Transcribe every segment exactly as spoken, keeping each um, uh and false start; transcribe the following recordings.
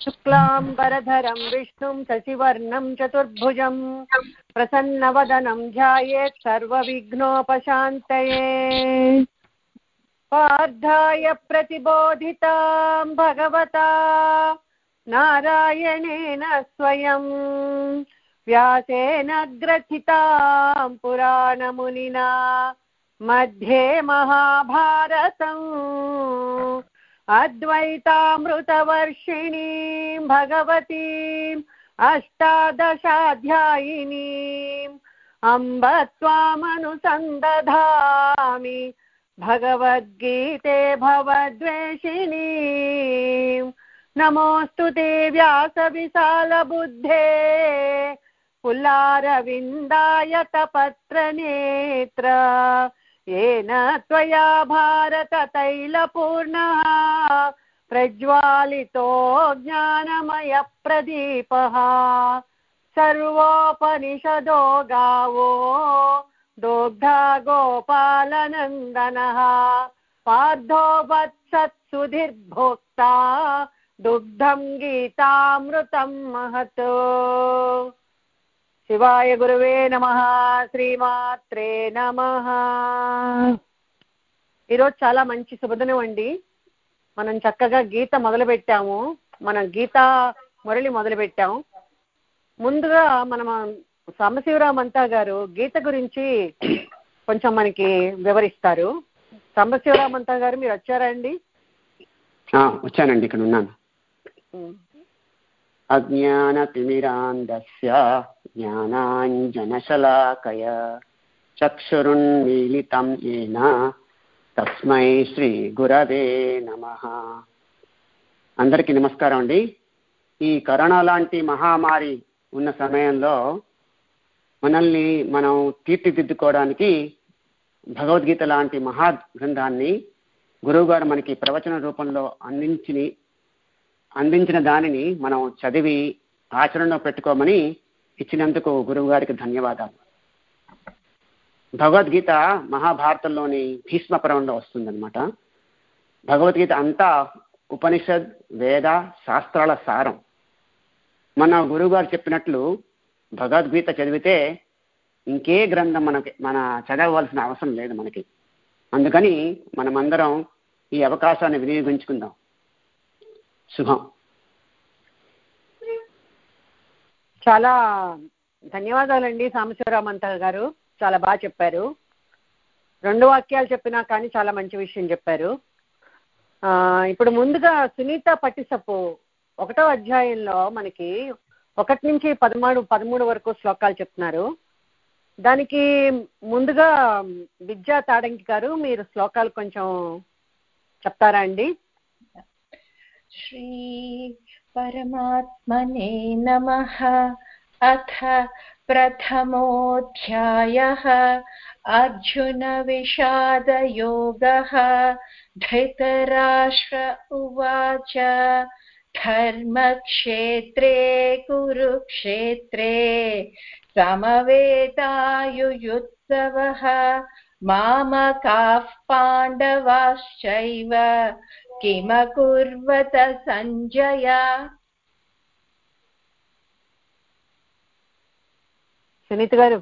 शुक्लांबरधरं विष्णुं शशिवर्णं चतुर्भुजं प्रसन्नवदनं ध्यायेत् सर्वविघ्नोपशान्तये। पार्थाय प्रतिबोधितां भगवता नारायणेन स्वयं व्यासेन ग्रथितां पुराणमुनिना मध्ये महाभारतम् अद्वैतामृतवर्षिणीं भगवतीम् अष्टादशाध्यायिनीम् अम्ब त्वामनुसन्दधामि भगवद्गीते भवद्वेषिणीम्। नमोऽस्तु ते व्यासविशालबुद्धे पुल्लारविन्दायतपत्रनेत्र येन त्वया भारततैलपूर्णः प्रज्वालितो ज्ञानमयप्रदीपः। सर्वोपनिषदो गावो दोग्धा गोपालनन्दनः पार्थो वत्सत्सुधिर्भोक्ता दुग्धं गीतामृतं महत्। శివాయ గురువే నమః. శ్రీమాత్రే నమః. ఈరోజు చాలా మంచి శుభదినం అండి. మనం చక్కగా గీత మొదలు పెట్టాము. మనం గీతా మురళి మొదలు పెట్టాము. ముందుగా మనం సాంబశివరామంతా గారు గీత గురించి కొంచెం మనకి వివరిస్తారు. సాంబశివరామంతా గారు మీరు వచ్చారా అండి? వచ్చానండి, ఇక్కడ ఉన్నాను. అజ్ఞానతిమిరాంధస్య జ్ఞానాంజనశలాకయ చక్షురున్మీలితం యేన తస్మై శ్రీ గురవే నమః. అందరికీ నమస్కారం అండి. ఈ కరోనా లాంటి మహామారి ఉన్న సమయంలో మనల్ని మనం తీర్చిదిద్దుకోవడానికి భగవద్గీత లాంటి మహా గ్రంథాన్ని గురువు గారు మనకి ప్రవచన రూపంలో అందించి అందించిన దానిని మనం చదివి ఆచరణలో పెట్టుకోమని ఇచ్చినందుకు గురువు గారికి ధన్యవాదాలు. భగవద్గీత మహాభారతంలోని భీష్మ పర్వంలో వస్తుందన్నమాట. భగవద్గీత అంతా ఉపనిషద్ వేద శాస్త్రాల సారం. మన గురువు గారు చెప్పినట్లు భగవద్గీత చదివితే ఇంకే గ్రంథం మనకి మన చదవవలసిన అవసరం లేదు మనకి. అందుకని మనమందరం ఈ అవకాశాన్ని వినియోగించుకుందాం. శుభం. చాలా ధన్యవాదాలండి సాంబశివరామంతా గారు, చాలా బాగా చెప్పారు. రెండు వాక్యాలు చెప్పినా కానీ చాలా మంచి విషయం చెప్పారు. ఇప్పుడు ముందుగా సునీత పట్టిసప్పు ఒకటో అధ్యాయంలో మనకి ఒకటి నుంచి పదమూడు పదమూడు వరకు శ్లోకాలు చెప్తున్నారు. దానికి ముందుగా విద్యా తాడంకి గారు మీరు శ్లోకాలు కొంచెం చెప్తారా అండి? శ్రీ పరమాత్మనే నమః. అథ ప్రథమోధ్యాయః అర్జున విషాద యోగః. ధృతరాష్ట్ర ఉవాచ ధర్మక్షేత్రే కురుక్షేత్రే సమవేతాయుయుత్సవః మామకాః పాండవాశ్చైవ కిమకుర్వత సంజయ. సునీత గారు.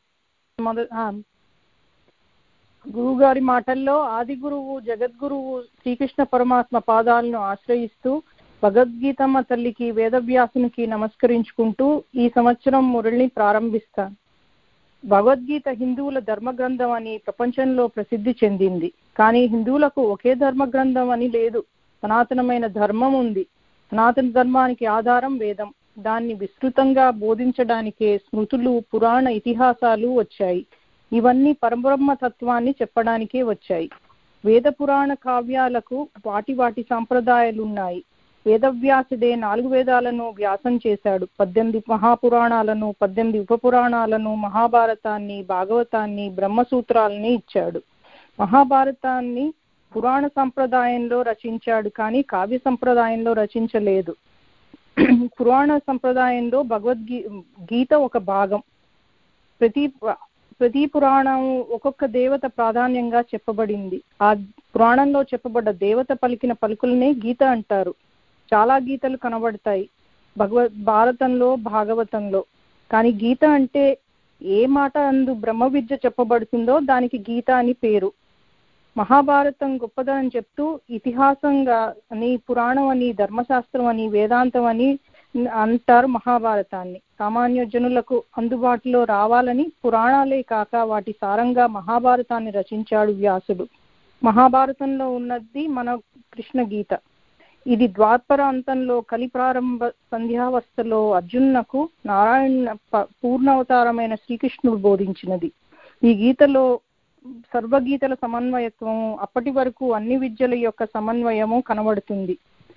గురువు గారి మాటల్లో ఆది గురువు జగద్గురువు శ్రీకృష్ణ పరమాత్మ పాదాలను ఆశ్రయిస్తూ భగవద్గీతమ్మ తల్లికి వేదవ్యాసునికి నమస్కరించుకుంటూ ఈ సంవత్సరం మురళిని ప్రారంభిస్తాను. భగవద్గీత హిందువుల ధర్మగ్రంథం అని ప్రపంచంలో ప్రసిద్ధి చెందింది. కానీ హిందువులకు ఒకే ధర్మగ్రంథం అని లేదు. సనాతనమైన ధర్మం ఉంది. సనాతన ధర్మానికి ఆధారం వేదం. దాన్ని విస్తృతంగా బోధించడానికే స్మృతులు, పురాణ ఇతిహాసాలు వచ్చాయి. ఇవన్నీ పరబ్రహ్మ తత్వాన్ని చెప్పడానికే వచ్చాయి. వేద పురాణ కావ్యాలకు వాటి వాటి సాంప్రదాయాలున్నాయి. వేదవ్యాసుడే నాలుగు వేదాలను వ్యాసం చేశాడు. పద్దెనిమిది మహాపురాణాలను, పద్దెనిమిది ఉపపురాణాలను, మహాభారతాన్ని, భాగవతాన్ని, బ్రహ్మసూత్రాలని ఇచ్చాడు. మహాభారతాన్ని పురాణ సంప్రదాయంలో రచించాడు, కానీ కావ్య సంప్రదాయంలో రచించలేదు. పురాణ సంప్రదాయంలో భగవద్గీ గీత ఒక భాగం. ప్రతి ప్రతి పురాణం ఒక్కొక్క దేవత ప్రాధాన్యంగా చెప్పబడింది. ఆ పురాణంలో చెప్పబడ్డ దేవత పలికిన పలుకులనే గీత అంటారు. చాలా గీతలు కనబడతాయి భగవద్ భారతంలో భాగవతంలో. కానీ గీత అంటే ఏ మాట అందు బ్రహ్మ విద్య చెప్పబడుతుందో దానికి గీత అని పేరు. మహాభారతం గొప్పదనం చెప్తూ ఇతిహాసంగా అని, పురాణం అని, ధర్మశాస్త్రం అని, వేదాంతం అని అంటారు మహాభారతాన్ని. సామాన్య జనులకు అందుబాటులో రావాలని పురాణాలే కాక వాటి సారంగా మహాభారతాన్ని రచించాడు వ్యాసుడు. మహాభారతంలో ఉన్నది మన కృష్ణ గీత. ఇది ద్వాపర అంతంలో కలి ప్రారంభ సంధ్యావస్థలో అర్జునునకు నారాయణ పూర్ణావతారమైన శ్రీకృష్ణుడు బోధించినది. ఈ గీతలో సర్వగీతల సమన్వయత్వము, అప్పటి వరకు అన్ని విద్యల యొక్క సమన్వయము కనబడుతుంది.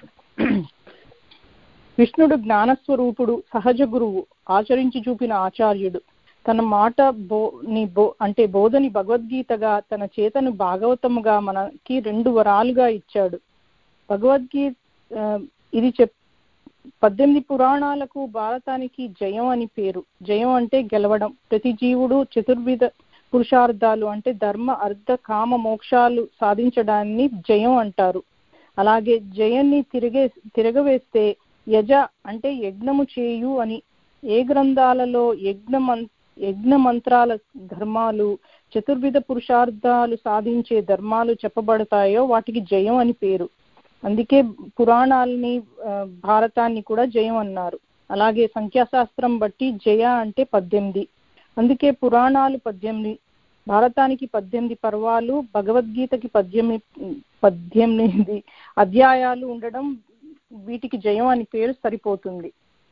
కృష్ణుడు జ్ఞానస్వరూపుడు, సహజ గురువు, ఆచరించి చూపిన ఆచార్యుడు. తన మాట బో ని బో అంటే బోధని భగవద్గీతగా, తన చేతను భాగవతముగా మనకి రెండు వరాలుగా ఇచ్చాడు. భగవద్గీత ఇది చెప్ పద్దెనిమిది పురాణాలకు భారతానికి జయం అని పేరు. జయం అంటే గెలవడం. ప్రతి జీవుడు చతుర్విధ పురుషార్థాలు అంటే ధర్మ, అర్థ, కామ, మోక్షాలు సాధించడాన్ని జయం అంటారు. అలాగే జయాన్ని తిరిగే తిరగవేస్తే యజ అంటే యజ్ఞము చేయు అని. ఏ గ్రంథాలలో యజ్ఞ యజ్ఞ మంత్రాల ధర్మాలు, చతుర్విధ పురుషార్థాలు సాధించే ధర్మాలు చెప్పబడతాయో వాటికి జయం అని పేరు. అందుకే పురాణాలని, భారతాన్ని కూడా జయం అన్నారు. అలాగే సంఖ్యాశాస్త్రం బట్టి జయ అంటే పద్దెనిమిది. అందుకే పురాణాలు పద్దెనిమిది, భారతానికి పద్దెనిమిది పర్వాలు, భగవద్గీతకి పద్దెనిమిది పద్దెనిమిది అధ్యాయాలు ఉండడం వీటికి జయం అని పేరు సరిపోతుంది.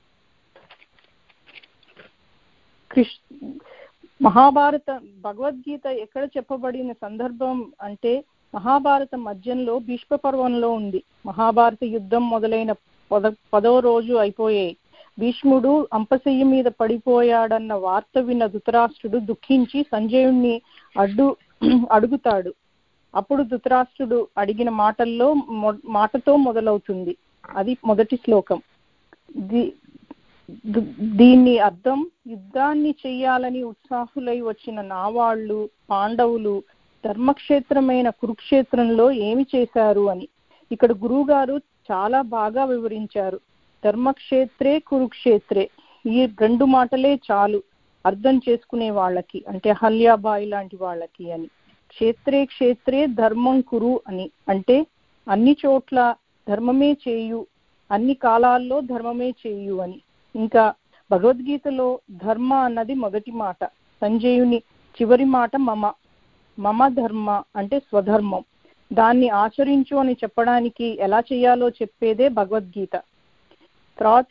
కృష్ణ మహాభారత భగవద్గీత ఎక్కడ చెప్పబడిన సందర్భం అంటే మహాభారత మధ్యంలో భీష్మ పర్వంలో ఉంది. మహాభారత యుద్ధం మొదలైన పద పదో రోజు అయిపోయాయి. భీష్ముడు అంపశయ్య మీద పడిపోయాడన్న వార్త విన్న ధృతరాష్ట్రుడు దుఃఖించి సంజయుణ్ణి అడ్డు అడుగుతాడు. అప్పుడు ధృతరాష్ట్రుడు అడిగిన మాటల్లో మాటతో మొదలవుతుంది. అది మొదటి శ్లోకం. దీ దీన్ని అర్థం, యుద్ధాన్ని చెయ్యాలని ఉత్సాహులై వచ్చిన నావాళ్లు పాండవులు ధర్మక్షేత్రమైన కురుక్షేత్రంలో ఏమి చేశారు అని. ఇక్కడ గురువు గారు చాలా బాగా వివరించారు. ధర్మక్షేత్రే కురుక్షేత్రే, ఈ రెండు మాటలే చాలు అర్థం చేసుకునే వాళ్ళకి, అంటే అహల్యాబాయి లాంటి వాళ్ళకి అని. క్షేత్రే క్షేత్రే ధర్మం కురు అని అంటే అన్ని చోట్ల ధర్మమే చేయు, అన్ని కాలాల్లో ధర్మమే చేయు అని. ఇంకా భగవద్గీతలో ధర్మ అన్నది మొదటి మాట. సంజయుని చివరి మాట మమ. మమ ధర్మ అంటే స్వధర్మం. దాన్ని ఆచరించు అని చెప్పడానికి ఎలా చేయాలో చెప్పేదే భగవద్గీత. తర్వాత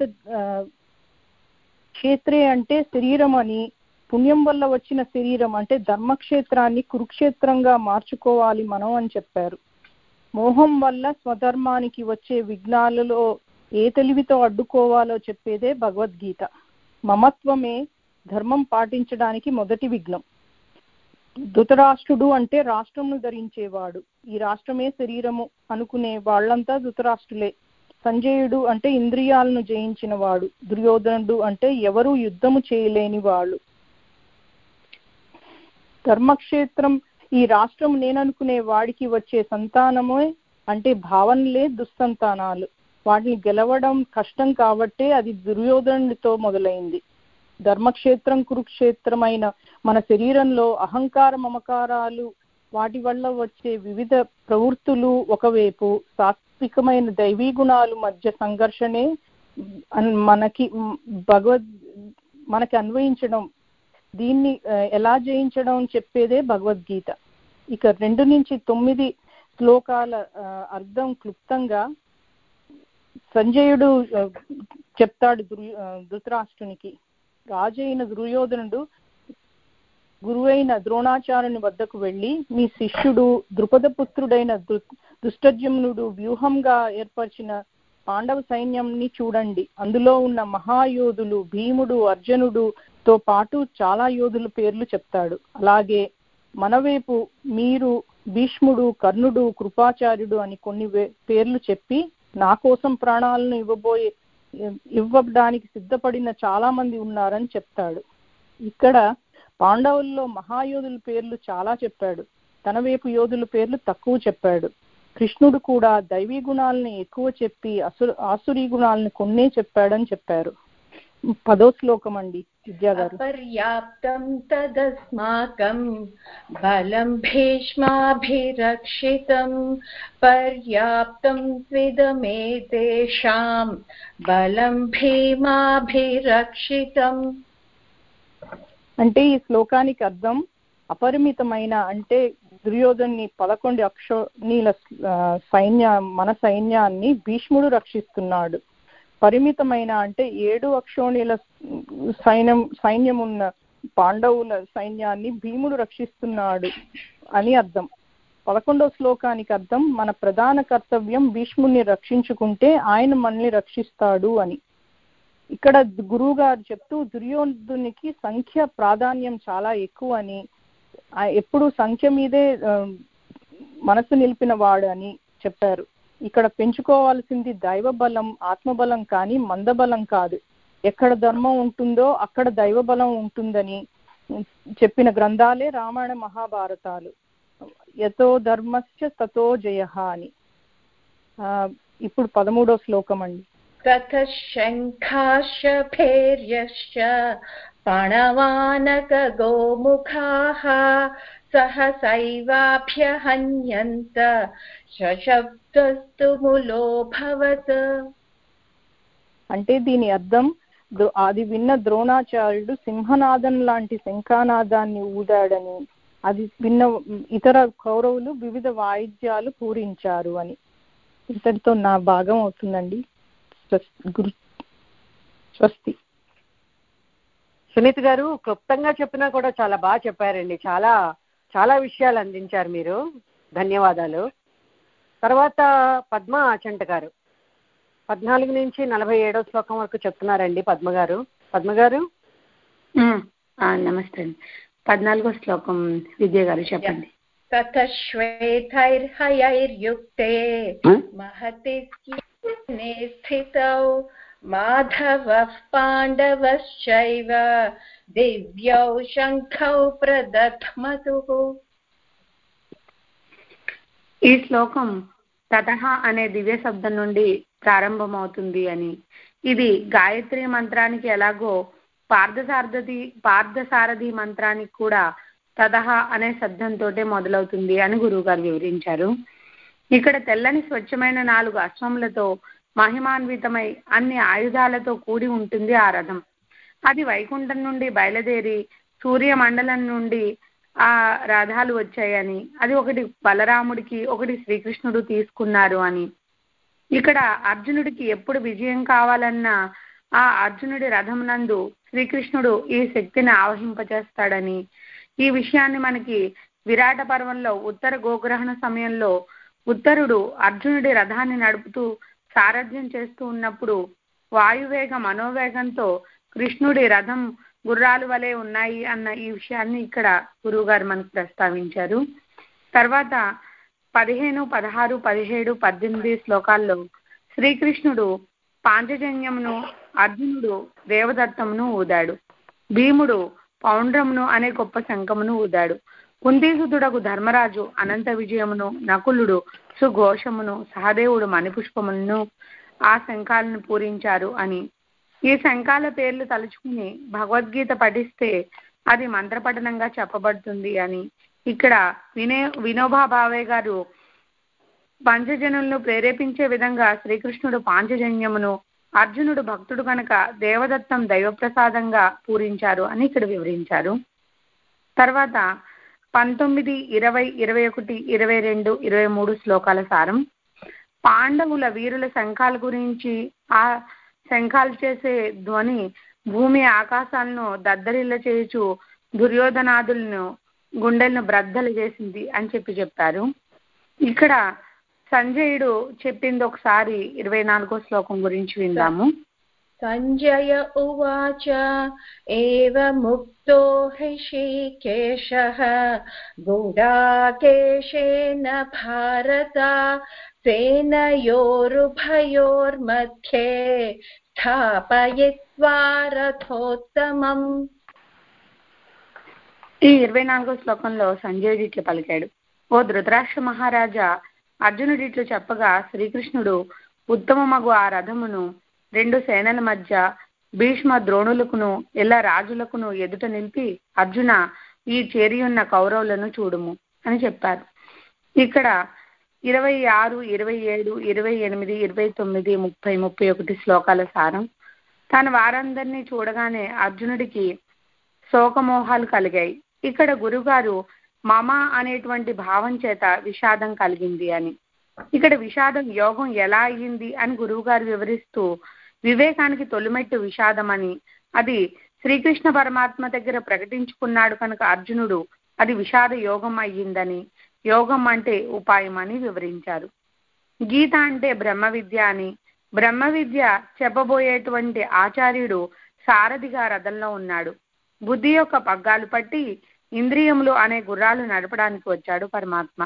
క్షేత్రే అంటే శరీరం అని, పుణ్యం వల్ల వచ్చిన శరీరం అంటే ధర్మక్షేత్రాన్ని కురుక్షేత్రంగా మార్చుకోవాలి మనం అని చెప్పారు. మోహం వల్ల స్వధర్మానికి వచ్చే విఘ్నాలలో ఏ తెలివితో అడ్డుకోవాలో చెప్పేదే భగవద్గీత. మమత్వమే ధర్మం పాటించడానికి మొదటి విఘ్నం. ధృతరాష్ట్రుడు అంటే రాష్ట్రంను ధరించేవాడు. ఈ రాష్ట్రమే శరీరము అనుకునే వాళ్ళంతా ధృతరాష్ట్రులే. సంజయుడు అంటే ఇంద్రియాలను జయించిన వాడు. దుర్యోధనుడు అంటే ఎవరు యుద్ధము చేయలేని వాళ్ళు. ధర్మక్షేత్రం ఈ రాష్ట్రం నేననుకునే వాడికి వచ్చే సంతానమే అంటే భావనలే దుస్సంతానాలు. వాటిని గెలవడం కష్టం కాబట్టే అది దుర్యోధనుడితో మొదలైంది. ధర్మక్షేత్రం కురుక్షేత్రమైన మన శరీరంలో అహంకార మమకారాలు, వాటి వల్ల వచ్చే వివిధ ప్రవృత్తులు ఒకవైపు, సాత్వికమైన దైవీ గుణాలు మధ్య సంఘర్షణే మనకి భగవద్ మనకి అన్వయించడం, దీన్ని ఎలా జయించడం చెప్పేదే భగవద్గీత. ఇక రెండు నుంచి తొమ్మిది శ్లోకాల అర్థం క్లుప్తంగా సంజయుడు చెప్తాడు ధృతరాష్ట్రునికి. రాజైన దుర్యోధనుడు గురువైన ద్రోణాచార్యుని వద్దకు వెళ్ళి, మీ శిష్యుడు ద్రుపద పుత్రుడైన దుష్టజమ్నుడు వ్యూహంగా ఏర్పరిచిన పాండవ సైన్యంని చూడండి. అందులో ఉన్న మహాయోధులు భీముడు, అర్జునుడుతో పాటు చాలా యోధుల పేర్లు చెప్తాడు. అలాగే మనవైపు మీరు భీష్ముడు, కర్ణుడు, కృపాచార్యుడు అని కొన్ని పేర్లు చెప్పి నా కోసం ప్రాణాలను ఇవ్వబోయే ఇవ్వడానికి సిద్ధపడిన చాలా మంది ఉన్నారని చెప్తాడు. ఇక్కడ పాండవుల్లో మహాయోధుల పేర్లు చాలా చెప్పాడు, తన వైపు యోధుల పేర్లు తక్కువ చెప్పాడు. కృష్ణుడు కూడా దైవీ గుణాలని ఎక్కువ చెప్పి అసురు ఆసురీ గుణాలను కొన్నే చెప్పాడని చెప్పారు. పదో శ్లోకం అండి విద్యా గారు. అపర్యాప్తం తదస్మాకం బలం భీష్మాభిరక్షితం పర్యాప్తం త్విదమేతేషాం బలం భీమాభిరక్షితం. అంటే ఈ శ్లోకానికి అర్థం అపరిమితమైన అంటే దుర్యోధన్ని పదకొండు అక్షోణీల సైన్య మన సైన్యాన్ని భీష్ముడు రక్షిస్తున్నాడు. పరిమితమైన అంటే ఏడు అక్షోణీల సైన్యం సైన్యం ఉన్న పాండవుల సైన్యాన్ని భీముడు రక్షిస్తున్నాడు అని అర్థం. పదకొండవ శ్లోకానికి అర్థం మన ప్రధాన కర్తవ్యం భీష్ముడిని రక్షించుకుంటే ఆయన మనల్ని రక్షిస్తాడు అని. ఇక్కడ గురువు గారు చెప్తూ దుర్యోధనునికి సంఖ్య ప్రాధాన్యం చాలా ఎక్కువ అని, ఎప్పుడు సంఖ్య మీదే మనసు నిలిపిన వాడు అని చెప్పారు. ఇక్కడ పెంచుకోవాల్సింది దైవ బలం, ఆత్మబలం కానీ మందబలం కాదు. ఎక్కడ ధర్మం ఉంటుందో అక్కడ దైవ బలం ఉంటుందని చెప్పిన గ్రంథాలే రామాయణ మహాభారతాలు. యతో ధర్మస్య తతో జయః అని. ఇప్పుడు పదమూడో శ్లోకం అండి. తత శంఖాశ్చ భైర్యశ్చ పణవానక గోముఖాః సహసైవాభ్యహన్యంత శశబ్దస్తు ములోభవత్. అంటే దీని అర్థం అది విన్న ద్రోణాచార్యుడు సింహనాదం లాంటి శంఖానాదాన్ని ఊదాడని, అది విన్న ఇతర కౌరవులు వివిధ వాయిద్యాలు పూరించారు అని. ఇంతటితో నా భాగం అవుతుందండి. గురు స్వస్తి. సునీత్ గారు క్లుప్తంగా చెప్పినా కూడా చాలా బాగా చెప్పారండి. చాలా చాలా విషయాలు అందించారు మీరు. ధన్యవాదాలు. తర్వాత పద్మ ఆచంట గారు పద్నాలుగు నుంచి నలభై ఏడో శ్లోకం వరకు చెప్తున్నారండి. పద్మ గారు పద్మ గారు నమస్తే అండి. పద్నాలుగో శ్లోకం విద్య గారు చెప్పండి. తత శ్వేతైర్హయైర్యుక్తే మహతి స్థితౌ మాధవః పాండవశ్చైవ దివ్యౌ శంఖౌ ప్రదధ్మతుః. ఈ శ్లోకం తతః అనే దివ్య శబ్దం నుండి ప్రారంభమవుతుంది అని, ఇది గాయత్రి మంత్రానికి ఎలాగో పార్థసారథి పార్థసారథి మంత్రానికి కూడా తతః అనే శబ్దంతో మొదలవుతుంది అని గురువు గారు వివరించారు. ఇక్కడ తెల్లని స్వచ్ఛమైన నాలుగు అశ్వములతో మహిమాన్వితమై అన్ని ఆయుధాలతో కూడి ఉంటుంది ఆ రథం. అది వైకుంఠం నుండి బయలుదేరి సూర్యమండలం నుండి ఆ రథాలు వచ్చాయని, అది ఒకటి బలరాముడికి ఒకటి శ్రీకృష్ణుడు తీసుకున్నారు అని, ఇక్కడ అర్జునుడికి ఎప్పుడు విజయం కావాలన్నా ఆ అర్జునుడి రథం నందు శ్రీకృష్ణుడు ఈ శక్తిని ఆవహింపచేస్తాడని, ఈ విషయాన్ని మనకి విరాట పర్వంలో ఉత్తర గోగ్రహణ సమయంలో ఉత్తరుడు అర్జునుడి రథాన్ని నడుపుతూ సారథ్యం చేస్తూ ఉన్నప్పుడు వాయువేగ మనోవేగంతో కృష్ణుడి రథం గుర్రాలు వలె ఉన్నాయి అన్న ఈ విషయాన్ని ఇక్కడ గురువు గారు మనకు ప్రస్తావించారు. తర్వాత పదిహేను పదహారు పదిహేడు పద్దెనిమిది శ్లోకాల్లో శ్రీకృష్ణుడు పాంచజన్యమును, అర్జునుడు దేవదత్తమును ఊదాడు, భీముడు పౌండ్రమును అనే గొప్ప శంఖమును ఊదాడు, కుంతీసుతుడకు ధర్మరాజు అనంత విజయమును, నకులుడు సుఘోషమును, సహదేవుడు మణిపుష్పములను ఆ శంఖాలను పూరించారు అని. ఈ శంఖాల పేర్లు తలుచుకుని భగవద్గీత పఠిస్తే అది మంత్రపఠనంగా చెప్పబడుతుంది అని ఇక్కడ వినే వినోబా భావే గారు పంచజనులను ప్రేరేపించే విధంగా శ్రీకృష్ణుడు పాంచజన్యమును, అర్జునుడు భక్తుడు కనుక దేవదత్తం దైవప్రసాదంగా పూరించారు అని ఇక్కడ వివరించారు. తర్వాత పంతొమ్మిది ఇరవై ఇరవై ఒకటి ఇరవై రెండు ఇరవై మూడు శ్లోకాల సారం. పాండవుల వీరుల శంఖాల గురించి, ఆ శంఖాలు చేసే ధ్వని భూమి ఆకాశాలను దద్దరిల్ల చేయుచు దుర్యోధనాదులను గుండెలను బ్రద్దలు చేసింది అని చెప్పి చెప్పారు. ఇక్కడ సంజయుడు చెప్పింది ఒకసారి ఇరవై నాలుగో శ్లోకం గురించి విందాము. సంజయ ఉవాచ ఏవముక్తో హృషీకేశః గుడాకేశేన భారత సేనయోరుభయోర్మధ్యే స్థాపయిత్వా రథోత్తమం. ఈ ఇరవై నాలుగో శ్లోకంలో సంజయుడు ఇట్లా పలికాడు, ఓ ధృతరాష్ట్ర మహారాజా, అర్జునుడిట్లు చెప్పగా శ్రీకృష్ణుడు ఉత్తమమగు ఆ రథమును రెండు సేనల మధ్య భీష్మ ద్రోణులకును ఎలా రాజులకును ఎదుట నిలిపి అర్జున ఈ చేరియున్న కౌరవులను చూడుము అని చెప్పారు. ఇక్కడ ఇరవై ఆరు ఇరవై ఏడు ఇరవై ఎనిమిది ఇరవై తొమ్మిది ముప్పై ముప్పై ఒకటి శ్లోకాల సారం. తన వారందరినీ చూడగానే అర్జునుడికి శోకమోహాలు కలిగాయి. ఇక్కడ గురుగారు మమ అనేటువంటి భావం చేత విషాదం కలిగింది అని, ఇక్కడ విషాదం యోగం ఎలా అయ్యింది అని గురువు గారు వివరిస్తూ వివేకానికి తొలిమెట్టు విషాదం అని, అది శ్రీకృష్ణ పరమాత్మ దగ్గర ప్రకటించుకున్నాడు కనుక అర్జునుడు అది విషాద యోగం అయ్యిందని, యోగం అంటే ఉపాయం అని వివరించారు. గీత అంటే బ్రహ్మ విద్య అని, బ్రహ్మ విద్య చెప్పబోయేటువంటి ఆచార్యుడు సారథిగా రథంలో ఉన్నాడు. బుద్ధి యొక్క పగ్గాలు పట్టి ఇంద్రియములు అనే గుర్రాలు నడపడానికి వచ్చాడు పరమాత్మ.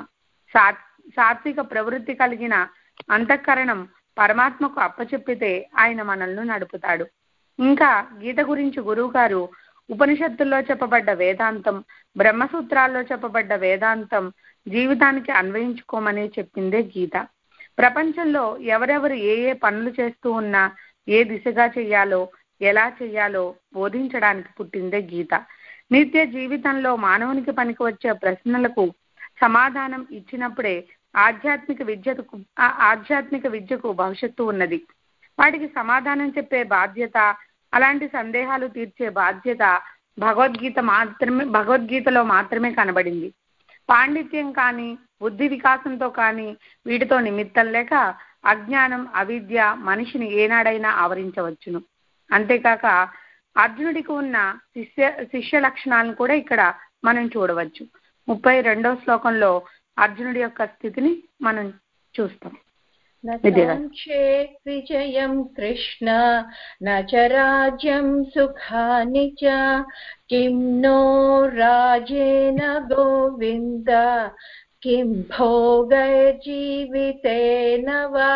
సాత్విక ప్రవృత్తి కలిగిన అంతఃకరణం పరమాత్మకు అప్పచెప్పితే ఆయన మనల్ని నడుపుతాడు. ఇంకా గీత గురించి గురువు గారు ఉపనిషత్తుల్లో చెప్పబడ్డ వేదాంతం, బ్రహ్మసూత్రాల్లో చెప్పబడ్డ వేదాంతం జీవితానికి అన్వయించుకోమని చెప్పిందే గీత. ప్రపంచంలో ఎవరెవరు ఏ ఏ పనులు చేస్తూ ఉన్నా ఏ దిశగా చెయ్యాలో ఎలా చెయ్యాలో బోధించడానికి పుట్టిందే గీత. నిత్య జీవితంలో మానవునికి పనికి వచ్చే ప్రశ్నలకు సమాధానం ఇచ్చినప్పుడే ఆధ్యాత్మిక విద్యకు ఆధ్యాత్మిక విద్యకు భవిష్యత్తు ఉన్నది. వాటికి సమాధానం చెప్పే బాధ్యత, అలాంటి సందేహాలు తీర్చే బాధ్యత భగవద్గీత మాత్రమే భగవద్గీతలో మాత్రమే కనబడింది. పాండిత్యం కానీ బుద్ధి వికాసంతో కానీ వీటితో నిమిత్తం లేక అజ్ఞానం అవిద్య మనిషిని ఏనాడైనా ఆవరించవచ్చును. అంతేకాక అర్జునుడికి ఉన్న శిష్య శిష్య లక్షణాలను కూడా ఇక్కడ మనం చూడవచ్చు. ముప్పై రెండో శ్లోకంలో అర్జునుడి యొక్క స్థితిని మనం చూస్తాం. విజయం కృష్ణ నచ రాజ్యం సుఖాని చ కిం నో రాజేన గోవింద కిం భోగైర్జీవితేన వా.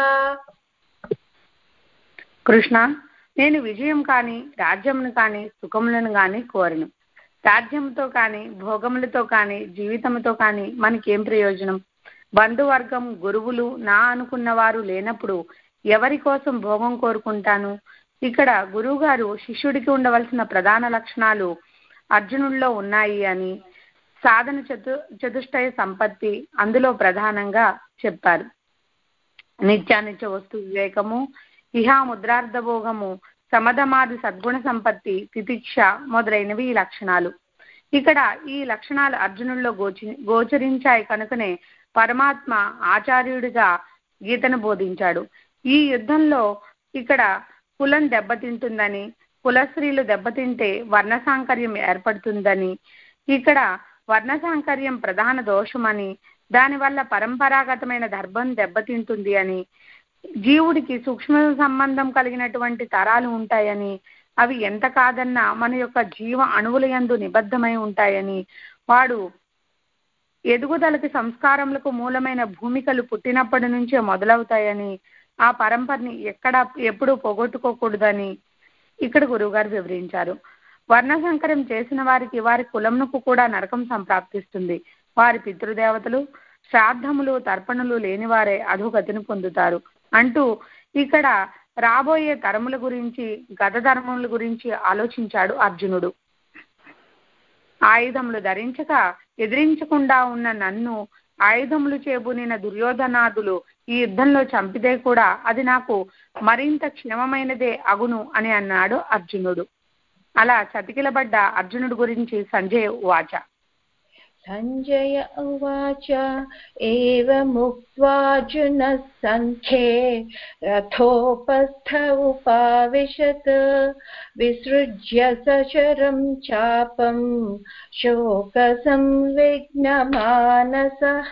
కృష్ణ, నేను విజయం కానీ రాజ్యమును కానీ సుఖములను కానీ కోరను. రాజ్యంతో కానీ భోగములతో కానీ జీవితంతో కానీ మనకేం ప్రయోజనం? బంధువర్గం గురువులు నా అనుకున్న వారు లేనప్పుడు ఎవరి కోసం భోగం కోరుకుంటాను? ఇక్కడ గురువు గారు శిష్యుడికి ఉండవలసిన ప్రధాన లక్షణాలు అర్జునుడిలో ఉన్నాయి అని, సాధన చతు చతుష్టయ సంపత్తి అందులో ప్రధానంగా చెప్పారు. నిత్యానిత్య వస్తు వివేకము, ఇహా ముద్రార్థ భోగము, సమధమాది సద్గుణ సంపత్తి, తితిక్ష మొదలైనవి ఈ లక్షణాలు. ఇక్కడ ఈ లక్షణాలు అర్జునుల్లో గోచి గోచరించాయి కనుకనే పరమాత్మ ఆచార్యుడిగా గీతను బోధించాడు. ఈ యుద్ధంలో ఇక్కడ కులం దెబ్బతింటుందని, కులస్త్రీలు దెబ్బతింటే వర్ణ సాంకర్యం ఏర్పడుతుందని, ఇక్కడ వర్ణ సాంకర్యం ప్రధాన దోషమని, దానివల్ల పరంపరాగతమైన ధర్మం దెబ్బతింటుంది అని, జీవుడికి సూక్ష్మ సంబంధం కలిగినటువంటి తరాలు ఉంటాయని, అవి ఎంత కాదన్నా మన యొక్క జీవ అణువుల యందు నిబద్ధమై ఉంటాయని, వాడు ఎదుగుదలకి సంస్కారములకు మూలమైన భూమికలు పుట్టినప్పటి నుంచే మొదలవుతాయని, ఆ పరంపరని ఎక్కడ ఎప్పుడూ పోగొట్టుకోకూడదని ఇక్కడ గురువుగారు వివరించారు. వర్ణ సంకరం చేసిన వారికి వారి కులమునకు కూడా నరకం సంప్రాప్తిస్తుంది. వారి పితృదేవతలు శ్రాద్ధములు తర్పణులు లేని వారే అధోగతిని పొందుతారు అంటూ ఇక్కడ రాబోయే తరముల గురించి గత ధర్మముల గురించి ఆలోచించాడు అర్జునుడు. ఆయుధములు ధరించక ఎదిరించకుండా ఉన్న నన్ను ఆయుధములు చేబూనిన దుర్యోధనాదులు ఈ యుద్ధంలో చంపితే కూడా అది నాకు మరింత క్షేమమైనదే అగును అని అన్నాడు అర్జునుడు. అలా చతికిలబడ్డ అర్జునుడు గురించి సంజయ్ ఉవాచ. సంజయ ఉవాచ ఏవముక్త్వార్జునః సంఖ్యే రథోపస్థ ఉపావిశత్ విసృజ్య సశరం చాపం శోక సంవిఘ్న మానసః.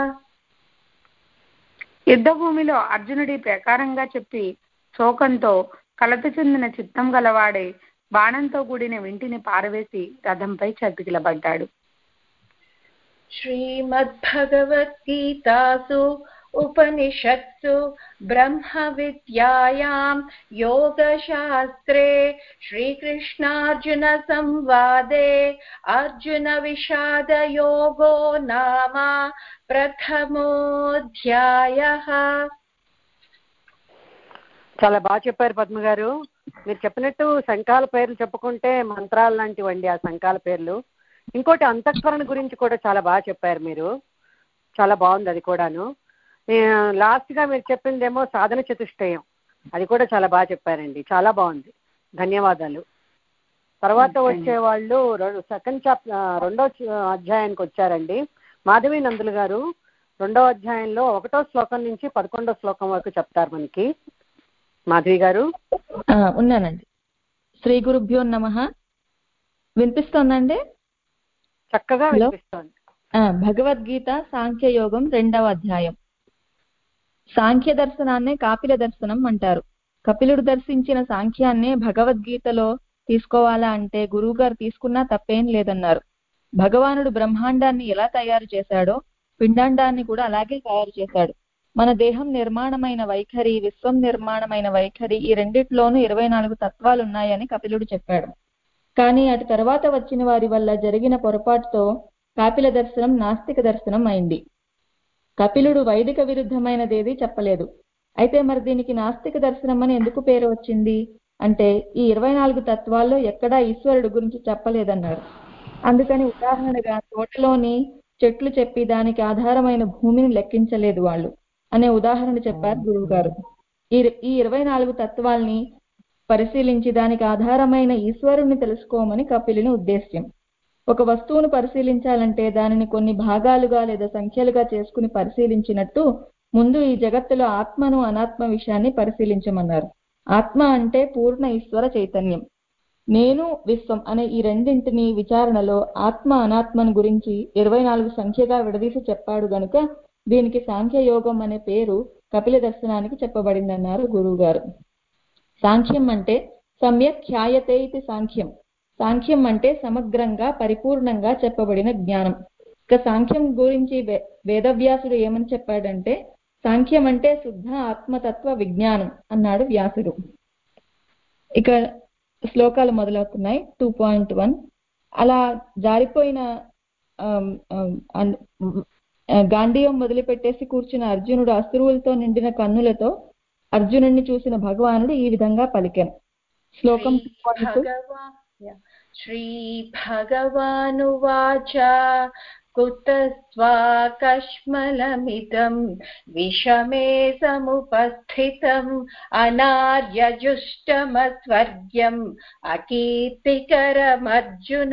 యుద్ధ భూమిలో అర్జునుడి ప్రకారంగా చెప్పి శోకంతో కలత చెందిన చిత్తం గలవాడే బాణంతో కూడిన వింటిని పారవేసి రథంపై చతికిలబడ్డాడు. శ్రీమద్భగవద్గీతాసు उपनिषत्सु ब्रह्मविद्यायां योगशास्त्रे श्रीकृष्णार्जुनसंवादे अर्जुनविषादयोगो नाम प्रथमोऽध्यायः. చాలా బాగా చెప్పారు పద్మ గారు. మీరు చెప్పినట్టు శంఖాల పేర్లు చెప్పుకుంటే మంత్రాలు లాంటివండి ఆ శంఖాల పేర్లు. ఇంకోటి అంతఃకరణ గురించి కూడా చాలా బాగా చెప్పారు మీరు. చాలా బాగుంది అది కూడాను. లాస్ట్గా మీరు చెప్పిందేమో సాధన చతుష్టయం, అది కూడా చాలా బాగా చెప్పారండి. చాలా బాగుంది, ధన్యవాదాలు. తర్వాత వచ్చే వాళ్ళు సెకండ్ చాప్ రెండో అధ్యాయానికి వచ్చారండి. మాధవి నందులు గారు రెండో అధ్యాయంలో ఒకటో శ్లోకం నుంచి పదకొండో శ్లోకం వరకు చెప్తారు మనకి. మాధవి గారు. ఉన్నానండి. శ్రీ గురుభ్యో నమః. వినిపిస్తోందండి? చక్కగా వినిపిస్తోంది. భగవద్గీత సాంఖ్యయోగం రెండవ అధ్యాయం. సాంఖ్య దర్శనాన్నే కాపిల దర్శనం అంటారు. కపిలుడు దర్శించిన సాంఖ్యాన్నే భగవద్గీతలో తీసుకోవాలా అంటే గురువు గారు తీసుకున్నా తప్పేం లేదన్నారు. భగవానుడు బ్రహ్మాండాన్ని ఎలా తయారు చేశాడో పిండాండాన్ని కూడా అలాగే తయారు చేశాడు. మన దేహం నిర్మాణమైన వైఖరి, విశ్వం నిర్మాణమైన వైఖరి, ఈ రెండిట్లోనూ ఇరవై నాలుగు తత్వాలు ఉన్నాయని కపిలుడు చెప్పాడు. కానీ అటు తర్వాత వచ్చిన వారి వల్ల జరిగిన పొరపాటుతో కాపిల దర్శనం నాస్తిక దర్శనం అయింది. కపిలుడు వైదిక విరుద్ధమైనదేది చెప్పలేదు. అయితే మరి దీనికి నాస్తిక దర్శనం అని ఎందుకు పేరు వచ్చింది అంటే ఈ ఇరవై నాలుగు తత్వాల్లో ఎక్కడా ఈశ్వరుడు గురించి చెప్పలేదన్నారు. అందుకని ఉదాహరణగా తోటలోని చెట్లు చెప్పి దానికి ఆధారమైన భూమిని లెక్కించలేదు వాళ్ళు అనే ఉదాహరణ చెప్పారు గురువు గారు. ఈ ఈ ఇరవై నాలుగు తత్వాల్ని పరిశీలించి దానికి ఆధారమైన ఈశ్వరుణ్ణి తెలుసుకోమని కపిలుని ఉద్దేశ్యం. ఒక వస్తువును పరిశీలించాలంటే దానిని కొన్ని భాగాలుగా లేదా సంఖ్యలుగా చేసుకుని పరిశీలించినట్టు ముందు ఈ జగత్తులో ఆత్మను అనాత్మ విషయాన్ని పరిశీలించమన్నారు. ఆత్మ అంటే పూర్ణ ఈశ్వర చైతన్యం. నేను విశ్వం అనే ఈ రెండింటిని విచారణలో ఆత్మ అనాత్మను గురించి ఇరవై నాలుగు సంఖ్యగా విడదీసి చెప్పాడు గనుక దీనికి సాంఖ్యయోగం అనే పేరు కపిల దర్శనానికి చెప్పబడిందన్నారు గురువు గారు. సాంఖ్యం అంటే సమ్యక్ ఖ్యాయతే ఇది సాంఖ్యం. సాంఖ్యం అంటే సమగ్రంగా పరిపూర్ణంగా చెప్పబడిన జ్ఞానం. ఇక సాంఖ్యం గురించి వేదవ్యాసుడు ఏమని చెప్పాడంటే సాంఖ్యం అంటే శుద్ధ ఆత్మతత్వ విజ్ఞానం అన్నాడు వ్యాసుడు. ఇక శ్లోకాలు మొదలవుతున్నాయి. Two point one. అలా జారిపోయిన గాంధీయం వదిలిపెట్టేసి కూర్చున్న అర్జునుడు అశ్రువులతో నిండిన కన్నులతో అర్జునుడిని చూసిన భగవానుడు ఈ విధంగా పలికాను. శ్లోకం శ్రీ భగవానువాచ కుతస్త్వాకష్మలమిదం విషమే సముపస్థితం అనార్యజుష్టమస్వర్గ్యం అకీర్తికరమర్జున.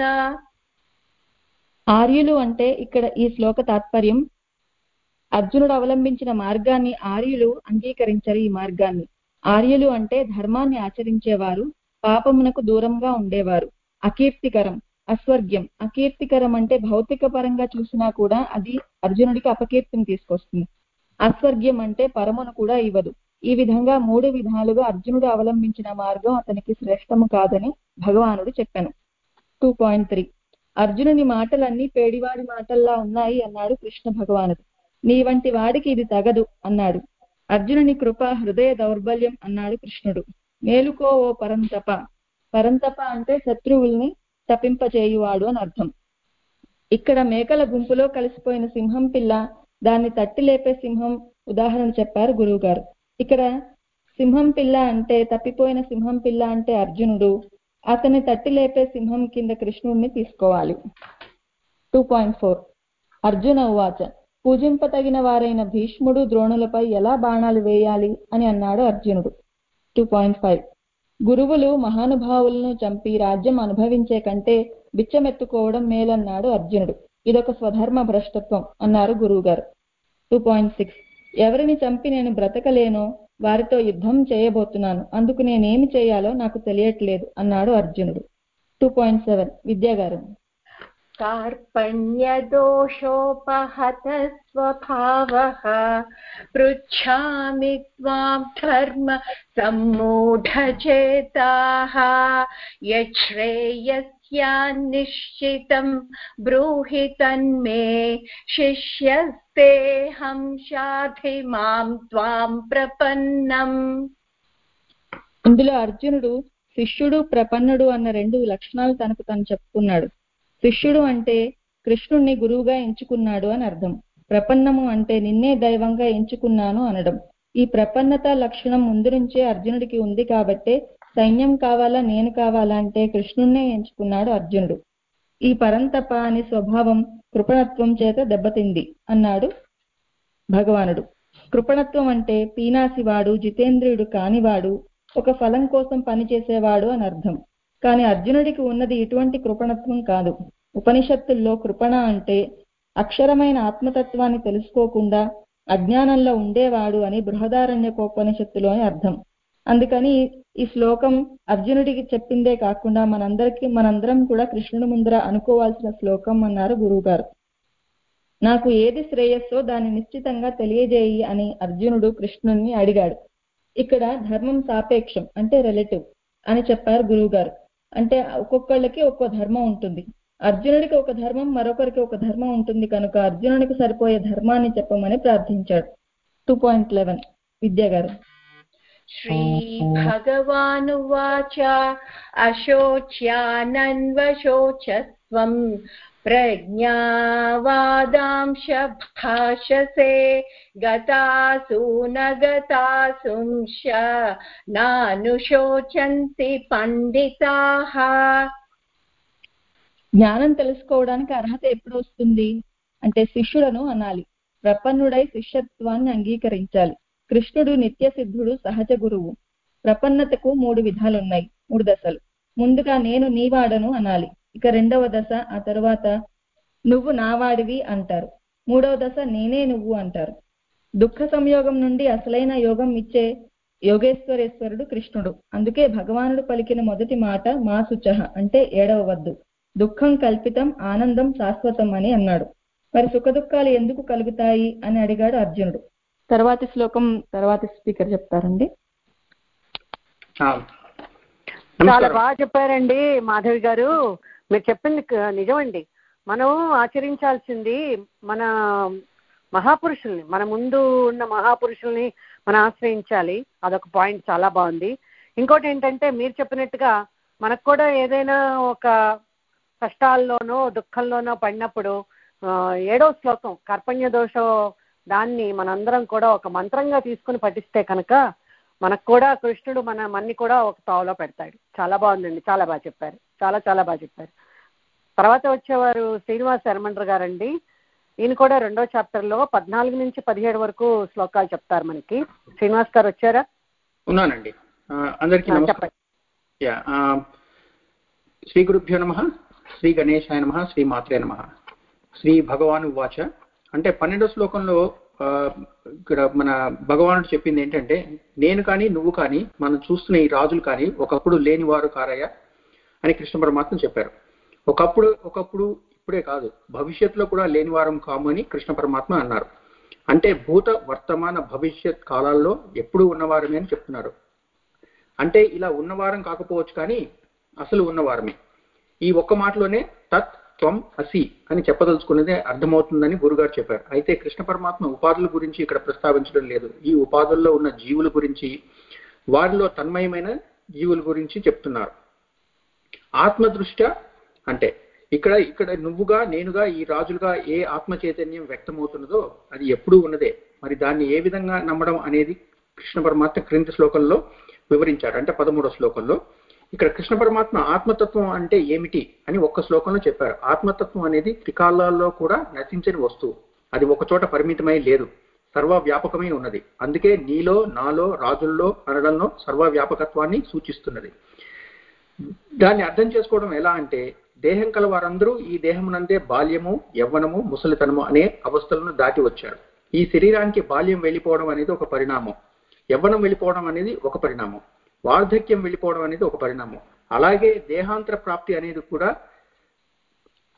ఆర్యులు అంటే ఇక్కడ ఈ శ్లోక తాత్పర్యం అర్జునుడు అవలంబించిన మార్గాన్ని ఆర్యులు అంగీకరించరు. ఈ మార్గాన్ని ఆర్యులు అంటే ధర్మాన్ని ఆచరించేవారు, పాపమునకు దూరంగా ఉండేవారు. అకీర్తికరం, అస్వర్గ్యం. అకీర్తికరం అంటే భౌతిక పరంగా చూసినా కూడా అది అర్జునుడికి అపకీర్తిని తీసుకొస్తుంది. అస్వర్గ్యం అంటే పరమును కూడా ఇవ్వదు. ఈ విధంగా మూడు విధాలుగా అర్జునుడు అవలంబించిన మార్గం అతనికి శ్రేష్టము కాదని భగవానుడు చెప్పాను. Two point three. అర్జునుని మాటలన్నీ పేడివాడి మాటల్లా ఉన్నాయి అన్నాడు కృష్ణ భగవానుడు. నీ వంటి వాడికి ఇది తగదు అన్నాడు. అర్జునుని కృప హృదయ దౌర్బల్యం అన్నాడు కృష్ణుడు. మేలుకో ఓ పరంతప. పరంతప అంటే శత్రువుల్ని తప్పింపచేయువాడు అని అర్థం. ఇక్కడ మేకల గుంపులో కలిసిపోయిన సింహం పిల్ల, దాన్ని తట్టి లేపే సింహం ఉదాహరణ చెప్పారు గురువు గారు. ఇక్కడ సింహం పిల్ల అంటే తప్పిపోయిన సింహం పిల్ల అంటే అర్జునుడు, అతన్ని తట్టి లేపే సింహం కింద కృష్ణుడిని తీసుకోవాలి. Two point four. అర్జున ఉవాచ. పూజింపతగిన వారైన భీష్ముడు ద్రోణులపై ఎలా బాణాలు వేయాలి అని అన్నాడు అర్జునుడు. Two point five. గురువులు మహానుభావులను చంపి రాజ్యం అనుభవించే కంటే బిచ్చమెత్తుకోవడం మేలన్నాడు అర్జునుడు. ఇదొక స్వధర్మ భ్రష్టత్వం అన్నారు గురువు గారు. Two point six. ఎవరిని చంపి నేను బ్రతకలేనో వారితో యుద్ధం చేయబోతున్నాను, అందుకు నేనేమి చేయాలో నాకు తెలియట్లేదు అన్నాడు అర్జునుడు. Two point seven. విద్యాగారు. कार्पण्यदोषोपहत स्वभावः पृच्छामि त्वां धर्म सम्मूढचेताः यच्छ्रेयस्यान्निश्चितं ब्रूहि तन्मे शिष्यस्तेऽहं शाधि मां त्वां प्रपन्नम्. ఇందులో అర్జునుడు శిష్యుడు ప్రపన్నుడు అన్న రెండు లక్షణాలు తనకు తను చెప్పుకున్నాడు. శిష్యుడు అంటే కృష్ణుణ్ణి గురువుగా ఎంచుకున్నాడు అని అర్థం. ప్రపన్నము అంటే నిన్నే దైవంగా ఎంచుకున్నాను అనడం. ఈ ప్రపన్నత లక్షణం ముందు నుంచే అర్జునుడికి ఉంది కాబట్టే సైన్యం కావాలా నేను కావాలా అంటే కృష్ణుణ్ణే ఎంచుకున్నాడు అర్జునుడు. ఈ పరంతప అనే స్వభావం కృపణత్వం చేత దెబ్బతింది అన్నాడు భగవానుడు. కృపణత్వం అంటే పీనాసివాడు, జితేంద్రియుడు కానివాడు, ఒక ఫలం కోసం పనిచేసేవాడు అని అర్థం. కానీ అర్జునుడికి ఉన్నది ఇటువంటి కృపణత్వం కాదు. ఉపనిషత్తుల్లో కృపణ అంటే అక్షరమైన ఆత్మతత్వాన్ని తెలుసుకోకుండా అజ్ఞానంలో ఉండేవాడు అని బృహదారణ్యకోపనిషత్తులోని అర్థం. అందుకని ఈ శ్లోకం అర్జునుడికి చెప్పిందే కాకుండా మనందరికీ మనందరం కూడా కృష్ణుడి ముందర అనుకోవాల్సిన శ్లోకం అన్నారు గురువు గారు. నాకు ఏది శ్రేయస్సో దాన్ని నిశ్చితంగా తెలియజేయి అని అర్జునుడు కృష్ణుణ్ణి అడిగాడు. ఇక్కడ ధర్మం సాపేక్షం అంటే రిలేటివ్ అని చెప్పారు గురువు గారు. అంటే ఒక్కొక్కళ్ళకి ఒక్కో ధర్మం ఉంటుంది. అర్జునుడికి ఒక ధర్మం, మరొకరికి ఒక ధర్మం ఉంటుంది కనుక అర్జునుడికి సరిపోయే ధర్మాన్ని చెప్పమని ప్రార్థించాడు. టూ పాయింట్ లెవెన్ విద్యా గారు. శ్రీ భగవానువాచ అశోచ్యానన్వశోచస్వం ప్రజ్ఞావాదాంశ భాషసే గతాసు నగతాసుంశ నానుశోచంతి పండితాః. జ్ఞానం తెలుసుకోవడానికి అర్హత ఎప్పుడు వస్తుంది అంటే శిష్యుడను అనాలి. ప్రపన్నుడై శిష్యత్వాన్ని అంగీకరించాలి. కృష్ణుడు నిత్య సిద్ధుడు, సహజ గురువు. ప్రపన్నతకు మూడు విధాలున్నాయి, మూడు దశలు. ముందుగా నేను నీవాడను అనాలి. ఇక రెండవ దశ, ఆ తరువాత నువ్వు నావాడివి అంటారు. మూడవ దశ నేనే నువ్వు అంటారు. దుఃఖ సంయోగం నుండి అసలైన యోగం ఇచ్చే యోగేశ్వరేశ్వరుడు కృష్ణుడు. అందుకే భగవానుడు పలికిన మొదటి మాట మా శుచః అంటే ఏడవ వద్దు. దుఃఖం కల్పితం, ఆనందం శాశ్వతం అని అన్నాడు. మరి సుఖ దుఃఖాలు ఎందుకు కలుగుతాయి అని అడిగాడు అర్జునుడు. తర్వాతి శ్లోకం తర్వాతి స్పీకర్ చెప్తారండి. చాలా బాగా చెప్పారండి మాధవి గారు. మీరు చెప్పింది నిజమండి. మనం ఆచరించాల్సింది మన మహాపురుషుల్ని, మన ముందు ఉన్న మహాపురుషుల్ని మనం ఆశ్రయించాలి. అదొక పాయింట్, చాలా బాగుంది. ఇంకోటి ఏంటంటే మీరు చెప్పినట్టుగా మనకు కూడా ఏదైనా ఒక కష్టాల్లోనో దుఃఖంలోనో పడినప్పుడు ఏడో శ్లోకం కర్పణ్య దోషం, దాన్ని మనందరం కూడా ఒక మంత్రంగా తీసుకుని పఠిస్తే కనుక మనకు కూడా కృష్ణుడు మన మన్ని కూడా ఒక తావులో పెడతాడు. చాలా బాగుందండి, చాలా బాగా చెప్పారు, చాలా చాలా బాగా చెప్పారు. తర్వాత వచ్చేవారు శ్రీనివాస్ శర్మండ్ర గారండి. ఈయన కూడా రెండో చాప్టర్లో పద్నాలుగు నుంచి పదిహేడు వరకు శ్లోకాలు చెప్తారు మనకి. శ్రీనివాస్ గారు వచ్చారా? ఉన్నానండి. అందరికీ చెప్పండి. శ్రీ గురుభ్యో నమః, శ్రీ గణేశాయ నమః, శ్రీ మాత్రే నమః. శ్రీ భగవాను వాచ అంటే పన్నెండో శ్లోకంలో ఇక్కడ మన భగవానుడు చెప్పింది ఏంటంటే, నేను కానీ నువ్వు కానీ మనం చూస్తున్న ఈ రాజులు కానీ ఒకప్పుడు లేనివారు కారయ్య అని కృష్ణ పరమాత్మ చెప్పారు. ఒకప్పుడు ఒకప్పుడు ఇప్పుడే కాదు, భవిష్యత్తులో కూడా లేనివారం కాము అని కృష్ణ పరమాత్మ అన్నారు. అంటే భూత వర్తమాన భవిష్యత్ కాలాల్లో ఎప్పుడు ఉన్నవారమే అని చెప్తున్నారు. అంటే ఇలా ఉన్నవారం కాకపోవచ్చు కానీ అసలు ఉన్నవారమే. ఈ ఒక్క మాటలోనే తత్ త్వం అసి అని చెప్పదలుచుకున్నదే అర్థమవుతుందని గురుగారు చెప్పారు. అయితే కృష్ణ పరమాత్మ ఉపాధుల గురించి ఇక్కడ ప్రస్తావించడం లేదు. ఈ ఉపాధుల్లో ఉన్న జీవుల గురించి, వారిలో తన్మయమైన జీవుల గురించి చెప్తున్నారు. ఆత్మదృష్ట్యా అంటే ఇక్కడ ఇక్కడ నువ్వుగా నేనుగా ఈ రాజులుగా ఏ ఆత్మ చైతన్యం వ్యక్తమవుతున్నదో అది ఎప్పుడూ ఉన్నదే. మరి దాన్ని ఏ విధంగా నమ్మడం అనేది కృష్ణ పరమాత్మ క్రింది శ్లోకంలో వివరించారు. అంటే పదమూడో శ్లోకంలో ఇక్కడ కృష్ణ పరమాత్మ ఆత్మతత్వం అంటే ఏమిటి అని ఒక్క శ్లోకంలో చెప్పారు. ఆత్మతత్వం అనేది త్రికాలాల్లో కూడా నశించని వస్తువు. అది ఒక చోట పరిమితమై లేదు, సర్వవ్యాపకమై ఉన్నది. అందుకే నీలో, నాలో, రాజుల్లో అనడంలో సర్వవ్యాపకత్వాన్ని సూచిస్తున్నది. దాన్ని అర్థం చేసుకోవడం ఎలా అంటే, దేహం కల వారందరూ ఈ దేహమునందే బాల్యము, యవ్వనము, ముసలితనము అనే అవస్థలను దాటి వచ్చారు. ఈ శరీరానికి బాల్యం వెళ్ళిపోవడం అనేది ఒక పరిణామం, యవ్వనం వెళ్ళిపోవడం అనేది ఒక పరిణామం, వార్ధక్యం వెళ్ళిపోవడం అనేది ఒక పరిణామం. అలాగే దేహాంతర ప్రాప్తి అనేది కూడా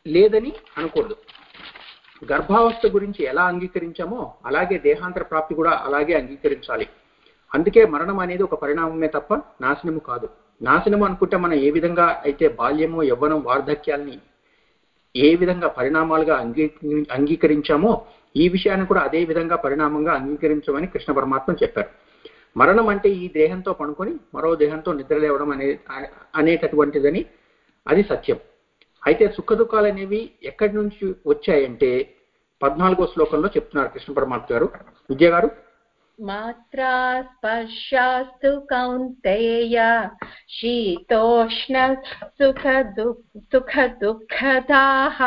లేదని అనకూడదు. గర్భావస్థ గురించి ఎలా అంగీకరించామో అలాగే దేహాంతర ప్రాప్తి కూడా అలాగే అంగీకరించాలి. అందుకే మరణం అనేది ఒక పరిణామమే తప్ప నాశనము కాదు. నాశనము అనుకుంటే మనం ఏ విధంగా అయితే బాల్యము, యవ్వనం, వార్ధక్యాల్ని ఏ విధంగా పరిణామాలుగా అంగీ అంగీకరించామో ఈ విషయాన్ని కూడా అదే విధంగా పరిణామంగా అంగీకరించమని కృష్ణ పరమాత్మ చెప్పారు. మరణం అంటే ఈ దేహంతో పడుకొని మరో దేహంతో నిద్రలేవడం అనే అనేటటువంటిదని అది సత్యం. అయితే సుఖ దుఃఖాలు అనేవి ఎక్కడి నుంచి వచ్చాయంటే పద్నాలుగో శ్లోకంలో చెప్తున్నారు కృష్ణ పరమాత్మ గారు. విద్య గారు, మాత్రా స్పర్శాస్తు కౌంతేయ శీతోష్ణ సుఖ సుఖ దుఃఖదాః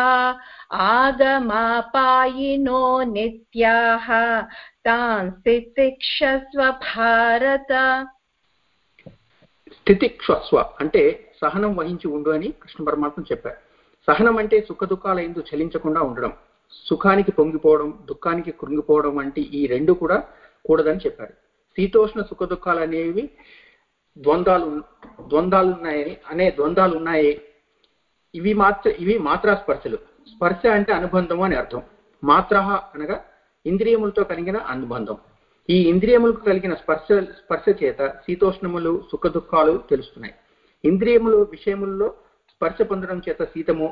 ఆగమాపాయినో నిత్యాః తాన్ స్థితిక్షస్వ భారత. స్థితిక్షస్వ అంటే సహనం వహించి ఉండు అని కృష్ణ పరమాత్మ చెప్పారు. సహనం అంటే సుఖ దుఃఖాల ఎందు చలించకుండా ఉండడం, సుఖానికి పొంగిపోవడం, దుఃఖానికి కృంగిపోవడం వంటి ఈ రెండు కూడా కూడదని చెప్పారు. శీతోష్ణ సుఖ దుఃఖాలు అనేవి ద్వంద్వాలు ద్వంద్వాలు ఉన్నాయని అనే ద్వంద్వాలు ఉన్నాయి. ఇవి మాత్ర ఇవి మాత్రా స్పర్శలు. స్పర్శ అంటే అనుబంధం అని అర్థం. మాత్ర అనగా ఇంద్రియములతో కలిగిన అనుబంధం. ఈ ఇంద్రియములకు కలిగిన స్పర్శ స్పర్శ చేత శీతోష్ణములు సుఖ దుఃఖాలు తెలుస్తున్నాయి. ఇంద్రియములు విషయములలో స్పర్శ పొందడం చేత శీతము,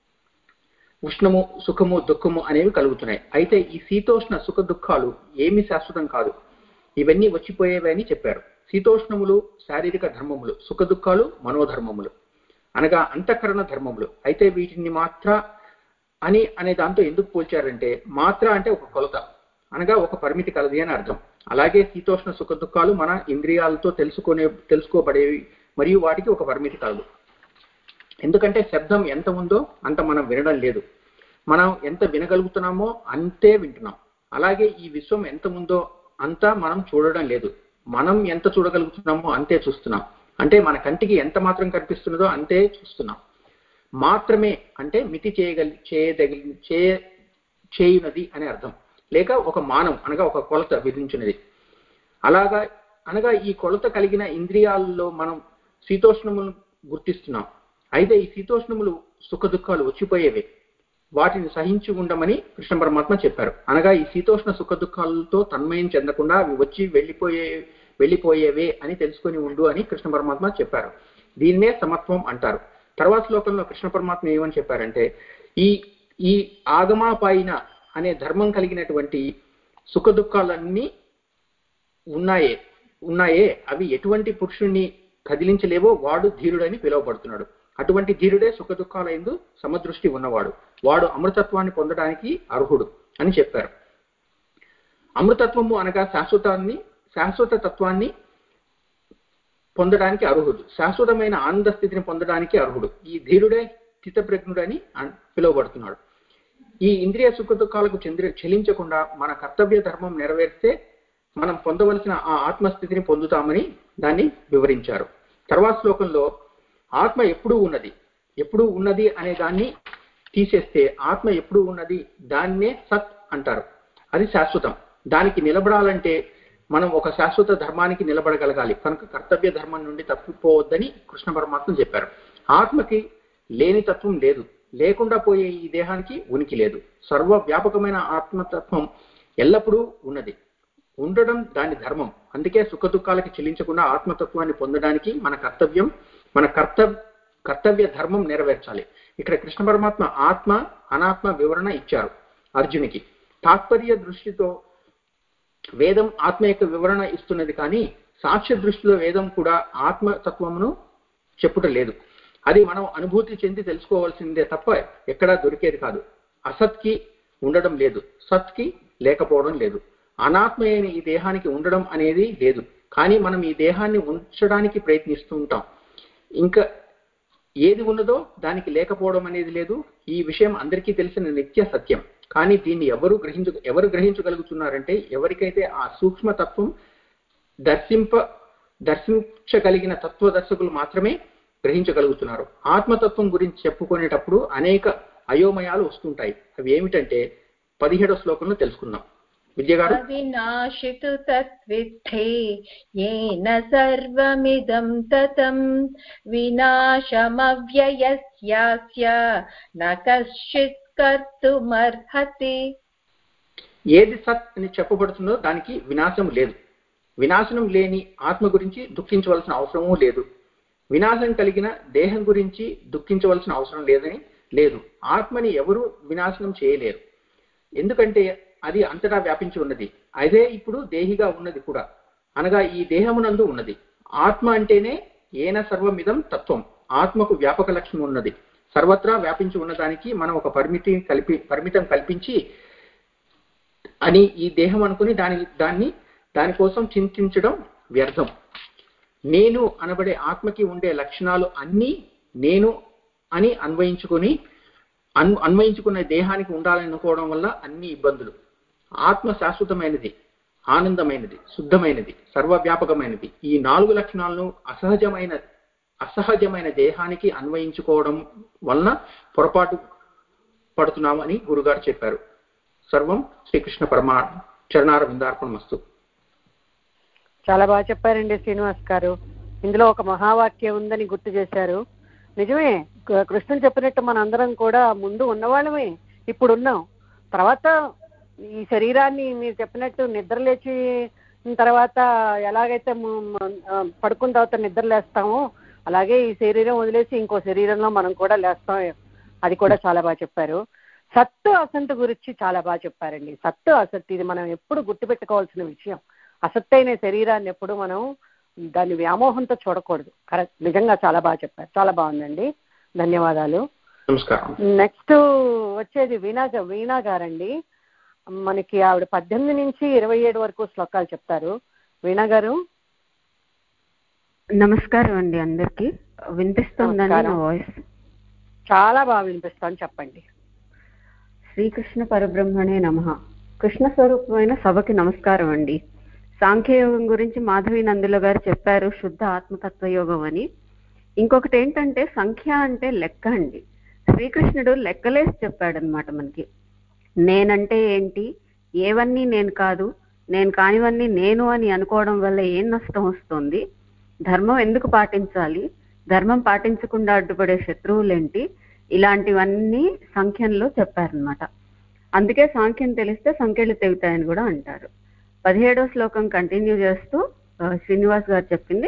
ఉష్ణము, సుఖము, దుఃఖము అనేవి కలుగుతున్నాయి. అయితే ఈ శీతోష్ణ సుఖ దుఃఖాలు ఏమి శాశ్వతం కాదు, ఇవన్నీ వచ్చిపోయేవి అని చెప్పారు. శీతోష్ణములు శారీరక ధర్మములు, సుఖ దుఃఖాలు మనోధర్మములు అనగా అంతఃకరణ ధర్మములు. అయితే వీటిని మాత్ర అని అనే దాంతో ఎందుకు పోల్చారంటే మాత్ర అంటే ఒక కొలత అనగా ఒక పరిమితి కలది అని అర్థం. అలాగే శీతోష్ణ సుఖ దుఃఖాలు మన ఇంద్రియాలతో తెలుసుకునే తెలుసుకోబడేవి మరియు వాటికి ఒక పరిమితి కలదు. ఎందుకంటే శబ్దం ఎంత ఉందో అంత మనం వినడం లేదు, మనం ఎంత వినగలుగుతున్నామో అంతే వింటున్నాం. అలాగే ఈ విశ్వం ఎంత ఉందో అంతా మనం చూడడం లేదు, మనం ఎంత చూడగలుగుతున్నామో అంతే చూస్తున్నాం. అంటే మన కంటికి ఎంత మాత్రం కనిపిస్తున్నదో అంతే చూస్తున్నాం. మాత్రమే అంటే మితి చేయగలి చేయదగి చేయ చేయునది అనే అర్థం, లేక ఒక మానం అనగా ఒక కొలత విధించినది. అలాగా అనగా ఈ కొలత కలిగిన ఇంద్రియాలలో మనం శీతోష్ణములను గుర్తిస్తున్నాం. అయితే ఈ శీతోష్ణములు సుఖ దుఃఖాలు వచ్చిపోయేవే, వాటిని సహించి ఉండమని కృష్ణ పరమాత్మ చెప్పారు. అనగా ఈ శీతోష్ణ సుఖ దుఃఖాలతో తన్మయం చెందకుండా అవి వచ్చి వెళ్ళిపోయే వెళ్ళిపోయేవే అని తెలుసుకొని ఉండు అని కృష్ణ పరమాత్మ చెప్పారు. దీన్నే సమత్వం అంటారు. తర్వాత శ్లోకంలో కృష్ణ పరమాత్మ ఏమని చెప్పారంటే ఈ ఈ ఆగమాపాయిన అనే ధర్మం కలిగినటువంటి సుఖ దుఃఖాలన్నీ ఉన్నాయే ఉన్నాయే అవి ఎటువంటి పురుషుణ్ణి కదిలించలేవో వాడు ధీరుడని పిలువబడుతున్నాడు. అటువంటి ధీరుడే సుఖ దుఃఖాల యందు సమదృష్టి ఉన్నవాడు, వాడు అమృతత్వాన్ని పొందడానికి అర్హుడు అని చెప్పారు. అమృతత్వము అనగా శాశ్వతాన్ని శాశ్వత తత్వాన్ని పొందడానికి అర్హుడు, శాశ్వతమైన ఆనంద స్థితిని పొందడానికి అర్హుడు. ఈ ధీరుడే స్థితప్రజ్ఞుడు అని పిలువబడుతున్నాడు. ఈ ఇంద్రియ సుఖ దుఃఖాలకు చెంది చెలించకుండా మన కర్తవ్య ధర్మం నెరవేరిస్తే మనం పొందవలసిన ఆ ఆత్మస్థితిని పొందుతామని దాన్ని వివరించారు. తర్వాత శ్లోకంలో ఆత్మ ఎప్పుడూ ఉన్నది ఎప్పుడూ ఉన్నది అనే దాన్ని తీసేస్తే ఆత్మ ఎప్పుడూ ఉన్నది దాన్నే సత్ అంటారు. అది శాశ్వతం. దానికి నిలబడాలంటే మనం ఒక శాశ్వత ధర్మానికి నిలబడగలగాలి. కనుక కర్తవ్య ధర్మం నుండి తప్పిపోవద్దని కృష్ణ పరమాత్మ చెప్పారు. ఆత్మకి లేని తత్వం లేదు, లేకుండా పోయే ఈ దేహానికి ఉనికి లేదు. సర్వవ్యాపకమైన ఆత్మతత్వం ఎల్లప్పుడూ ఉన్నది, ఉండడం దాని ధర్మం. అందుకే సుఖ దుఃఖాలకి చెల్లించకుండా ఆత్మతత్వాన్ని పొందడానికి మన కర్తవ్యం మన కర్తవ్య కర్తవ్య ధర్మం నెరవేర్చాలి. ఇక్కడ కృష్ణ పరమాత్మ ఆత్మ అనాత్మ వివరణ ఇచ్చారు అర్జునికి. తాత్పర్య దృష్టితో వేదం ఆత్మ యొక్క వివరణ ఇస్తున్నది, కానీ సాక్ష్య దృష్టిలో వేదం కూడా ఆత్మతత్వమును చెప్పుట లేదు. అది మనం అనుభూతి చెంది తెలుసుకోవాల్సిందే తప్ప ఎక్కడా దొరికేది కాదు. అసత్కి ఉండడం లేదు, సత్కి లేకపోవడం లేదు. అనాత్మ అయిన ఈ దేహానికి ఉండడం అనేది లేదు, కానీ మనం ఈ దేహాన్ని ఉంచడానికి ప్రయత్నిస్తూ ఉంటాం. ఇంకా ఏది ఉన్నదో దానికి లేకపోవడం అనేది లేదు. ఈ విషయం అందరికీ తెలిసిన నిత్య సత్యం. కానీ దీన్ని ఎవరు గ్రహించ ఎవరు గ్రహించగలుగుతున్నారంటే ఎవరికైతే ఆ సూక్ష్మతత్వం దర్శింప దర్శించగలిగిన తత్వదర్శకులు మాత్రమే గ్రహించగలుగుతున్నారు. ఆత్మతత్వం గురించి చెప్పుకునేటప్పుడు అనేక అయోమయాలు వస్తుంటాయి. అవి ఏమిటంటే పదిహేడో శ్లోకంలో తెలుసుకుందాం. విద్య గారు. అవినాశితు తత్విద్ధి ఏన సర్వమిదం తతం వినాశమవ్యయస్యాస్య న కశ్చిత్ కర్తుమర్హతి. ఏది సత్ అని చెప్పబడుతుందో దానికి వినాశం లేదు. వినాశనం లేని ఆత్మ గురించి దుఃఖించవలసిన అవసరమూ లేదు. వినాశం కలిగిన దేహం గురించి దుఃఖించవలసిన అవసరం లేదని లేదు. ఆత్మని ఎవరూ వినాశనం చేయలేరు, ఎందుకంటే అది అంతటా వ్యాపించి ఉన్నది. అదే ఇప్పుడు దేహిగా ఉన్నది కూడా, అనగా ఈ దేహమునందు ఉన్నది. ఆత్మ అంటేనే ఏన సర్వమిదం తత్వం. ఆత్మకు వ్యాపక లక్షణం ఉన్నది. సర్వత్రా వ్యాపించి ఉన్నదానికి మనం ఒక పరిమితి కల్పి పరిమితం కల్పించి అని ఈ దేహం అనుకుని దాని దాన్ని దానికోసం చింతించడం వ్యర్థం. నేను అనబడే ఆత్మకి ఉండే లక్షణాలు అన్నీ నేను అని అన్వయించుకొని అన్ అన్వయించుకున్న దేహానికి ఉండాలని అనుకోవడం వల్ల అన్ని ఇబ్బందులు. ఆత్మ శాశ్వతమైనది, ఆనందమైనది, శుద్ధమైనది, సర్వవ్యాపకమైనది. ఈ నాలుగు లక్షణాలను అసహజమైన అసహజమైన దేహానికి అన్వయించుకోవడం వలన పొరపాటు పడుతున్నాము అని గురుగారు చెప్పారు. సర్వం శ్రీకృష్ణ పరమా చరణార విందార్పణమస్తు. చాలా బాగా చెప్పారండి శ్రీనివాస్ గారు. ఇందులో ఒక మహావాక్యం ఉందని గుర్తు చేశారు. నిజమే, కృష్ణుడు చెప్పినట్టు మనందరం కూడా ముందు ఉన్నవాళ్ళమే, ఇప్పుడు ఉన్నాం. తర్వాత ఈ శరీరాన్ని మీరు చెప్పినట్టు నిద్రలేచి తర్వాత ఎలాగైతే పడుకున్న తర్వాత నిద్ర లేస్తామో అలాగే ఈ శరీరం వదిలేసి ఇంకో శరీరంలో మనం కూడా లేస్తాం. అది కూడా చాలా బాగా చెప్పారు. సత్తు అసత్తు గురించి చాలా బాగా చెప్పారండి. సత్తు అసత్తు ఇది మనం ఎప్పుడు గుర్తుపెట్టుకోవాల్సిన విషయం. అసత్తు అయిన శరీరాన్ని ఎప్పుడు మనం దాన్ని వ్యామోహంతో చూడకూడదు. కరెక్ట్, నిజంగా చాలా బాగా చెప్పారు. చాలా బాగుందండి, ధన్యవాదాలు. నమస్కారం. నెక్స్ట్ వచ్చేది వీణా వీణా గారండి. మనకి ఆవిడ పద్దెనిమిది నుంచి ఇరవై ఏడు వరకు శ్లోకాలు చెప్తారు. వీణా గారు. నమస్కారం అండి అందరికి. వినిపిస్తుందండి నా వాయిస్? చాలా బాగా వినిపిస్తాను, చెప్పండి. శ్రీకృష్ణ పరబ్రహ్మణే నమః. కృష్ణ స్వరూపమైన సభకి నమస్కారం అండి. సాంఖ్యయోగం గురించి మాధవి నందుల గారు చెప్పారు, శుద్ధ ఆత్మతత్వ యోగం అని. ఇంకొకటి ఏంటంటే సంఖ్య అంటే లెక్క అండి. శ్రీకృష్ణుడు లెక్కలేసి చెప్పాడనమాట మనకి. నేనంటే ఏంటి, ఏవన్నీ నేను కాదు, నేను కానివన్నీ నేను అని అనుకోవడం వల్ల ఏం నష్టం వస్తుంది, ధర్మం ఎందుకు పాటించాలి, ధర్మం పాటించకుండా అడ్డుపడే శత్రువులేంటి, ఇలాంటివన్నీ సంఖ్యంలో చెప్పారనమాట. అందుకే సాంఖ్యం తెలిస్తే సంఖ్యలు తెగుతాయని కూడా అంటారు. పదిహేడో శ్లోకం కంటిన్యూ చేస్తూ శ్రీనివాస్ గారు చెప్పింది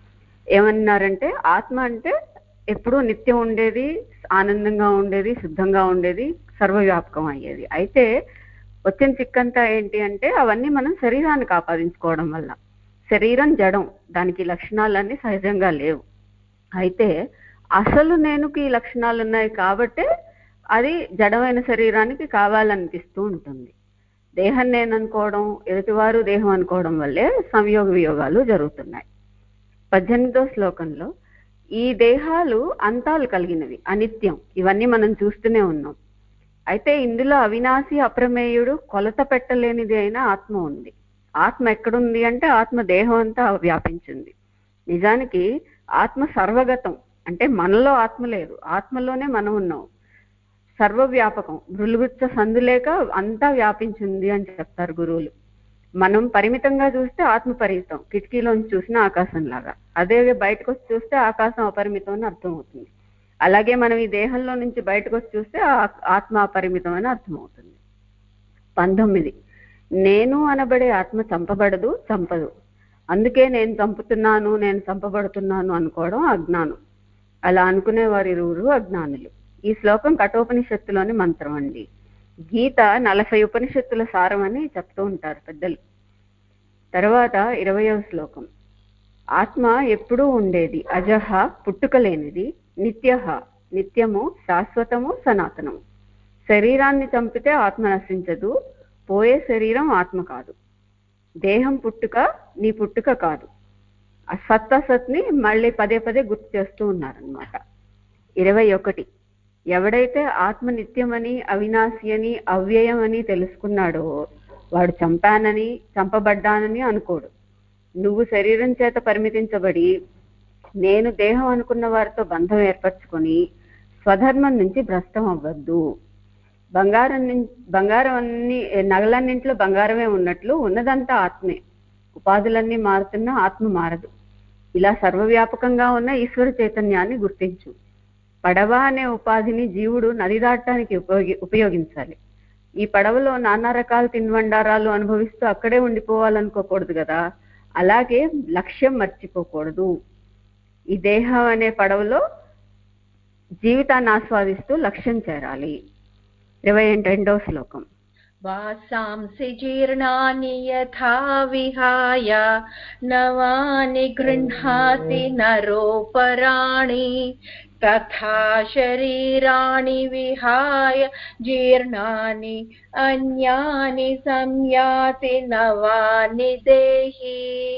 ఏమన్నారంటే, ఆత్మ అంటే ఎప్పుడూ నిత్యం ఉండేది, ఆనందంగా ఉండేది, శుద్ధంగా ఉండేది, సర్వవ్యాపకం అయ్యేది. అయితే వచ్చిన చిక్కంతా ఏంటి అంటే అవన్నీ మనం శరీరానికి ఆపాదించుకోవడం వల్ల. శరీరం జడం, దానికి లక్షణాలన్నీ సహజంగా లేవు. అయితే అసలు నేనుకి ఈ లక్షణాలు ఉన్నాయి కాబట్టే అది జడమైన శరీరానికి కావాలనిపిస్తూ ఉంటుంది. దేహం నేను అనుకోవడం, ఎదుటివారు దేహం అనుకోవడం వల్లే సంయోగ వియోగాలు జరుగుతున్నాయి. పద్దెనిమిదో శ్లోకంలో ఈ దేహాలు అంతాలు కలిగినవి, అనిత్యం, ఇవన్నీ మనం చూస్తూనే ఉన్నాం. అయితే ఇందులో అవినాశి, అప్రమేయుడు, కొలత పెట్టలేనిది అయిన ఆత్మ ఉంది. ఆత్మ ఎక్కడుంది అంటే ఆత్మ దేహం అంతా వ్యాపించింది. నిజానికి ఆత్మ సర్వగతం, అంటే మనలో ఆత్మ లేదు, ఆత్మలోనే మనం ఉన్నాం. సర్వవ్యాపకం, మృలుగుచ్చ సందులేక అంతా వ్యాపించింది అని చెప్తారు గురువులు. మనం పరిమితంగా చూస్తే ఆత్మ పరిమితం, కిటికీలోంచి చూసిన ఆకాశంలాగా. అదే బయటకు వచ్చి చూస్తే ఆకాశం అపరిమితం అని అర్థం అవుతుంది. అలాగే మనం ఈ దేహంలో నుంచి బయటకు వచ్చి చూస్తే ఆత్మ అపరిమితం అని అర్థమవుతుంది. పంతొమ్మిది, నేను అనబడే ఆత్మ చంపబడదు, చంపదు. అందుకే నేను చంపుతున్నాను, నేను చంపబడుతున్నాను అనుకోవడం అజ్ఞానం. అలా అనుకునే వారు ఇరువురు అజ్ఞానులు. ఈ శ్లోకం కఠోపనిషత్తులోని మంత్రం అండి. గీత నలభై ఉపనిషత్తుల సారం అని చెప్తూ ఉంటారు పెద్దలు. తర్వాత ఇరవయవ శ్లోకం, ఆత్మ ఎప్పుడూ ఉండేది, అజహ, పుట్టుకలేనిది, నిత్య, నిత్యము, శాశ్వతము, సనాతనము. శరీరాన్ని చంపితే ఆత్మ నశించదు, పోయే శరీరం ఆత్మ కాదు. దేహం పుట్టుక నీ పుట్టుక కాదు. సత్ అసత్ని మళ్ళీ పదే పదే గుర్తు చేస్తూ ఉన్నారనమాట. ఇరవై ఒకటి, ఎవడైతే ఆత్మ నిత్యమని, అవినాశి అని, అవ్యయం అని తెలుసుకున్నాడో వాడు చంపానని, చంపబడ్డానని అనుకోడు. నువ్వు శరీరం చేత పరిమితించబడి నేను దేహం అనుకున్న వారితో బంధం ఏర్పరచుకొని స్వధర్మం నుంచి భ్రష్టం అవ్వద్దు. బంగారం బంగారం అన్ని నగలన్నింట్లో బంగారమే ఉన్నట్లు ఉన్నదంతా ఆత్మే. ఉపాధులన్నీ మారుతున్నా ఆత్మ మారదు. ఇలా సర్వవ్యాపకంగా ఉన్న ఈశ్వర చైతన్యాన్ని గుర్తించు. పడవ అనే ఉపాధిని జీవుడు నది దాటడానికి ఉపయోగి ఉపయోగించాలి. ఈ పడవలో నానా రకాల తిన్వండారాలు అనుభవిస్తూ అక్కడే ఉండిపోవాలనుకోకూడదు కదా. అలాగే లక్ష్యం మర్చిపోకూడదు. ఈ దేహం అనే పడవలో జీవితాన్ని ఆస్వాదిస్తూ లక్ష్యం చేరాలి. ఇరవై రెండవ శ్లోకం. వాసాంసి జీర్ణాని యథా విహాయ నవాని గృహ్ణాతి నరోపరాణి తథా శరీరాణి విహాయ జీర్ణాని అన్యాని సంయాతి నవాని దేహి.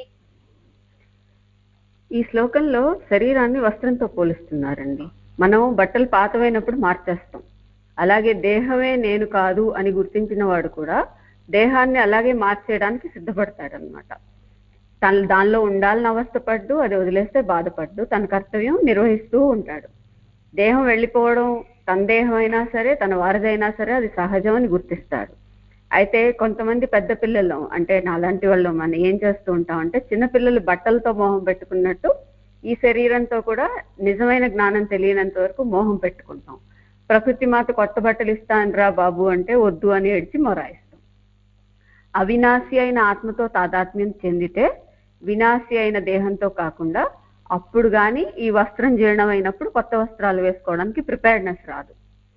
ఈ శ్లోకంలో శరీరాన్ని వస్త్రంతో పోలుస్తున్నారండి. మనం బట్టలు పాతవైనప్పుడు మార్చేస్తాం. అలాగే దేహమే నేను కాదు అని గుర్తించిన వాడు కూడా దేహాన్ని అలాగే మార్చేయడానికి సిద్ధపడతాడనమాట. తను దానిలో ఉండాలని అవస్థపడ్డు, అది వదిలేస్తే బాధపడ్డు, తన కర్తవ్యం నిర్వహిస్తూ ఉంటాడు. దేహం వెళ్ళిపోవడం తన దేహం అయినా సరే తన వారిదైనా సరే అది సహజం అని గుర్తిస్తాడు. అయితే కొంతమంది పెద్ద పిల్లలు అంటే నాలాంటి వాళ్ళు మనం ఏం చేస్తూ ఉంటాం అంటే చిన్నపిల్లలు బట్టలతో మోహం పెట్టుకున్నట్టు ఈ శరీరంతో కూడా నిజమైన జ్ఞానం తెలియనంత వరకు మోహం పెట్టుకుంటాం. ప్రకృతి మాత కొత్త బట్టలు ఇస్తానరా బాబు అంటే వద్దు అని ఏడ్చి మొరాయిస్తాం. అవినాశి అయిన ఆత్మతో తాదాత్మ్యం చెందితే వినాశి అయిన దేహంతో కాకుండా అప్పుడు కానీ ఈ వస్త్రం జీర్ణమైనప్పుడు కొత్త వస్త్రాలు వేసుకోవడానికి ప్రిపేర్డ్నెస్ రాదు.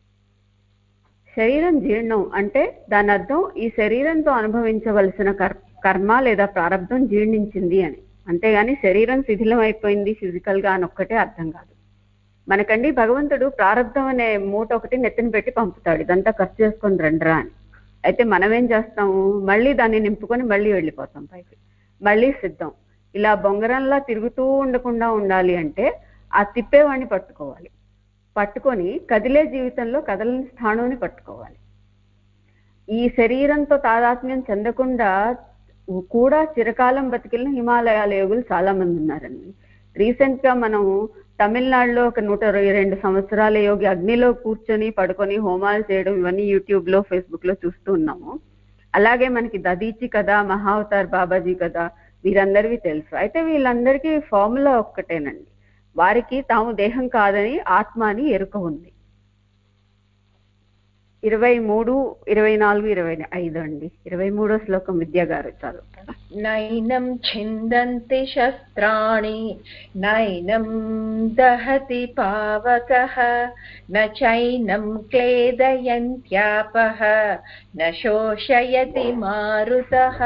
శరీరం జీర్ణం అంటే దాని అర్థం ఈ శరీరంతో అనుభవించవలసిన కర్మ లేదా ప్రారంధం జీర్ణించింది అని. అంతేగాని శరీరం శిథిలం అయిపోయింది ఫిజికల్ గా అని ఒక్కటే అర్థం కాదు. మనకండి భగవంతుడు ప్రారంధం అనే మూట ఒకటి నెత్తిన పెట్టి పంపుతాడు, ఇదంతా ఖర్చు చేసుకొని రండ్రా అని. అయితే మనం ఏం చేస్తాము, మళ్ళీ దాన్ని నింపుకొని మళ్ళీ వెళ్ళిపోతాం పైకి, మళ్ళీ సిద్ధం. ఇలా బొంగరంలా తిరుగుతూ ఉండకుండా ఉండాలి అంటే ఆ తిప్పేవాడిని పట్టుకోవాలి. పట్టుకొని కదిలే జీవితంలో కదలని స్థానాన్ని పట్టుకోవాలి. ఈ శరీరంతో తాదాత్మ్యం చెందకుండా కూడా చిరకాలం బతికిన హిమాలయాల యోగులు చాలా మంది ఉన్నారండి. రీసెంట్ గా మనం తమిళనాడులో ఒక నూట ఇరవై రెండు సంవత్సరాల యోగి అగ్నిలో కూర్చొని పడుకొని హోమాలు చేయడం ఇవన్నీ యూట్యూబ్ లో ఫేస్బుక్ లో చూస్తూ ఉన్నాము. అలాగే మనకి దదీచి కథ, మహావతార్ బాబాజీ కథ వీరందరివి తెలుసు. అయితే వీళ్ళందరికీ ఫార్ములా ఒక్కటేనండి, వారికి తాము దేహం కాదని ఆత్మ అని ఎరుక ఉంది. ఇరవై మూడు ఇరవై నాలుగు ఇరవై ఐదు అండి. ఇరవై మూడో శ్లోకం విద్యా గారు చదువుతారు. నైనం ఛిందంతి శస్త్రాణి నైనం దహతి పావకః న చైనం క్లేదయంత్యాపః న శోషయతి మారుతః.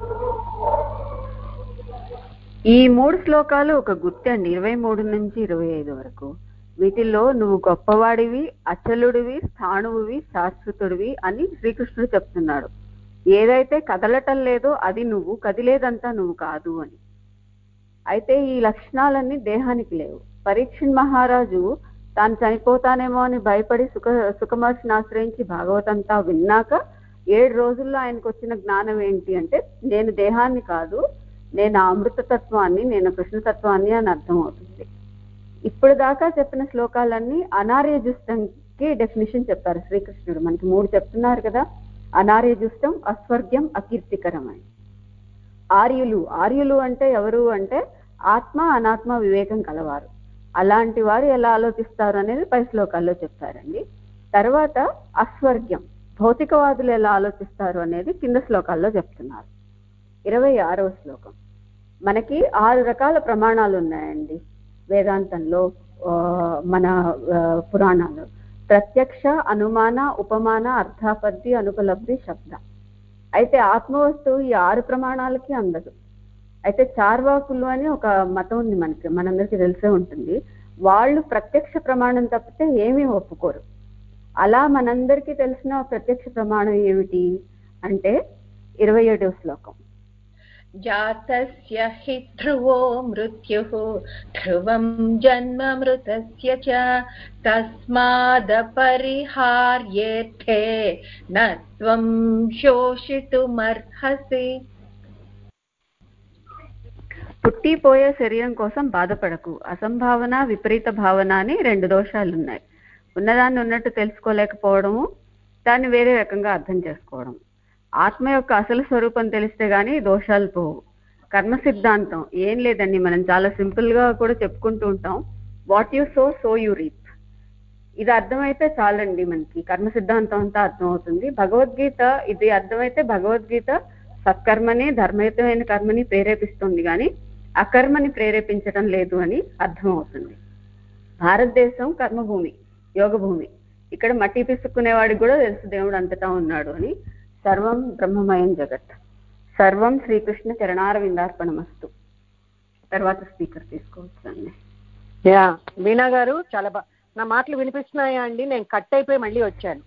ఈ మూడు శ్లోకాలు ఒక గుర్తు అండి, ఇరవై మూడు నుంచి ఇరవై ఐదు వరకు. వీటిల్లో నువ్వు గొప్పవాడివి, అచలుడివి, స్థాణువువి, శాశ్వతుడివి అని శ్రీకృష్ణుడు చెప్తున్నాడు. ఏదైతే కదలటం లేదో అది నువ్వు, కదిలేదంతా నువ్వు కాదు అని. అయితే ఈ లక్షణాలన్నీ దేహానికి లేవు. పరీక్షణ్ మహారాజు తాను చనిపోతానేమో అని భయపడి సుఖ సుఖమహర్షిని ఆశ్రయించి భాగవతంతా విన్నాక ఏడు రోజుల్లో ఆయనకు వచ్చిన జ్ఞానం ఏంటి అంటే నేను దేహాన్ని కాదు, నేను అమృతతత్వాన్ని, నేను కృష్ణతత్వాన్ని అని అర్థమవుతుంది. ఇప్పుడు దాకా చెప్పిన శ్లోకాలన్నీ అనార్యజుష్టంకి డెఫినేషన్ చెప్పారు శ్రీకృష్ణుడు. మనకి మూడు చెప్తున్నారు కదా, అనార్యజుష్టం, అస్వర్గ్యం, అకీర్తికరం అని. ఆర్యులు ఆర్యులు అంటే ఎవరు అంటే ఆత్మ అనాత్మ వివేకం కలవారు. అలాంటి వారు ఎలా ఆలోచిస్తారు అనేది పై శ్లోకాల్లో చెప్తారండి. తర్వాత అస్వర్గ్యం, భౌతికవాదులు ఎలా ఆలోచిస్తారు అనేది కింద శ్లోకాల్లో చెప్తున్నారు. ఇరవై ఆరవ శ్లోకం. మనకి ఆరు రకాల ప్రమాణాలు ఉన్నాయండి వేదాంతంలో, మన పురాణాలు. ప్రత్యక్ష, అనుమాన, ఉపమాన, అర్థాపత్తి, అనుపలబ్ధి, శబ్ద. అయితే ఆత్మవస్తువు ఈ ఆరు ప్రమాణాలకి అందదు. అయితే చార్వాకులు అని ఒక మతం ఉంది మనకి, మనందరికీ తెలిసే ఉంటుంది. వాళ్ళు ప్రత్యక్ష ప్రమాణం తప్పితే ఏమీ ఒప్పుకోరు. అలా మనందరికీ తెలిసిన ప్రత్యక్ష ప్రమాణం ఏమిటి అంటే ఇరవై ఏడవ శ్లోకం. జాతస్య హి ధ్రువో మృత్యుః ధ్రువం జన్మ మృతస్య చ తస్మాదపరిహార్యేర్థే న త్వం శోషితుమర్హసి. పుట్టిపోయే శరీరం కోసం బాధపడకు. అసంభావన, విపరీత భావన అని రెండు దోషాలు ఉన్నాయి. ఉన్నదాన్ని ఉన్నట్టు తెలుసుకోలేకపోవడము, దాన్ని వేరే రకంగా అర్థం చేసుకోవడం. ఆత్మ యొక్క అసలు స్వరూపం తెలిస్తే గానీ దోషాలు పోవు. కర్మ సిద్ధాంతం ఏం లేదండి, మనం చాలా సింపుల్ గా కూడా చెప్పుకుంటూ ఉంటాం, what you sow so you reap. ఇది అర్థమైతే చాలండి, మనకి కర్మ సిద్ధాంతం అంతా అర్థం అవుతుంది. భగవద్గీత ఇది అర్థమైతే భగవద్గీత సత్కర్మని ధర్మయుతమైన కర్మని ప్రేరేపిస్తుంది కానీ అకర్మని ప్రేరేపించడం లేదు అని అర్థమవుతుంది. భారతదేశం కర్మభూమి, యోగ భూమి. ఇక్కడ మట్టి పిసుక్కునేవాడికి కూడా తెలుసు దేవుడు అంతటా ఉన్నాడు అని. సర్వం బ్రహ్మమయం జగత్. సర్వం శ్రీకృష్ణ చరణారవిందార్పణమస్తు. తర్వాత స్పీకర్ తీసుకోవచ్చండి. యా వీణా గారు, చాలా బా నా మాటలు వినిపిస్తున్నాయా అండి? నేను కట్ అయిపోయి మళ్ళీ వచ్చాను.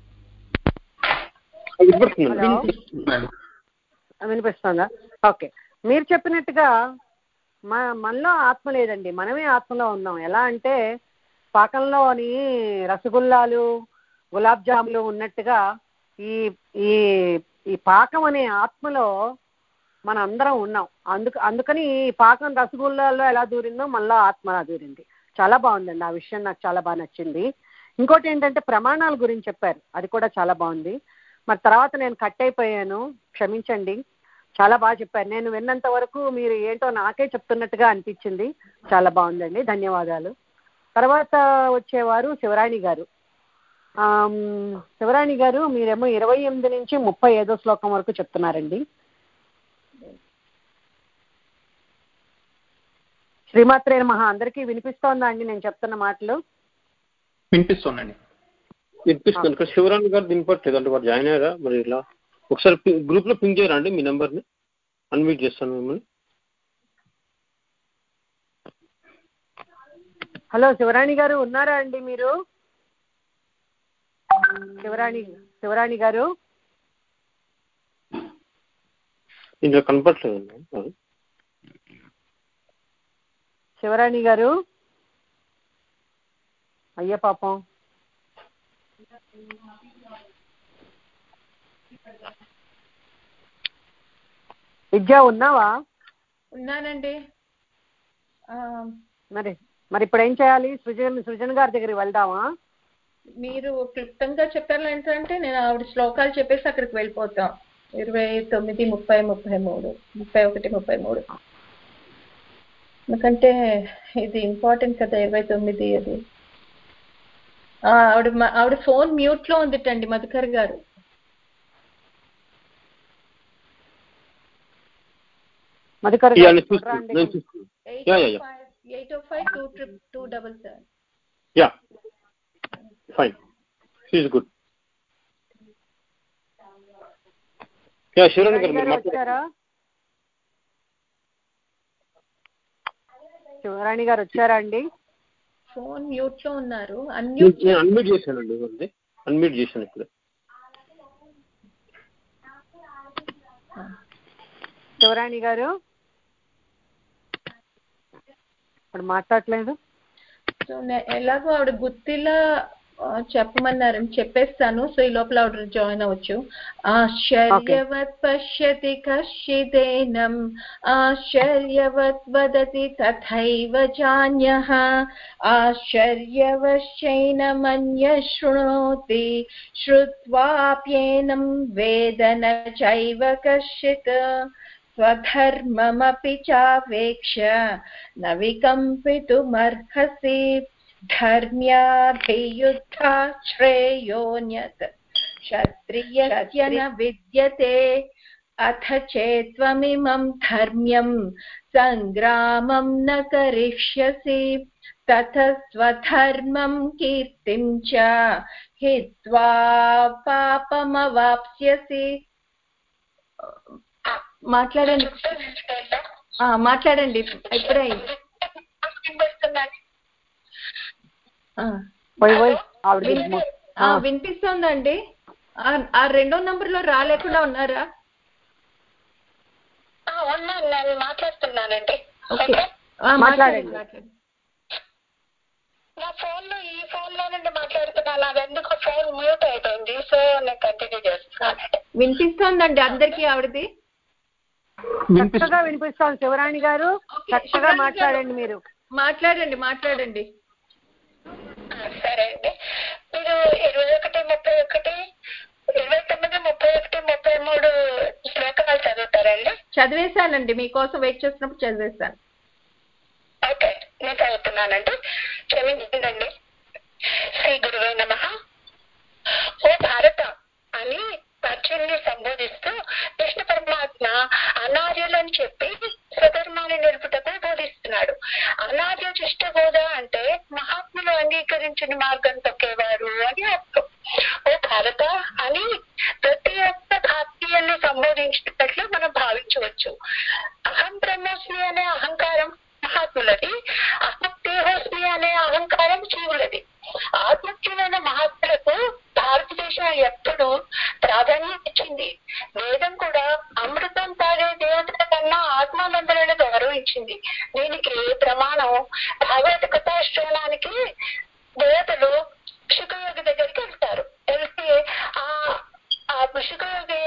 వినిపిస్తుందా? ఓకే. మీరు చెప్పినట్టుగా మన మనలో ఆత్మ లేదండి, మనమే ఆత్మలో ఉన్నాం. ఎలా అంటే పాకంలోని రసగుల్లాలు గులాబ్ జాములు ఉన్నట్టుగా ఈ ఈ ఈ పాకం అనే ఆత్మలో మన అందరం ఉన్నాం. అందుకు అందుకని ఈ పాకం రసగుల్లాల్లో ఎలా దూరిందో మనలో ఆత్మ అలా దూరింది. చాలా బాగుందండి, ఆ విషయం నాకు చాలా బాగా నచ్చింది. ఇంకోటి ఏంటంటే ప్రమాణాల గురించి చెప్పారు, అది కూడా చాలా బాగుంది. మరి తర్వాత నేను కట్ అయిపోయాను, క్షమించండి. చాలా బాగా చెప్పారు. నేను విన్నంత వరకు మీరు ఏంటో నాకే చెప్తున్నట్టుగా అనిపించింది. చాలా బాగుందండి, ధన్యవాదాలు. తర్వాత వచ్చేవారు శివరాణి గారు. శివరాణి గారు, మీరేమో ఇరవై ఎనిమిది నుంచి ముప్పై ఐదో శ్లోకం వరకు చెప్తున్నారండి. శ్రీమాత్రే నమః. అందరికీ వినిపిస్తోందా అండి నేను చెప్తున్న మాటలు? వినిపిస్తోందండి. వినిపిస్తుంది. శివరాణి గారు వినపట్లేదు అంటే వారు జాయిన్ అయ్యారా మరి? ఇలా ఒకసారి గ్రూప్ లో పింక్ చేయరా అండి మీ నెంబర్ని, అన్మ్యూట్ చేస్తాను మిమ్మల్ని. హలో శివరాణి గారు, ఉన్నారా అండి మీరు? శివరాణి శివరాణి గారు ఇందులో కనపట్లేదు. శివరాణి గారు, అయ్యే పాపం. విద్య ఉన్నావా? ఉన్నానండి. మరి మరి ఇప్పుడు ఏం చేయాలి? సృజన్ సృజన్ గారి దగ్గరికి వెళ్దామా? మీరు క్లుప్తంగా చెప్పారంటే నేను ఆవిడ శ్లోకాలు చెప్పేసి అక్కడికి వెళ్ళిపోతాం. ఇరవై తొమ్మిది ముప్పై ముప్పై మూడు ముప్పై ఒకటి ముప్పై మూడు ఎందుకంటే ఇది ఇంపార్టెంట్ కదా. ఇరవై తొమ్మిది అది ఆవిడ ఆవిడ ఫోన్ మ్యూట్ లో ఉందిటండి మధుకర్ గారు. Madhukar eight O five two triple two double seven. Yeah fine, she is good. Yeah Shivarani గారు మీరు వచ్చారా? శివరాణి గారు వచ్చారా అండి? ఫోన్ మ్యూట్ లో ఉన్నారు. అన్మ్యూట్ అన్మ్యూట్ చేశానండి, అన్మ్యూట్ చేశాను ఇప్పుడు. శివరాణి గారు ఇప్పుడు మాట్లాడలేదు. సో ఎలాగో ఆవిడ గుత్తిలా చెప్పమన్నారని చెప్పేస్తాను. సో ఈ లోపల ఆవిడ జాయిన్ అవ్వచ్చు. ఆశ్చర్యవత్ పశ్యతి కశ్చిదేనం ఆశ్చర్యవత్ వదతి తథైవ చాన్యః ఆశ్చర్యవశ్చైనమన్యః శృణోతి శ్రుత్వాప్యేనం వేద న చైవ కశ్చిత్ స్వధర్మమపి చావేక్ష న వికంపితుమర్హసి ధర్మ్యాభియుద్ధా శ్రేయోన్యత్ క్షత్రియస్య న విద్యతే అథ చేత్వమిమం ధర్మ్యం సంగ్రామం న కరిష్యసి తథ స్వధర్మం కీర్తిం చ హిత్వా పాపమవాప్స్యసి. మాట్లాడండి మాట్లాడండి ఇప్పుడే వినిపిస్తుందండి. ఆ రెండో నంబర్ లో రాలేకుండా ఉన్నారా? మాట్లాడుతున్నానండి. మాట్లాడండి. నా ఫోన్ లో ఈ ఫోన్ లో నుండి మాట్లాడుతున్నాను, అది ఎందుకు ఫోన్ మ్యూట్ అయిపోయింది. సో నేను కంటిన్యూ చేస్తున్నాను. వినిపిస్తుందండి అందరికి ఆవిడది చక్కగా వినిపిస్తోంది. శివరాణి గారు చక్కగా మాట్లాడండి. మీరు మాట్లాడండి మాట్లాడండి సరే అండి. మీరు ఇరవై ఒకటి ముప్పై ఒకటి చదివేశానండి, మీకోసం వెయిట్ చేస్తున్నప్పుడు చదివేశాను. ఓకే, నేను చదువుతున్నానండి, క్షమించండి. శ్రీ గురువే నమః. ఓ భారత అని అర్జున్ని సంబోధిస్తూ కృష్ణ పరమాత్మ అనార్యులని చెప్పి స్వధర్మాన్ని నిలుపుటకు బోధిస్తున్నాడు. అనార్య శిష్టబోధ అంటే మహాత్ములు అంగీకరించిన మార్గం తొక్కేవారు అని అర్థం. ఓ భారత అని ప్రతి ఒక్క భారతీయుల్ని సంబోధించినట్లు మనం భావించవచ్చు. అహం బ్రహ్మస్మి అనే అహంకారం మహాత్ములది, అహందేహస్మి అనే అహంకారం జీవులది. ఆత్మజ్ఞులైన మహాత్ములకు భారతదేశం ఎప్పుడు ప్రాధాన్యం ఇచ్చింది. వేదం కూడా అమృతం తాగే దేవతల కన్నా ఆత్మానందులను గౌరవించింది. దీనికి ప్రమాణం భాగవత కథాశ్రవణానికి దేవతలు శుకయోగి దగ్గరికి వెళ్తారు. వెళ్తే ఆ ఆ శుకయోగి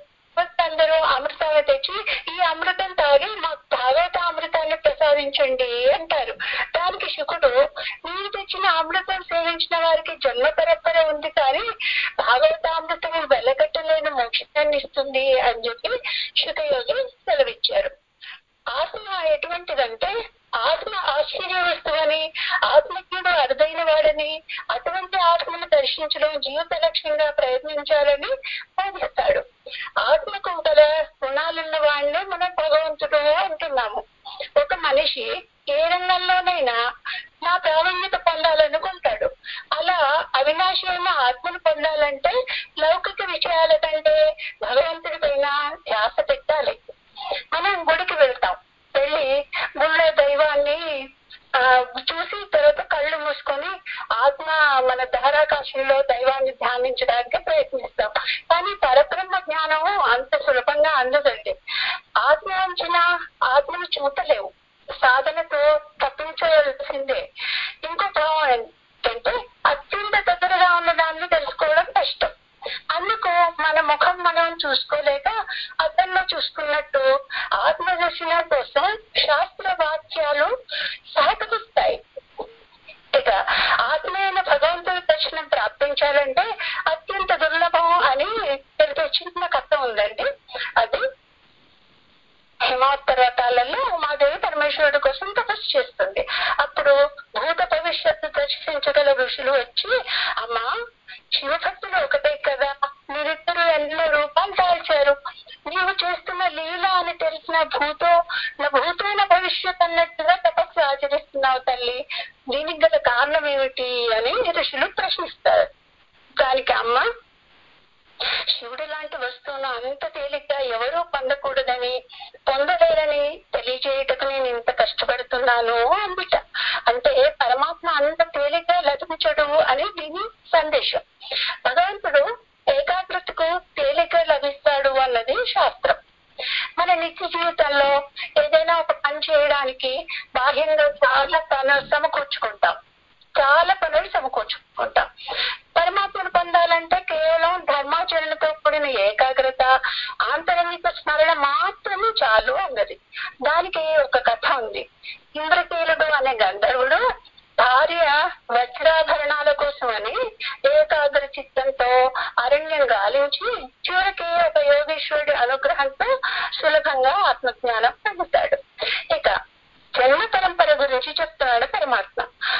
అందరూ అమృతాన్ని తెచ్చి ఈ అమృతం తాగి మాకు భాగవత అమృతాన్ని ప్రసాదించండి అంటారు. దానికి శుకుడు, మీరు తెచ్చిన అమృతం సేవించిన వారికి జన్మ పరంపర ఉంది కానీ భాగవతామృతం వెలకట్టలేని మోక్షాన్ని ఇస్తుంది అని చెప్పి శుకయోగి సెలవిచ్చారు. ఆత్మ ఎటువంటిదంటే ఆత్మ ఆశ్చర్య వస్తువని, ఆత్మజ్ఞుడు అరుదైన వాడని, అటువంటి ఆత్మను దర్శించడం జీవిత లక్ష్యంగా ప్రయత్నించాలని బోధిస్తాడు. ఆత్మకు గల గుణాలున్న వాడినే మనం భగవంతుడు అంటున్నాము. ఒక మనిషి ఏ రంగంలోనైనా నా ప్రావీణ్యత పొందాలనుకుంటాడు. అలా అవినాశి అయిన ఆత్మను పొందాలంటే లౌకిక విషయాల కంటే భగవంతుడి పైన ధ్యాస పెట్టాలి. మనం గుడికి వెళ్తాం, వెళ్ళి గుళ్ళో దైవాన్ని ఆ చూసి తర్వాత కళ్ళు మూసుకొని ఆత్మ మన ధారాకాశంలో దైవాన్ని ధ్యానించడానికి ప్రయత్నిస్తాం. కానీ పరబ్రహ్మ జ్ఞానం అంత సులభంగా అందదండి. ఆత్మ అంచిన ఆత్మను చూడలేవు, సాధనతో తప్పించవలసిందే. ఇంకో భావం ఏంటంటే అత్యంత దగ్గరగా ఉన్న దాన్ని తెలుసుకోవడం కష్టం. అందుకు మన ముఖం మనం చూసుకోలేక అతల్లో చూసుకున్నట్టు ఆత్మదర్శన కోసం శాస్త్ర వాక్యాలు సహకరిస్తాయి. ఇక ఆత్మైన భగవంతుడి దర్శనం ప్రాప్తించాలంటే అత్యంత దుర్లభం అని తెలిపే చిన్న కథ ఉందండి. అది హిమావత్ పర్వతాలలో ఉమాదేవి పరమేశ్వరుడి కోసం తపస్సు చేస్తుంది. అప్పుడు భూత భవిష్యత్తు దర్శించగల ఋషులు వచ్చి, అమ్మా శివభక్తులు ఒకటే కదా, మీరిద్దరు ఎన్నో రూపాలు దాల్చారు, నీవు చేస్తున్న లీల అని తెలిసిన భూతో నా భూతమైన భవిష్యత్ అన్నట్టుగా తపస్సు ఆచరిస్తున్నావు తల్లి, దీనికి గల కారణం ఏమిటి అని ఋషులు ప్రశ్నిస్తారు. దానికి అమ్మ, శివుడు లాంటి వస్తువును అంత తేలిగ్గా ఎవరూ పొందకూడదని, పొందలేరని తెలియజేయటకు నేను ఇంత కష్టపడుతున్నాను అందుట. అంటే పరమాత్మ అంత తేలిగ్గా లభించడు అని దీని సందేశం. భగవంతుడు ఏకాగ్రతకు తేలిగ్గా లభిస్తాడు అన్నది శాస్త్రం. మన నిత్య జీవితంలో ఏదైనా ఒక పని చేయడానికి బాహ్యంగా చాలా పనులు సమకూర్చుకుంటాం, చాలా పనులు సమకూర్చుకుంటాం. పరమాత్మను పొందాలంటే కేవలం ధర్మాచరణతో కూడిన ఏకాగ్రత, ఆంతరంగిక స్మరణ మాత్రమే చాలు అన్నది. దానికి ఒక కథ ఉంది. ఇంద్రకీలుడు అనే గంధర్వుడు భార్య వజ్రాభరణాల కోసమని ఏకాగ్ర చిత్తంతో అరణ్యం గాలించి చివరికి ఒక యోగేశ్వరుడి అనుగ్రహంతో సులభంగా ఆత్మజ్ఞానం పొందుతాడు. ఇక జన్మ పరంపర గురించి చెప్తున్నాడు పరమాత్మ.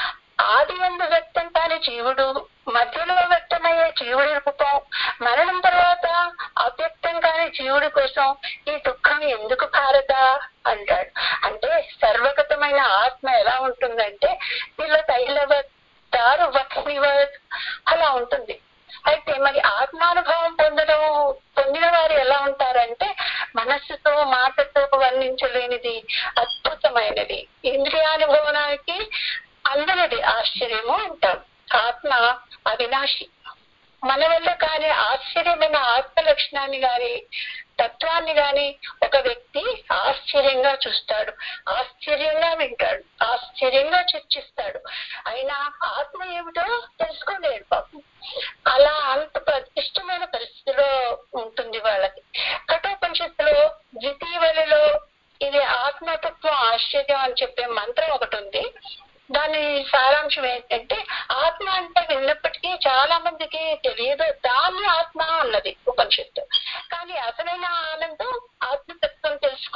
ఆది యందు వ్యక్తం కాని జీవుడు, మధ్యలో వ్యక్తమయ్యే జీవుడి రూపం, మరణం తర్వాత అవ్యక్తం కాని జీవుడి కోసం ఈ దుఃఖం ఎందుకు భారత అంటాడు. అంటే సర్వగతమైన ఆత్మ ఎలా ఉంటుందంటే వీళ్ళ తైలవత్ దారు వక్నివత్ అలా ఉంటుంది. అయితే మరి ఆత్మానుభవం పొందడం పొందిన వారు ఎలా ఉంటారంటే మనస్సుతో మాటతో వర్ణించలేనిది, అద్భుతమైనది, ఇంద్రియానుభవానికి అందరిది ఆశ్చర్యము అంటాం. ఆత్మ అవినాశి. మన వల్ల కానీ ఆశ్చర్యమైన ఆత్మ లక్షణాన్ని గాని తత్వాన్ని గాని ఒక వ్యక్తి ఆశ్చర్యంగా చూస్తాడు, ఆశ్చర్యంగా వింటాడు, ఆశ్చర్యంగా చర్చిస్తాడు. అయినా ఆత్మ ఏమిటో తెలుసుకోలేడు పాపం. అలా అంత ఇష్టమైన పరిస్థితిలో ఉంటుంది వాళ్ళకి. కఠోపనిషత్తులో ద్వితీయవలిలో ఇది ఆత్మతత్వం ఆశ్చర్యం అని చెప్పే మంత్రం ఒకటి ఉంది. దాని సారాంశం ఏంటంటే ఆత్మ అంటే విన్నప్పటికీ చాలా మందికి తెలియదు, దాన్ని ఆత్మ అన్నది ఉపనిషత్తు. కానీ అసలైన ఆనందం ఆత్మతత్వం తెలుసుకుని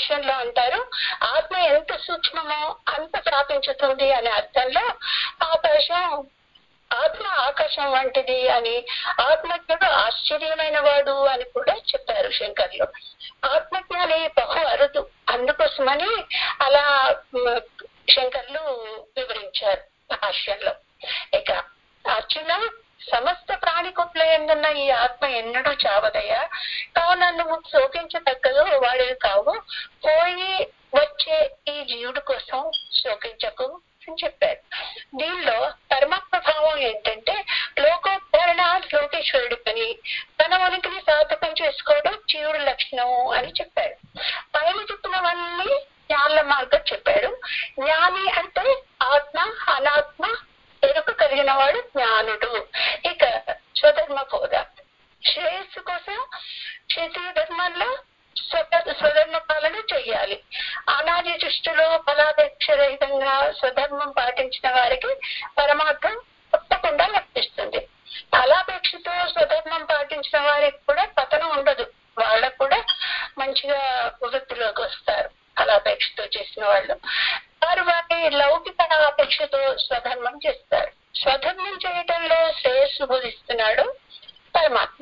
భాష్యంలో అంటారు ఆత్మ ఎంత సూక్ష్మమో అంత వ్యాపించుతుంది అనే అర్థంలో ఆకాశం ఆత్మ ఆకాశం వంటిది అని, ఆత్మజ్ఞుడు ఆశ్చర్యమైన వాడు అని కూడా చెప్పారు శంకర్లు. ఆత్మజ్ఞాని బహు అరుదు, అందుకోసమని అలా శంకర్లు వివరించారు భాష్యంలో. ఇక అర్జున, సమస్త ప్రాణికుట్ల ఎందున్న ఈ ఆత్మ ఎన్నడూ చావదయ్యా, కావున నువ్వు శోకించదగ్గదు వాడివి కావు, పోయి వచ్చే ఈ జీవుడి కోసం శోకించకు అని చెప్పారు. దీనిలో పరమాత్మ భావం ఏంటంటే లోకోద్ధరణ లోకేశ్వరుడి పని, తన ఉనికిని సార్థకం చేసుకోవడం జీవుడి లక్షణం అని చెప్పాడు. పైన చెప్పినవన్నీ జ్ఞానుల మార్గం చెప్పాడు. జ్ఞాని అంటే ఆత్మ అనాత్మ ఎరుక కలిగిన వాడు జ్ఞానుడు. ఇక స్వధర్మ బోధ, శ్రేయస్సు కోసం క్షత్రియ ధర్మంలో స్వధర్మ పాలన చెయ్యాలి. అనాది దృష్టిలో ఫలాపేక్ష రహితంగా స్వధర్మం పాటించిన వారికి పరమార్థం తప్పకుండా లభిస్తుంది. ఫలాపేక్షతో స్వధర్మం పాటించిన వారికి కూడా పతనం ఉండదు, వాళ్ళకు కూడా మంచిగా వృత్తిలోకి వస్తారు. ఫలాపేక్షతో చేసిన వాళ్ళు వారు వారి లౌకిక అపేక్షతో స్వధర్మం చేస్తారు. స్వధర్మం చేయటంలో శ్రేయస్సు బోధిస్తున్నాడు పరమాత్మ.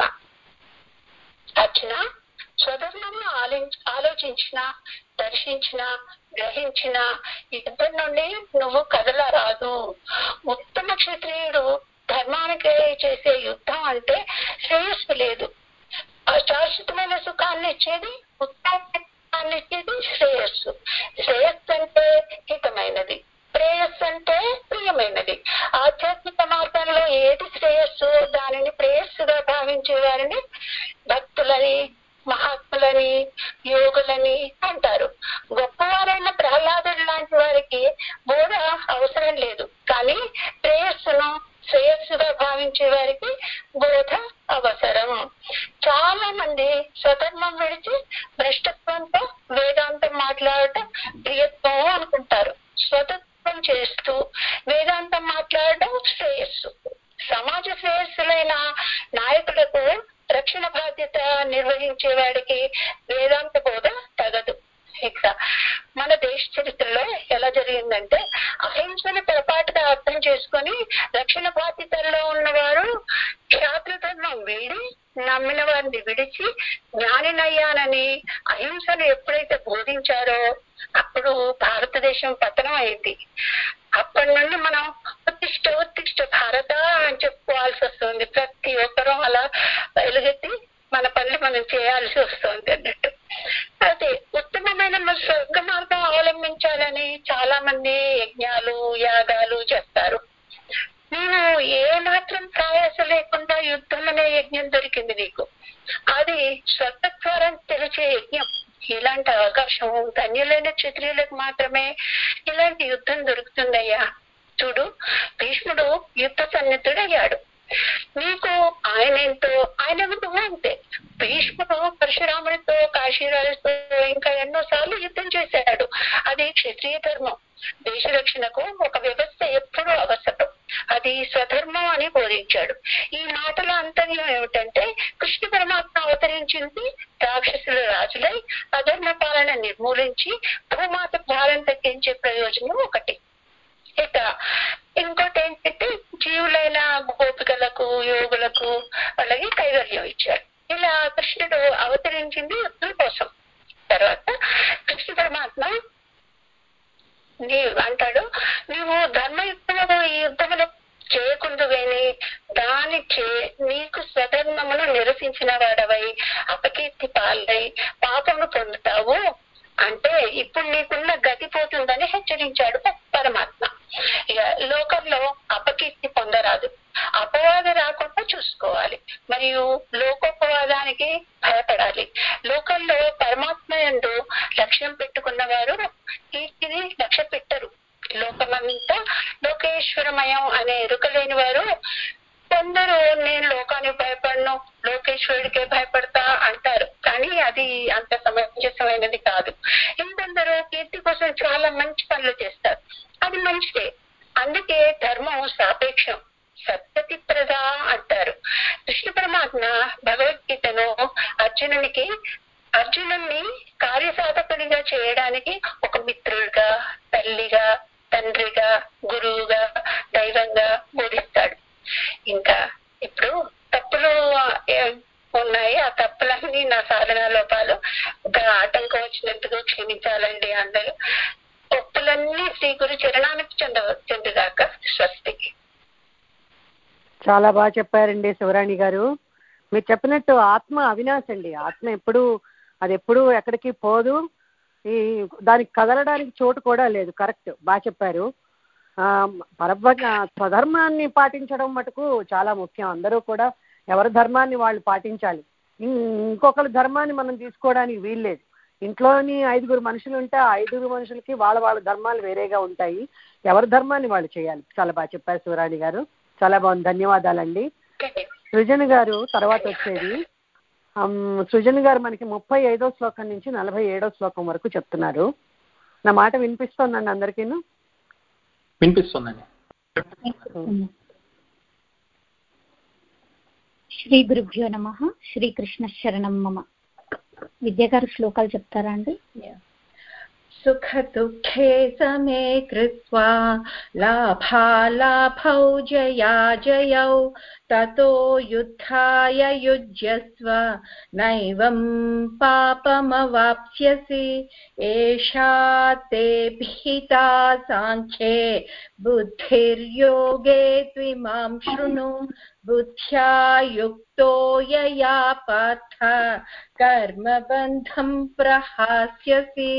అర్జున, స్వధర్మము ఆలోచించిన, దర్శించిన, గ్రహించిన యుద్ధం నుండి నువ్వు కదలరాదు. ఉత్తమ క్షత్రియుడు ధర్మానికి చేసే యుద్ధం అంటే శ్రేయస్సు లేదు. శాశ్వతమైన సుఖాన్ని ఇచ్చేది, ఉత్తమ సుఖాన్ని ఇచ్చేది శ్రేయస్సు. శ్రేయస్సు అంటే హితమైనది, ప్రేయస్సు అంటే ప్రియమైనది. ఆధ్యాత్మిక మార్గంలో ఏది శ్రేయస్సు దానిని ప్రేయస్సుగా భావించే వారిని భక్తులని, మహాత్ములని, యోగులని అంటారు. గొప్పవారైన ప్రహ్లాదుడు లాంటి వారికి బోధ అవసరం లేదు, కానీ ప్రేయస్సును శ్రేయస్సుగా భావించే వారికి బోధ అవసరం. చాలా మంది స్వధర్మం విడిచి భ్రష్టత్వంతో వేదాంతం మాట్లాడటం ప్రియత్వం అనుకుంటారు. స్వతత్వం చేస్తూ వేదాంతం మాట్లాడటం శ్రేయస్సు. సమాజ శ్రేయస్సులైన నాయకులకు రక్షణ బాధ్యత నిర్వహించే వాడికి వేదాంత బోధ తగదు. ఇక మన దేశ చరిత్రలో ఎలా జరిగిందంటే అహింసను పొరపాటుగా అర్థం చేసుకొని రక్షణ బాధ్యతల్లో ఉన్నవారు క్షాత్రధర్మం వీడి నమ్మిన వారిని విడిచి జ్ఞానినయ్యానని అహింసను ఎప్పుడైతే బోధించారో అప్పుడు భారతదేశం పతనం అయింది. అప్పటి నుండి మనం ఉత్తిష్ట ఉత్తిష్ట భారత అని చెప్పుకోవాల్సి వస్తుంది. ప్రతి ఒక్కరూ అలా వెలుగెత్తి మన పనులు మనం చేయాల్సి వస్తుంది అన్నట్టు. అయితే ఉత్తమమైన స్వర్గ మార్గం అవలంబించాలని చాలా మంది యజ్ఞాలు యాగాలు చేస్తారు. నేను ఏ మాత్రం ప్రయాస లేకుండా యుద్ధం అనే యజ్ఞం దొరికింది నీకు, అది స్వర్గద్వారం తెలిసే యజ్ఞం. ఇలాంటి అవకాశం ధన్యులైన క్షత్రియులకు మాత్రమే ఇలాంటి యుద్ధం దొరుకుతుందయ్యా. చూడు, భీష్ముడు యుద్ధ సన్నిధుడయ్యాడు. నీకు ఆయన ఏంటో ఆయన నువ్వు అంతే. భీష్ముడు పరశురాముడితో, కాశీరాజుతో ఇంకా ఎన్నో సార్లు యుద్ధం చేశాడు. అది క్షత్రియ ధర్మం. దేశ రక్షణకు ఒక వ్యవస్థ ఎప్పుడూ అవసరం, అది స్వధర్మం అని బోధించాడు. ఈ మాటల అంతర్యం ఏమిటంటే కృష్ణ పరమాత్మ అవతరించింది రాక్షసుల రాజులై అధర్మ పాలన నిర్మూలించి భూమాత భారం తగ్గించే ప్రయోజనం ఒకటి. ఇక ఇంకోటి ఏంటంటే జీవులైన గోపికలకు, యోగులకు అలాగే కైవల్యం ఇచ్చాడు. ఇలా కృష్ణుడు అవతరించింది యుద్ధం కోసం. తర్వాత కృష్ణ పరమాత్మ నీ అంటాడు, నీవు ధర్మయుద్ధములు ఈ యుద్ధములు చేయకుందువేని దాని చే నీకు స్వధర్మమును నిరసించిన వాడవై అపకీర్తి పాలై పాపమును పొందుతావు అంటే ఇప్పుడు నీకున్న గతి పోతుందని హెచ్చరించాడు పరమాత్మ. ఇక లోకంలో అపకీర్తి పొందరాదు, అపవాద రాకుండా చూసుకోవాలి, మరియు లోకోపవాదానికి భయపడాలి. లోకంలో పరమాత్మ యందు లక్ష్యం పెట్టుకున్న వారు కీర్తిని లక్ష్య పెట్టరు. లోకమంతా లోకేశ్వరమయం అనే ఎరుక లేని వారు కొందరు నేను లోకానికి భయపడను, లోకేశ్వరుడికే భయపడతా అంటారు, కానీ అది అంత సమంజసమైనది కాదు. ఇంకొందరు కీర్తి కోసం చాలా మంచి పనులు చేస్తారు, అది మంచిదే. అందుకే ధర్మం సాపేక్షం, సత్పతి ప్రదా అంటారు. కృష్ణ పరమాత్మ భగవద్గీతను అర్జునునికి అర్జునుడిని కార్యసాధకునిగా చేయడానికి ఒక మిత్రుడిగా, తల్లిగా, తండ్రిగా, గురువుగా, దైవంగా బోధిస్తాడు. ఇంకా ఇప్పుడు తప్పులు ఉన్నాయి, ఆ తప్పులన్నీ నా సాధన లోపాలు, ఒక ఆటంకం వచ్చినందుకు క్షమించాలండి అందరూ. తప్పులన్నీ శ్రీ గురు చరణానికి చెంద చెందుగాక. స్వస్తికి. చాలా బాగా చెప్పారండి శివరాణి గారు. మీరు చెప్పినట్టు ఆత్మ అవినాశి అండి. ఆత్మ ఎప్పుడు అది ఎప్పుడు ఎక్కడికి పోదు, ఈ దానికి కదలడానికి చోటు కూడా లేదు. కరెక్ట్, బాగా చెప్పారు. పరబ్ర స్వధర్మాన్ని పాటించడం మటుకు చాలా ముఖ్యం. అందరూ కూడా ఎవరి ధర్మాన్ని వాళ్ళు పాటించాలి. ఇంకొకరి ధర్మాన్ని మనం తీసుకోవడానికి వీల్లేదు. ఇంట్లోని ఐదుగురు మనుషులు ఉంటే ఆ ఐదుగురు మనుషులకి వాళ్ళ వాళ్ళ ధర్మాలు వేరేగా ఉంటాయి. ఎవరి ధర్మాన్ని వాళ్ళు చేయాలి. చాలా బాగా చెప్పారు శివరాణి గారు, చాలా బాగుంది. ధన్యవాదాలండి. సృజన్ గారు తర్వాత వచ్చేది. సృజన్ గారు మనకి ముప్పై ఐదో శ్లోకం నుంచి నలభై ఏడో శ్లోకం వరకు చెప్తున్నారు. నా మాట వినిపిస్తోందండి అందరికీ? వినిపిస్తుందండి. శ్రీ గురుభ్యో నమః. శ్రీకృష్ణ శరణం మమ. విద్య గారు శ్లోకాలు చెప్తారా అండి? సుఖ దుఃఖే సమే కృత్వా లాభాలాభౌ జయా జయౌ తతో యుద్ధాయ యుజ్యస్వ నైవం పాపమవాప్స్యసి ఏషా తే భీతా సాంఖ్యే బుద్ధిర్యోగే త్విమాం శృణు బుద్ధ్యా యుక్తో యయా పార్థ కర్మబంధం ప్రహాస్యసి.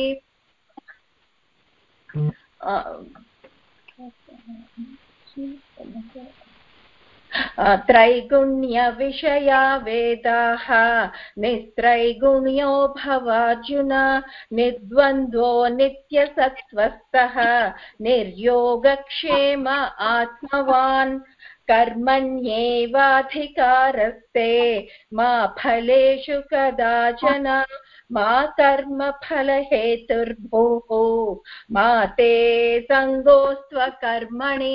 त्रैगुण्य विषया वेदाः निस्त्रैगुण्यो भवार्जुन निर्द्वन्द्वो नित्यसत्त्वस्थः निर्योगक्षेम आत्मवान् कर्मण्येवाधिकारस्ते मा फलेषु कदाचन మా కర్మ ఫల హేతుర్భూః మా తే సంగోస్త్వ కర్మణి.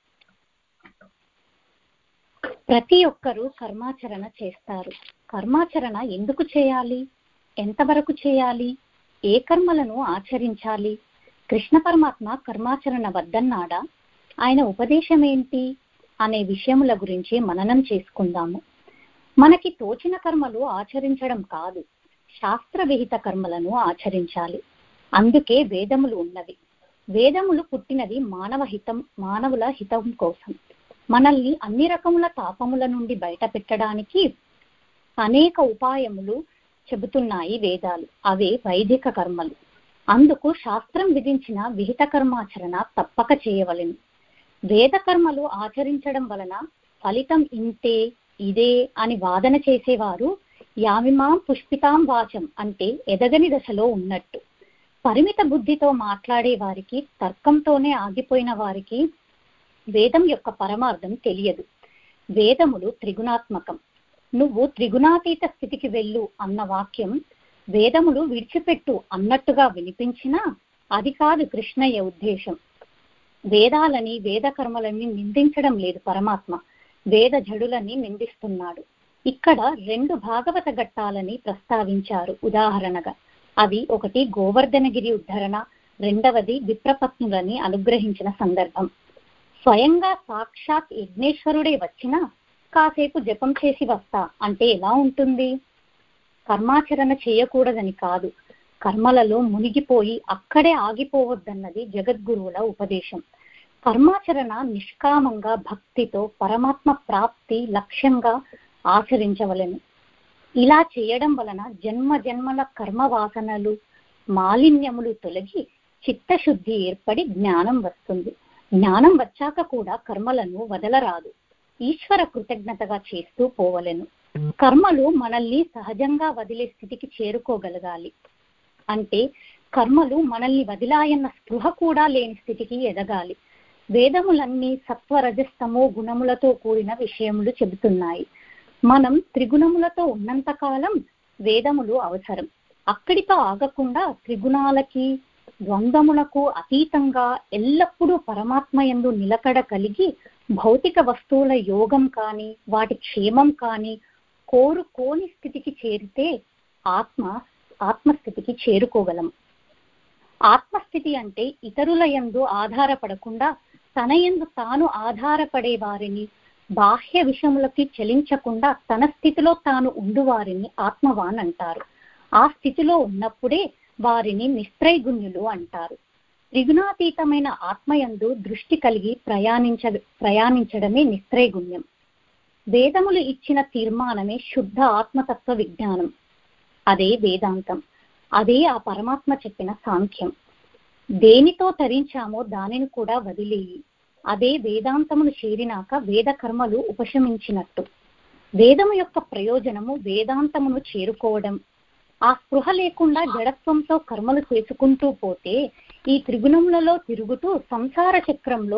ప్రతి ఒక్కరూ కర్మాచరణ చేస్తారు. కర్మాచరణ ఎందుకు చేయాలి? ఎంతవరకు చేయాలి? ఏ కర్మలను ఆచరించాలి? కృష్ణ పరమాత్మ కర్మాచరణ వద్దన్నాడా? ఆయన ఉపదేశం ఏంటి అనే విషయముల గురించి మననం చేసుకుందాము. మనకి తోచిన కర్మలు ఆచరించడం కాదు, శాస్త్ర విహిత కర్మలను ఆచరించాలి. అందుకే వేదములు ఉన్నవి. వేదములు పుట్టినది మానవ హితం మానవుల హితం కోసం. మనల్ని అన్ని రకముల తాపముల నుండి బయట పెట్టడానికి అనేక ఉపాయములు చెబుతున్నాయి వేదాలు. అవే వైదిక కర్మలు. అందుకు శాస్త్రం విధించిన విహిత కర్మాచరణ తప్పక చేయవలెను. వేద కర్మలు ఆచరించడం వలన ఫలితం ఇంతే ఇదే అని వాదన చేసేవారు యామిమాం పుష్పితాం వాచం అంటే ఎదగని దశలో ఉన్నట్టు. పరిమిత బుద్ధితో మాట్లాడే వారికి, తర్కంతోనే ఆగిపోయిన వారికి వేదం యొక్క పరమార్థం తెలియదు. వేదములు త్రిగుణాత్మకం. నువ్వు త్రిగుణాతీత స్థితికి వెళ్ళు అన్న వాక్యం వేదములు విడిచిపెట్టు అన్నట్టుగా వినిపించినా అది కాదు కృష్ణయ్య ఉద్దేశం. వేదాలని వేద కర్మలని నిందించడం లేదు పరమాత్మ, వేద జడులని నిందిస్తున్నాడు. ఇక్కడ రెండు భాగవత ఘట్టాలని ప్రస్తావించారు ఉదాహరణగా. అవి ఒకటి గోవర్ధనగిరి ఉద్ధరణ, రెండవది విప్రపత్నులని అనుగ్రహించిన సందర్భం. స్వయంగా సాక్షాత్ యజ్ఞేశ్వరుడే వచ్చినా కాసేపు జపం చేసి వస్తా అంటే ఎలా ఉంటుంది? కర్మాచరణ చేయకూడదని కాదు, కర్మలలో మునిగిపోయి అక్కడే ఆగిపోవద్దన్నది జగద్గురువుల ఉపదేశం. కర్మాచరణ నిష్కామంగా భక్తితో పరమాత్మ ప్రాప్తి లక్ష్యంగా ఆచరించవలెను. ఇలా చేయడం వలన జన్మ జన్మల కర్మ వాసనలు మాలిన్యములు తొలగి చిత్తశుద్ధి ఏర్పడి జ్ఞానం వస్తుంది. జ్ఞానం వచ్చాక కూడా కర్మలను వదలరాదు, ఈశ్వర కృతజ్ఞతగా చేస్తూ పోవలెను. కర్మలు మనల్ని సహజంగా వదిలే స్థితికి చేరుకోగలగాలి. అంటే కర్మలు మనల్ని వదిలాయన్న స్పృహ కూడా లేని స్థితికి ఎదగాలి. వేదములన్నీ సత్వరజస్తమో గుణములతో కూడిన విషయములు చెబుతున్నాయి. మనం త్రిగుణములతో ఉన్నంత కాలం వేదములు అవసరం. అక్కడితో ఆగకుండా త్రిగుణాలకి ద్వంద్వములకు అతీతంగా ఎల్లప్పుడూ పరమాత్మయందు నిలకడ కలిగి భౌతిక వస్తువుల యోగం కానీ వాటి క్షేమం కానీ కోరుకోని స్థితికి చేరితే ఆత్మ ఆత్మస్థితికి చేరుకోగలం. ఆత్మస్థితి అంటే ఇతరుల యందు ఆధారపడకుండా తన యందు తాను ఆధారపడే వారిని, బాహ్య విషయములకి చలించకుండా తన స్థితిలో తాను ఉండు వారిని ఆత్మవాన్ అంటారు. ఆ స్థితిలో ఉన్నప్పుడే వారిని నిస్త్రైగుణ్యులు అంటారు. త్రిగుణాతీతమైన ఆత్మయందు దృష్టి కలిగి ప్రయాణించ ప్రయాణించడమే నిస్త్రైగుణ్యం. వేదములు ఇచ్చిన తీర్మానమే శుద్ధ ఆత్మతత్వ విజ్ఞానం. అదే వేదాంతం. అదే ఆ పరమాత్మ చెప్పిన సాంఖ్యం. దేనితో తరించామో దానిని కూడా వదిలేయి. అదే వేదాంతమును చేరినాక వేద కర్మలు ఉపశమించినట్టు. వేదము యొక్క ప్రయోజనము వేదాంతమును చేరుకోవడం. ఆ స్పృహ లేకుండా జడత్వంతో కర్మలు చేసుకుంటూ పోతే ఈ త్రిగుణములలో తిరుగుతూ సంసార చక్రంలో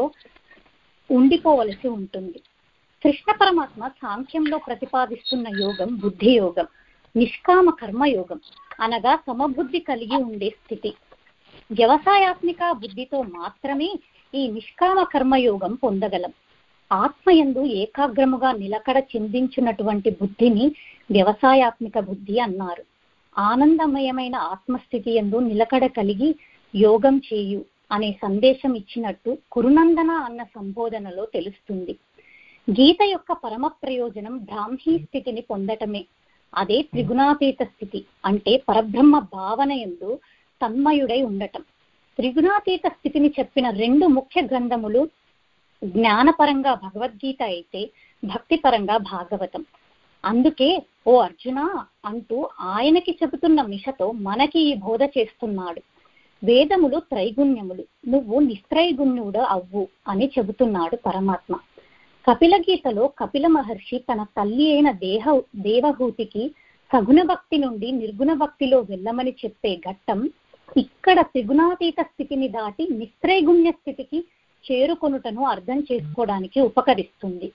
ఉండిపోవలసి ఉంటుంది. కృష్ణ పరమాత్మ సాంఖ్యంలో ప్రతిపాదిస్తున్న యోగం బుద్ధి యోగం, నిష్కామ కర్మయోగం అనగా సమబుద్ధి కలిగి ఉండే స్థితి. వ్యవసాయాత్మిక బుద్ధితో మాత్రమే ఈ నిష్కామ కర్మయోగం పొందగలం. ఆత్మయందు ఏకాగ్రముగా నిలకడ చెందించినటువంటి బుద్ధిని వ్యవసాయాత్మిక బుద్ధి అన్నారు. ఆనందమయమైన ఆత్మస్థితి యందు నిలకడ కలిగి యోగం చేయు అనే సందేశం ఇచ్చినట్టు కురునందన అన్న సంబోధనలో తెలుస్తుంది. గీత యొక్క పరమ ప్రయోజనం బ్రాహ్మీ స్థితిని పొందటమే. అదే త్రిగుణాతీత స్థితి అంటే పరబ్రహ్మ భావన యందు తన్మయుడై ఉండటం. త్రిగుణాతీత స్థితిని చెప్పిన రెండు ముఖ్య గ్రంథములు జ్ఞానపరంగా భగవద్గీత అయితే భక్తిపరంగా భాగవతం. అందుకే ఓ అర్జున అంటూ ఆయనకి చెబుతున్న మిషతో మనకి ఈ బోధ చేస్తున్నాడు. వేదములు త్రైగుణ్యములు, నువ్వు నిస్త్రైగుణ్యుడు అవ్వు అని చెబుతున్నాడు పరమాత్మ. కపిల గీతలో కపిల మహర్షి తన తల్లి అయిన దేహ దేవహూతికి సగుణ భక్తి నుండి నిర్గుణ భక్తిలో వెళ్ళమని చెప్పే ఘట్టం ఇక్కడ త్రిగుణాతీత స్థితిని దాటి నిస్త్రైగుణ్య స్థితికి చేరుకొనుటను అర్థం చేసుకోవడానికి ఉపకరిస్తుంది.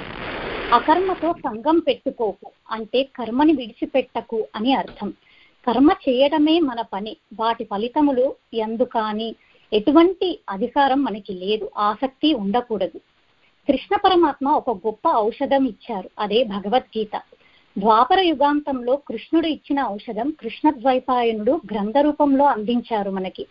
అకర్మతో సంగం పెట్టుకోకు అంటే కర్మని విడిచిపెట్టకు అని అర్థం. కర్మ చేయడమే మన పని. వాటి ఫలితములు ఎందు కానీ ఎటువంటి అధికారం మనకి లేదు, ఆసక్తి ఉండకూడదు. కృష్ణ పరమాత్మ ఒక గొప్ప ఔషధం ఇచ్చారు, అదే భగవద్గీత. ద్వాపర యుగాంతంలో కృష్ణుడు ఇచ్చిన ఔషధం కృష్ణ ద్వైపాయనుడు గ్రంథ రూపంలో అందించారు మనకి.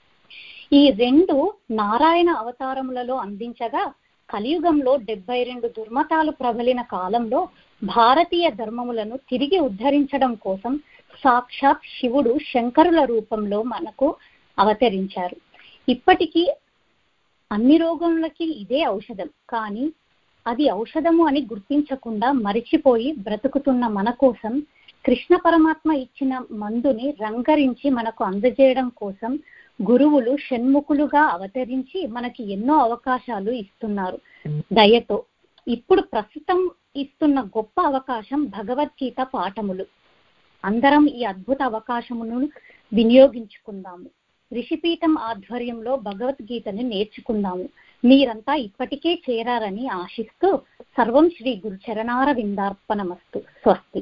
ఈ రెండు నారాయణ అవతారములలో అందించగా కలియుగంలో డెబ్బై రెండు దుర్మతాలు ప్రబలిన కాలంలో భారతీయ ధర్మములను తిరిగి ఉద్ధరించడం కోసం సాక్షాత్ శివుడు శంకరుల రూపంలో మనకు అవతరించారు. ఇప్పటికీ అన్ని రోగములకి ఇదే ఔషధం. కానీ అది ఔషధము అని గుర్తించకుండా మరిచిపోయి బ్రతుకుతున్న మన కోసం కృష్ణ పరమాత్మ ఇచ్చిన మందుని రంగరించి మనకు అందజేయడం కోసం గురువులు షణ్ముఖులుగా అవతరించి మనకి ఎన్నో అవకాశాలు ఇస్తున్నారు దయతో. ఇప్పుడు ప్రస్తుతం ఇస్తున్న గొప్ప అవకాశం భగవద్గీత పాఠములు. అందరం ఈ అద్భుత అవకాశమును వినియోగించుకుందాము. ఋషిపీఠం ఆధ్వర్యంలో భగవద్గీతని నేర్చుకుందాము. మీరంతా ఇప్పటికే చేరారని ఆశిస్తూ సర్వం శ్రీ గురు చరణార విందార్పణమస్తు. స్వస్తి.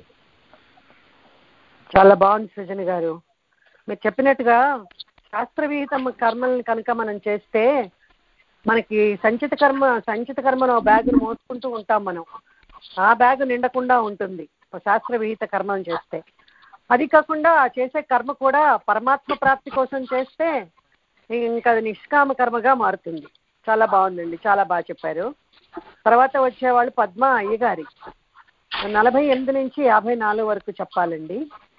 చాలా బాగుంది సృజన గారు. మీరు చెప్పినట్టుగా శాస్త్రవిహితం కర్మల్ని కనుక మనం చేస్తే మనకి సంచిత కర్మ సంచిత కర్మను బ్యాగును మోసుకుంటూ ఉంటాం మనం. ఆ బ్యాగు నిండకుండా ఉంటుంది శాస్త్రవిహిత కర్మను చేస్తే. అది కాకుండా చేసే కర్మ కూడా పరమాత్మ ప్రాప్తి కోసం చేస్తే ఇంకా అది నిష్కామ కర్మగా మారుతుంది. చాలా బాగుందండి, చాలా బాగా చెప్పారు. తర్వాత వచ్చేవాళ్ళు పద్మ అయ్యగారి నలభై ఎనిమిది నుంచి యాభై నాలుగు వరకు చెప్పాలండి.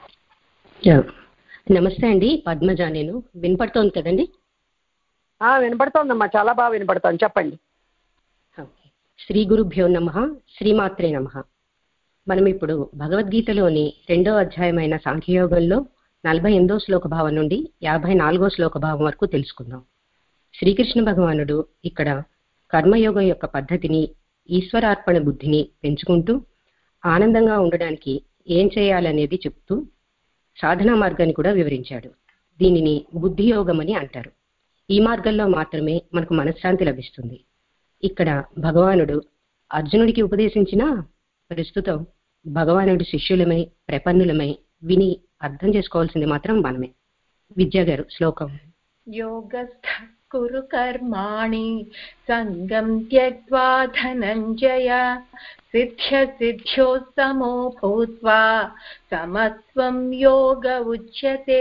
నమస్తే అండి, పద్మజ. నేను వినపడుతోంది కదండి? వినపడుతోందమ్మా, చాలా బాగా వినపడుతోంది, చెప్పండి. శ్రీ గురుభ్యో నమః, శ్రీమాత్రే నమః. మనం ఇప్పుడు భగవద్గీతలోని రెండో అధ్యాయమైన సాంఖ్యయోగంలో నలభై ఎనిమిదో శ్లోక భావం నుండి యాభై నాలుగో శ్లోక భావం వరకు తెలుసుకుందాం. శ్రీకృష్ణ భగవానుడు ఇక్కడ కర్మయోగం యొక్క పద్ధతిని, ఈశ్వరార్పణ బుద్ధిని పెంచుకుంటూ ఆనందంగా ఉండడానికి ఏం చేయాలనేది చెప్తూ సాధనా మార్గాన్ని కూడా వివరించాడు. దీనిని బుద్ధి యోగం అని అంటారు. ఈ మార్గంలో మాత్రమే మనకు మనశ్శాంతి లభిస్తుంది. ఇక్కడ భగవానుడు అర్జునుడికి ఉపదేశించిన ప్రస్తుతం భగవానుడి శిష్యులమై ప్రపన్నులమై విని అర్థం చేసుకోవాల్సింది మాత్రం మనమే. విద్యా గారు శ్లోకం. యోగస్థ కురు కర్మాణి సంగం త్యక్త్వా ధనంజయ సిద్ధ్య సిద్ధ్యో సమో భూత్వా సమత్వం యోగ ఉచ్యతే.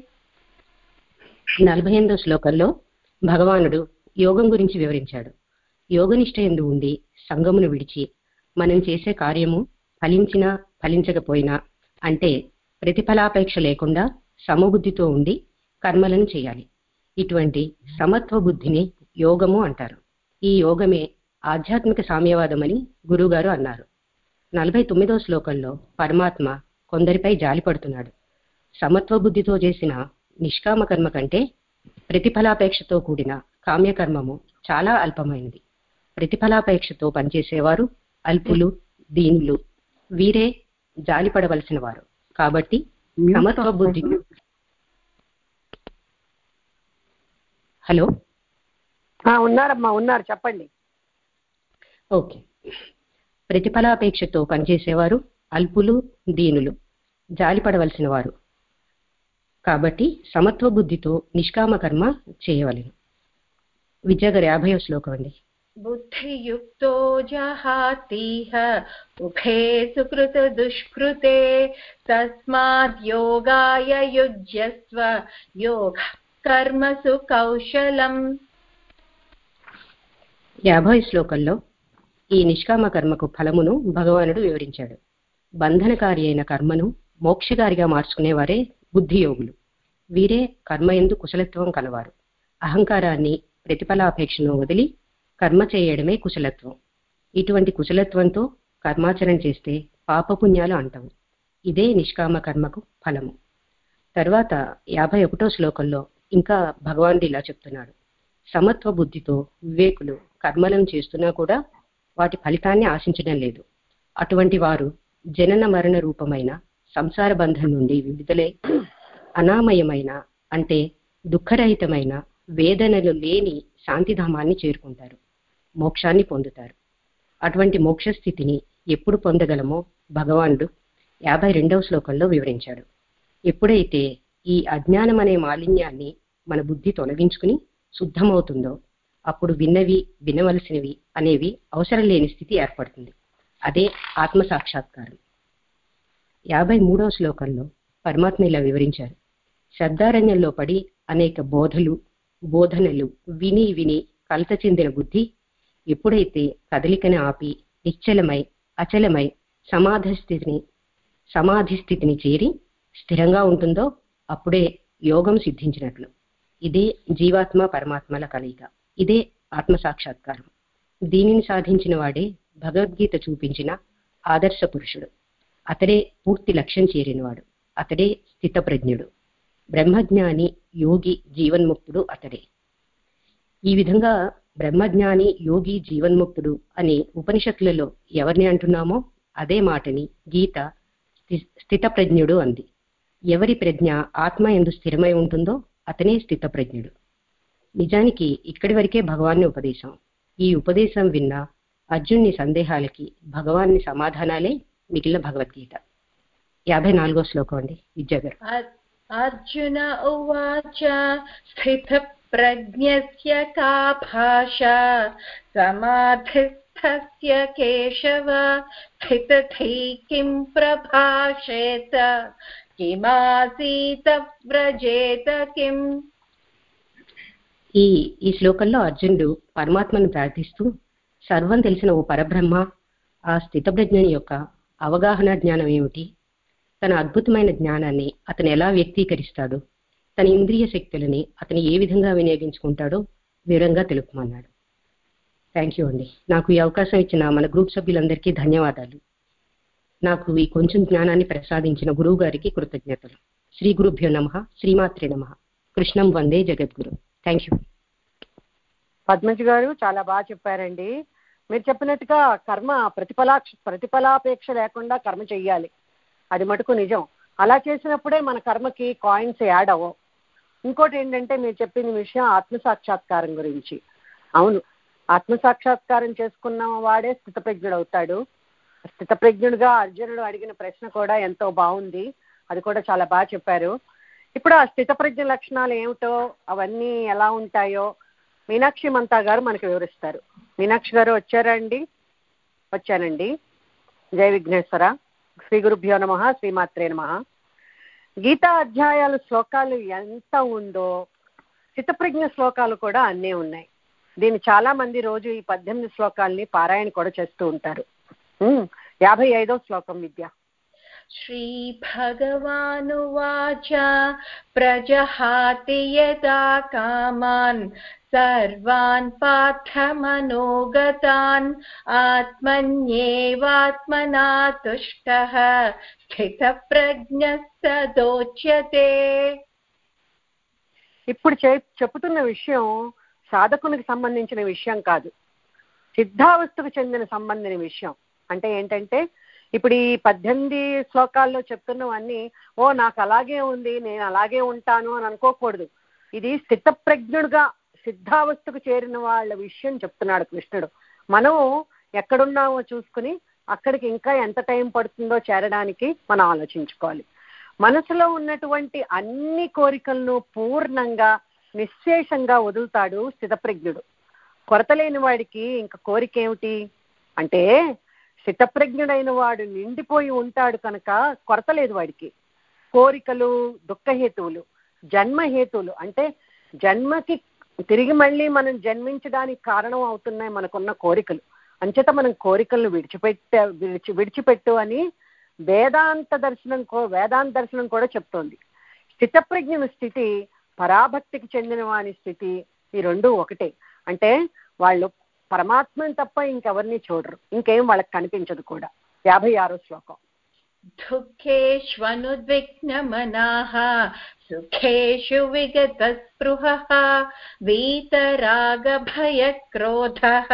నలభై ఎనిమిదో శ్లోకంలో భగవానుడు యోగం గురించి వివరించాడు. యోగనిష్ట యందు ఉండి సంగమును విడిచి మనం చేసే కార్యము ఫలించినా ఫలించకపోయినా అంటే ప్రతిఫలాపేక్ష లేకుండా సమబుద్ధితో ఉండి కర్మలను చేయాలి. ఇటువంటి సమత్వ బుద్ధిని యోగము అంటారు. ఈ యోగమే ఆధ్యాత్మిక సామ్యవాదం అని గురువుగారు అన్నారు. నలభై తొమ్మిదో శ్లోకంలో పరమాత్మ కొందరిపై జాలి పడుతున్నాడు. సమత్వ బుద్ధితో చేసిన నిష్కామ కర్మ కంటే ప్రతిఫలాపేక్షతో కూడిన కామ్యకర్మము చాలా అల్పమైనది. ప్రతిఫలాపేక్షతో పనిచేసేవారు అల్పులు, దీనులు, వీరే జాలిపడవలసిన వారు. కాబట్టి సమత్వ బుద్ధి హలో ఉన్నారమ్మా ఉన్నారు చెప్పండి. ఓకే. ప్రతిఫలాపేక్షతో పనిచేసేవారు అల్పులు, దీనులు, జాలిపడవలసిన వారు. కాబట్టి సమత్వ బుద్ధితో నిష్కామ కర్మ చేయవలెను. విద్యాగారు యాభైవ శ్లోకం అండి. బుద్ధియుక్తో జహాతీహ ఉభే సుకృత దుష్కృతే తస్మాద్ యోగాయ యుజ్యస్వ యోగ కర్మసు కౌశలం. యాభై శ్లోకంలో ఈ నిష్కామ కర్మకు ఫలమును భగవానుడు వివరించాడు. బంధనకారి అయిన కర్మను మోక్షకారిగా మార్చుకునేవారే బుద్ధియోగులు. వీరే కర్మయందు కుశలత్వం కలవారు. అహంకారాన్ని, ప్రతిఫలాపేక్షను వదిలి కర్మ చేయడమే కుశలత్వం. ఇటువంటి కుశలత్వంతో కర్మాచరణ చేస్తే పాపపుణ్యాలు అంటవు. ఇదే నిష్కామ కర్మకు ఫలము. తర్వాత యాభై ఒకటో శ్లోకంలో ఇంకా భగవానుడు ఇలా చెప్తున్నాడు. సమత్వ బుద్ధితో వివేకులు కర్మలను చేస్తున్నా కూడా వాటి ఫలితాన్ని ఆశించడం లేదు. అటువంటి వారు జనన మరణ రూపమైన సంసార బంధం నుండి విడుదలై అనామయమైన అంటే దుఃఖరహితమైన వేదనలు లేని శాంతిధామాన్ని చేరుకుంటారు, మోక్షాన్ని పొందుతారు. అటువంటి మోక్షస్థితిని ఎప్పుడు పొందగలమో భగవానుడు యాభై రెండవ శ్లోకంలో వివరించాడు. ఎప్పుడైతే ఈ అజ్ఞానం అనే మాలిన్యాన్ని మన బుద్ధి తొలగించుకుని శుద్ధమవుతుందో అప్పుడు విన్నవి వినవలసినవి అనేవి అవసరం లేని స్థితి ఏర్పడుతుంది. అదే ఆత్మ సాక్షాత్కారం. యాభై మూడవ శ్లోకంలో పరమాత్మ ఇలా వివరించారు. శ్రద్ధారణ్యంలో పడి అనేక బోధలు బోధనలు విని విని కలత చెందిన బుద్ధి ఎప్పుడైతే కదలికని ఆపి నిశ్చలమై అచలమై సమాధి స్థితిని సమాధి స్థితిని చేరి స్థిరంగా ఉంటుందో అప్పుడే యోగం సిద్ధించినట్లు. ఇదే జీవాత్మ పరమాత్మల కలయిక. ఇదే ఆత్మ సాక్షాత్కారం. దీనిని సాధించిన వాడే భగవద్గీత చూపించిన ఆదర్శ పురుషుడు. అతడే పూర్తి లక్ష్యం చేరినవాడు. అతడే స్థితప్రజ్ఞుడు, బ్రహ్మజ్ఞాని, యోగి, జీవన్ముక్తుడు అతడే. ఈ విధంగా బ్రహ్మజ్ఞాని, యోగి, జీవన్ముక్తుడు అని ఉపనిషత్తులలో ఎవరిని అంటున్నామో అదే మాటని గీత స్థితప్రజ్ఞుడు అంది. ఎవరి ప్రజ్ఞ ఆత్మ యందు స్థిరమై ఉంటుందో అతనే స్థితప్రజ్ఞుడు. నిజానికి ఇక్కడి వరకే భగవాన్ని ఉపదేశం. ఈ ఉపదేశం విన్న అర్జున్ని సందేహాలకి భగవాన్ని సమాధానాలే మిగిలిన భగవద్గీత. యాభై నాలుగో శ్లోకం అండి విద్యాగారు. అర్జున ఉవాచ స్థిత ప్రజ్ఞస్య కా భాష సమాధిస్థస్య కేశవ స్థితధీ కిం ప్రభాషేత కిమాసీత వ్రజేత కిం. ఈ ఈ శ్లోకంలో అర్జునుడు పరమాత్మను ప్రార్థిస్తూ, సర్వం తెలిసిన ఓ పరబ్రహ్మ, ఆ స్థితప్రజ్ఞుని యొక్క అవగాహన జ్ఞానం ఏమిటి, తన అద్భుతమైన జ్ఞానాన్ని అతను ఎలా వ్యక్తీకరిస్తాడు, తన ఇంద్రియ శక్తులని అతను ఏ విధంగా వినియోగించుకుంటాడో వివరంగా తెలుపమన్నాడు. థ్యాంక్ యూ అండి. నాకు ఈ అవకాశం ఇచ్చిన మన గ్రూప్ సభ్యులందరికీ ధన్యవాదాలు. నాకు ఈ కొంచెం జ్ఞానాన్ని ప్రసాదించిన గురువు గారికి కృతజ్ఞతలు. శ్రీ గురుభ్యో నమః. శ్రీమాత్రే నమః. కృష్ణం వందే జగద్గురు. Thank you. పద్మజ గారు చాలా బాగా చెప్పారండి. మీరు చెప్పినట్టుగా కర్మ ప్రతిఫలాక్ష ప్రతిఫలాపేక్ష లేకుండా కర్మ చెయ్యాలి. అది మటుకు నిజం. అలా చేసినప్పుడే మన కర్మకి కాయిన్స్ యాడ్ అవ్వవు. ఇంకోటి ఏంటంటే మీరు చెప్పిన విషయం ఆత్మసాక్షాత్కారం గురించి. అవును, ఆత్మసాక్షాత్కారం చేసుకున్న వాడే స్థితప్రజ్ఞుడు అవుతాడు. స్థితప్రజ్ఞుడిగా అర్జునుడు అడిగిన ప్రశ్న కూడా ఎంతో బాగుంది. అది కూడా చాలా బాగా చెప్పారు. ఇప్పుడు ఆ స్థితప్రజ్ఞ లక్షణాలు ఏమిటో, అవన్నీ ఎలా ఉంటాయో మీనాక్షి మంతా గారు మనకు వివరిస్తారు. మీనాక్షి గారు వచ్చారా అండి? వచ్చానండి. జయ విఘ్నేశ్వర. శ్రీ గురుభ్యో నమః. శ్రీమాత్రే నమః. గీతా అధ్యాయాలు శ్లోకాలు ఎంత ఉందో స్థితప్రజ్ఞ శ్లోకాలు కూడా అన్నీ ఉన్నాయి. దీన్ని చాలా మంది రోజు ఈ పద్దెనిమిది శ్లోకాలని పారాయణ కూడా చేస్తూ ఉంటారు. యాభై ఐదో శ్లోకం విద్య. శ్రీ భగవానువాచ ప్రజహాతి యదా కామాన్ సర్వాన్ పార్థ మనోగతాన్ ఆత్మన్యేవాత్మనా తుష్టః స్థితప్రజ్ఞస్తదోచ్యతే. ఇప్పుడు చెప్పుతున్న విషయం సాధకునికి సంబంధించిన విషయం కాదు, సిద్ధావస్థకు చెందిన సంబంధించిన విషయం. అంటే ఏంటంటే ఇప్పుడు ఈ పద్దెనిమిది శ్లోకాల్లో చెప్తున్నవన్నీ ఓ నాకు అలాగే ఉంది నేను అలాగే ఉంటాను అని అనుకోకూడదు. ఇది స్థితప్రజ్ఞుడుగా సిద్ధావస్థకు చేరిన వాళ్ళ విషయం చెప్తున్నాడు కృష్ణుడు. మనం ఎక్కడున్నామో చూసుకుని అక్కడికి ఇంకా ఎంత టైం పడుతుందో చేరడానికి మనం ఆలోచించుకోవాలి. మనసులో ఉన్నటువంటి అన్ని కోరికలను పూర్ణంగా నిశ్శేషంగా వదులుతాడు స్థితప్రజ్ఞుడు. కొరత లేని వాడికి ఇంకా కోరిక ఏమిటి అంటే, స్థితప్రజ్ఞుడైన వాడు నిండిపోయి ఉంటాడు కనుక కొరత లేదు వాడికి. కోరికలు దుఃఖహేతువులు, జన్మహేతువులు అంటే జన్మకి తిరిగి మళ్ళీ మనం జన్మించడానికి కారణం అవుతున్నాయి మనకున్న కోరికలు. అంచేత మనం కోరికలను విడిచిపెట్టే విడిచి విడిచిపెట్టు అని వేదాంత దర్శనం వేదాంత దర్శనం కూడా చెప్తోంది. స్థితప్రజ్ఞుని స్థితి పరాభక్తికి చెందిన వాని స్థితి, ఈ రెండు ఒకటే. అంటే వాళ్ళు పరమాత్మని తప్ప ఇంకెవరిని చూడరు, ఇంకేం వాళ్ళకి కనిపించదు కూడా. యాభై ఆరో శ్లోకం. దుఃఖేష్వనుద్విగ్నమనాః సుఖేషు విగతస్పృహః వీతరాగభయక్రోధః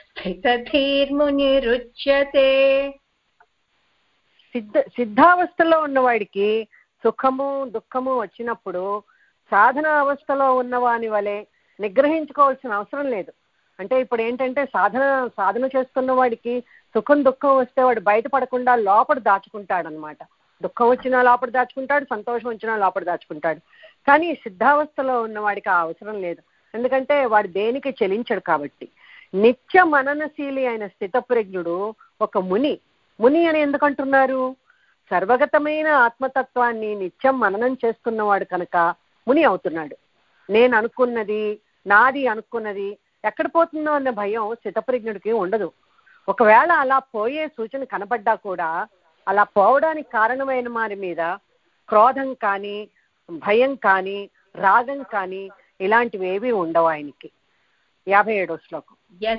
స్థితధీర్మునిరుచ్యతే. సిద్ధ సిద్ధావస్థలో ఉన్నవాడికి సుఖము దుఃఖము వచ్చినప్పుడు సాధన అవస్థలో ఉన్నవాని వలె నిగ్రహించుకోవాల్సిన అవసరం లేదు. అంటే ఇప్పుడు ఏంటంటే సాధన సాధన చేస్తున్న వాడికి సుఖం దుఃఖం వస్తే వాడు బయటపడకుండా లోపల దాచుకుంటాడు అనమాట. దుఃఖం వచ్చినా లోపల దాచుకుంటాడు, సంతోషం వచ్చినా లోపల దాచుకుంటాడు. కానీ సిద్ధావస్థలో ఉన్నవాడికి ఆ అవసరం లేదు, ఎందుకంటే వాడు దేనికి చెలించడు కాబట్టి. నిత్య మననశీలి అయిన స్థితప్రజ్ఞుడు ఒక ముని. ముని అని ఎందుకంటున్నారు? సర్వగతమైన ఆత్మతత్వాన్ని నిత్యం మననం చేస్తున్నవాడు కనుక ముని అవుతున్నాడు. నేను అనుకున్నది నాది అనుకున్నది ఎక్కడ పోతుందో అన్న భయం స్థితప్రజ్ఞుడికి ఉండదు. ఒకవేళ అలా పోయే సూచన కనబడ్డా కూడా అలా పోవడానికి కారణమైన వారి మీద క్రోధం కానీ భయం కానీ రాగం కానీ ఇలాంటివి ఏవి ఉండవు ఆయనకి. యాభై ఏడో శ్లోకం.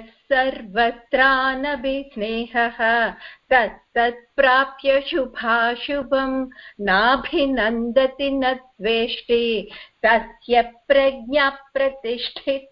యస్సర్వత్రానభిస్నేహః తత్తత్ప్రాప్య శుభాశుభం నాభినందతి నద్వేష్టి తస్య ప్రజ్ఞా ప్రతిష్ఠిత.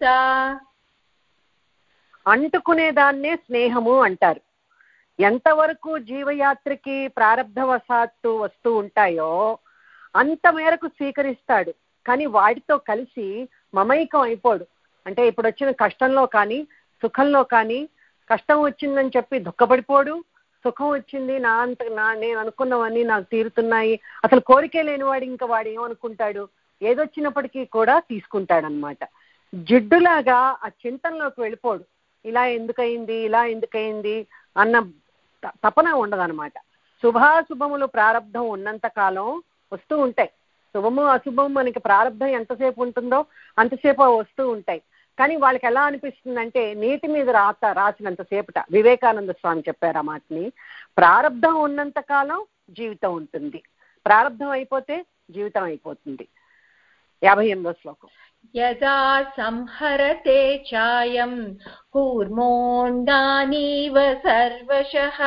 అంటుకునేదాన్నే స్నేహము అంటారు. ఎంతవరకు జీవయాత్రకి ప్రారబ్ధవశాత్తు వస్తూ ఉంటాయో అంత మేరకు స్వీకరిస్తాడు, కానీ వాటితో కలిసి మమైకం అయిపోడు. అంటే ఇప్పుడు వచ్చిన కష్టంలో కానీ సుఖంలో కానీ కష్టం వచ్చిందని చెప్పి దుఃఖపడిపోడు, సుఖం వచ్చింది నా అంత నా నేను అనుకున్నవన్నీ నాకు తీరుతున్నాయి అసలు కోరికే లేనివాడు ఇంకా వాడు ఏమనుకుంటాడు, ఏదొచ్చినప్పటికీ కూడా తీసుకుంటాడనమాట. జిడ్డులాగా ఆ చింతనలోకి వెళ్ళిపోడు. ఇలా ఎందుకయింది ఇలా ఎందుకయింది అన్న తపన ఉండదన్నమాట. శుభాశుభములు ప్రారంధం ఉన్నంత కాలం వస్తూ ఉంటాయి. శుభము అశుభము మనకి ప్రారంధం ఎంతసేపు ఉంటుందో అంతసేపు వస్తూ ఉంటాయి. కానీ వాళ్ళకి ఎలా అనిపిస్తుందంటే నీటి మీద రాత రాసినంతసేపుట. వివేకానంద స్వామి చెప్పారు ఆ మాటని. ప్రారంధం ఉన్నంత కాలం జీవితం ఉంటుంది, ప్రారంధం అయిపోతే జీవితం అయిపోతుంది. యాభై ఎనిమిదో శ్లోకం. యదా సంహరతే చాయం కూర్మోండానీవ సర్వశః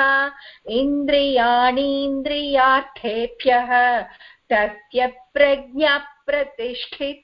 ఇంద్రియాణీంద్రియార్థేభ్యః తస్య ప్రజ్ఞా ప్రతిష్ఠిత.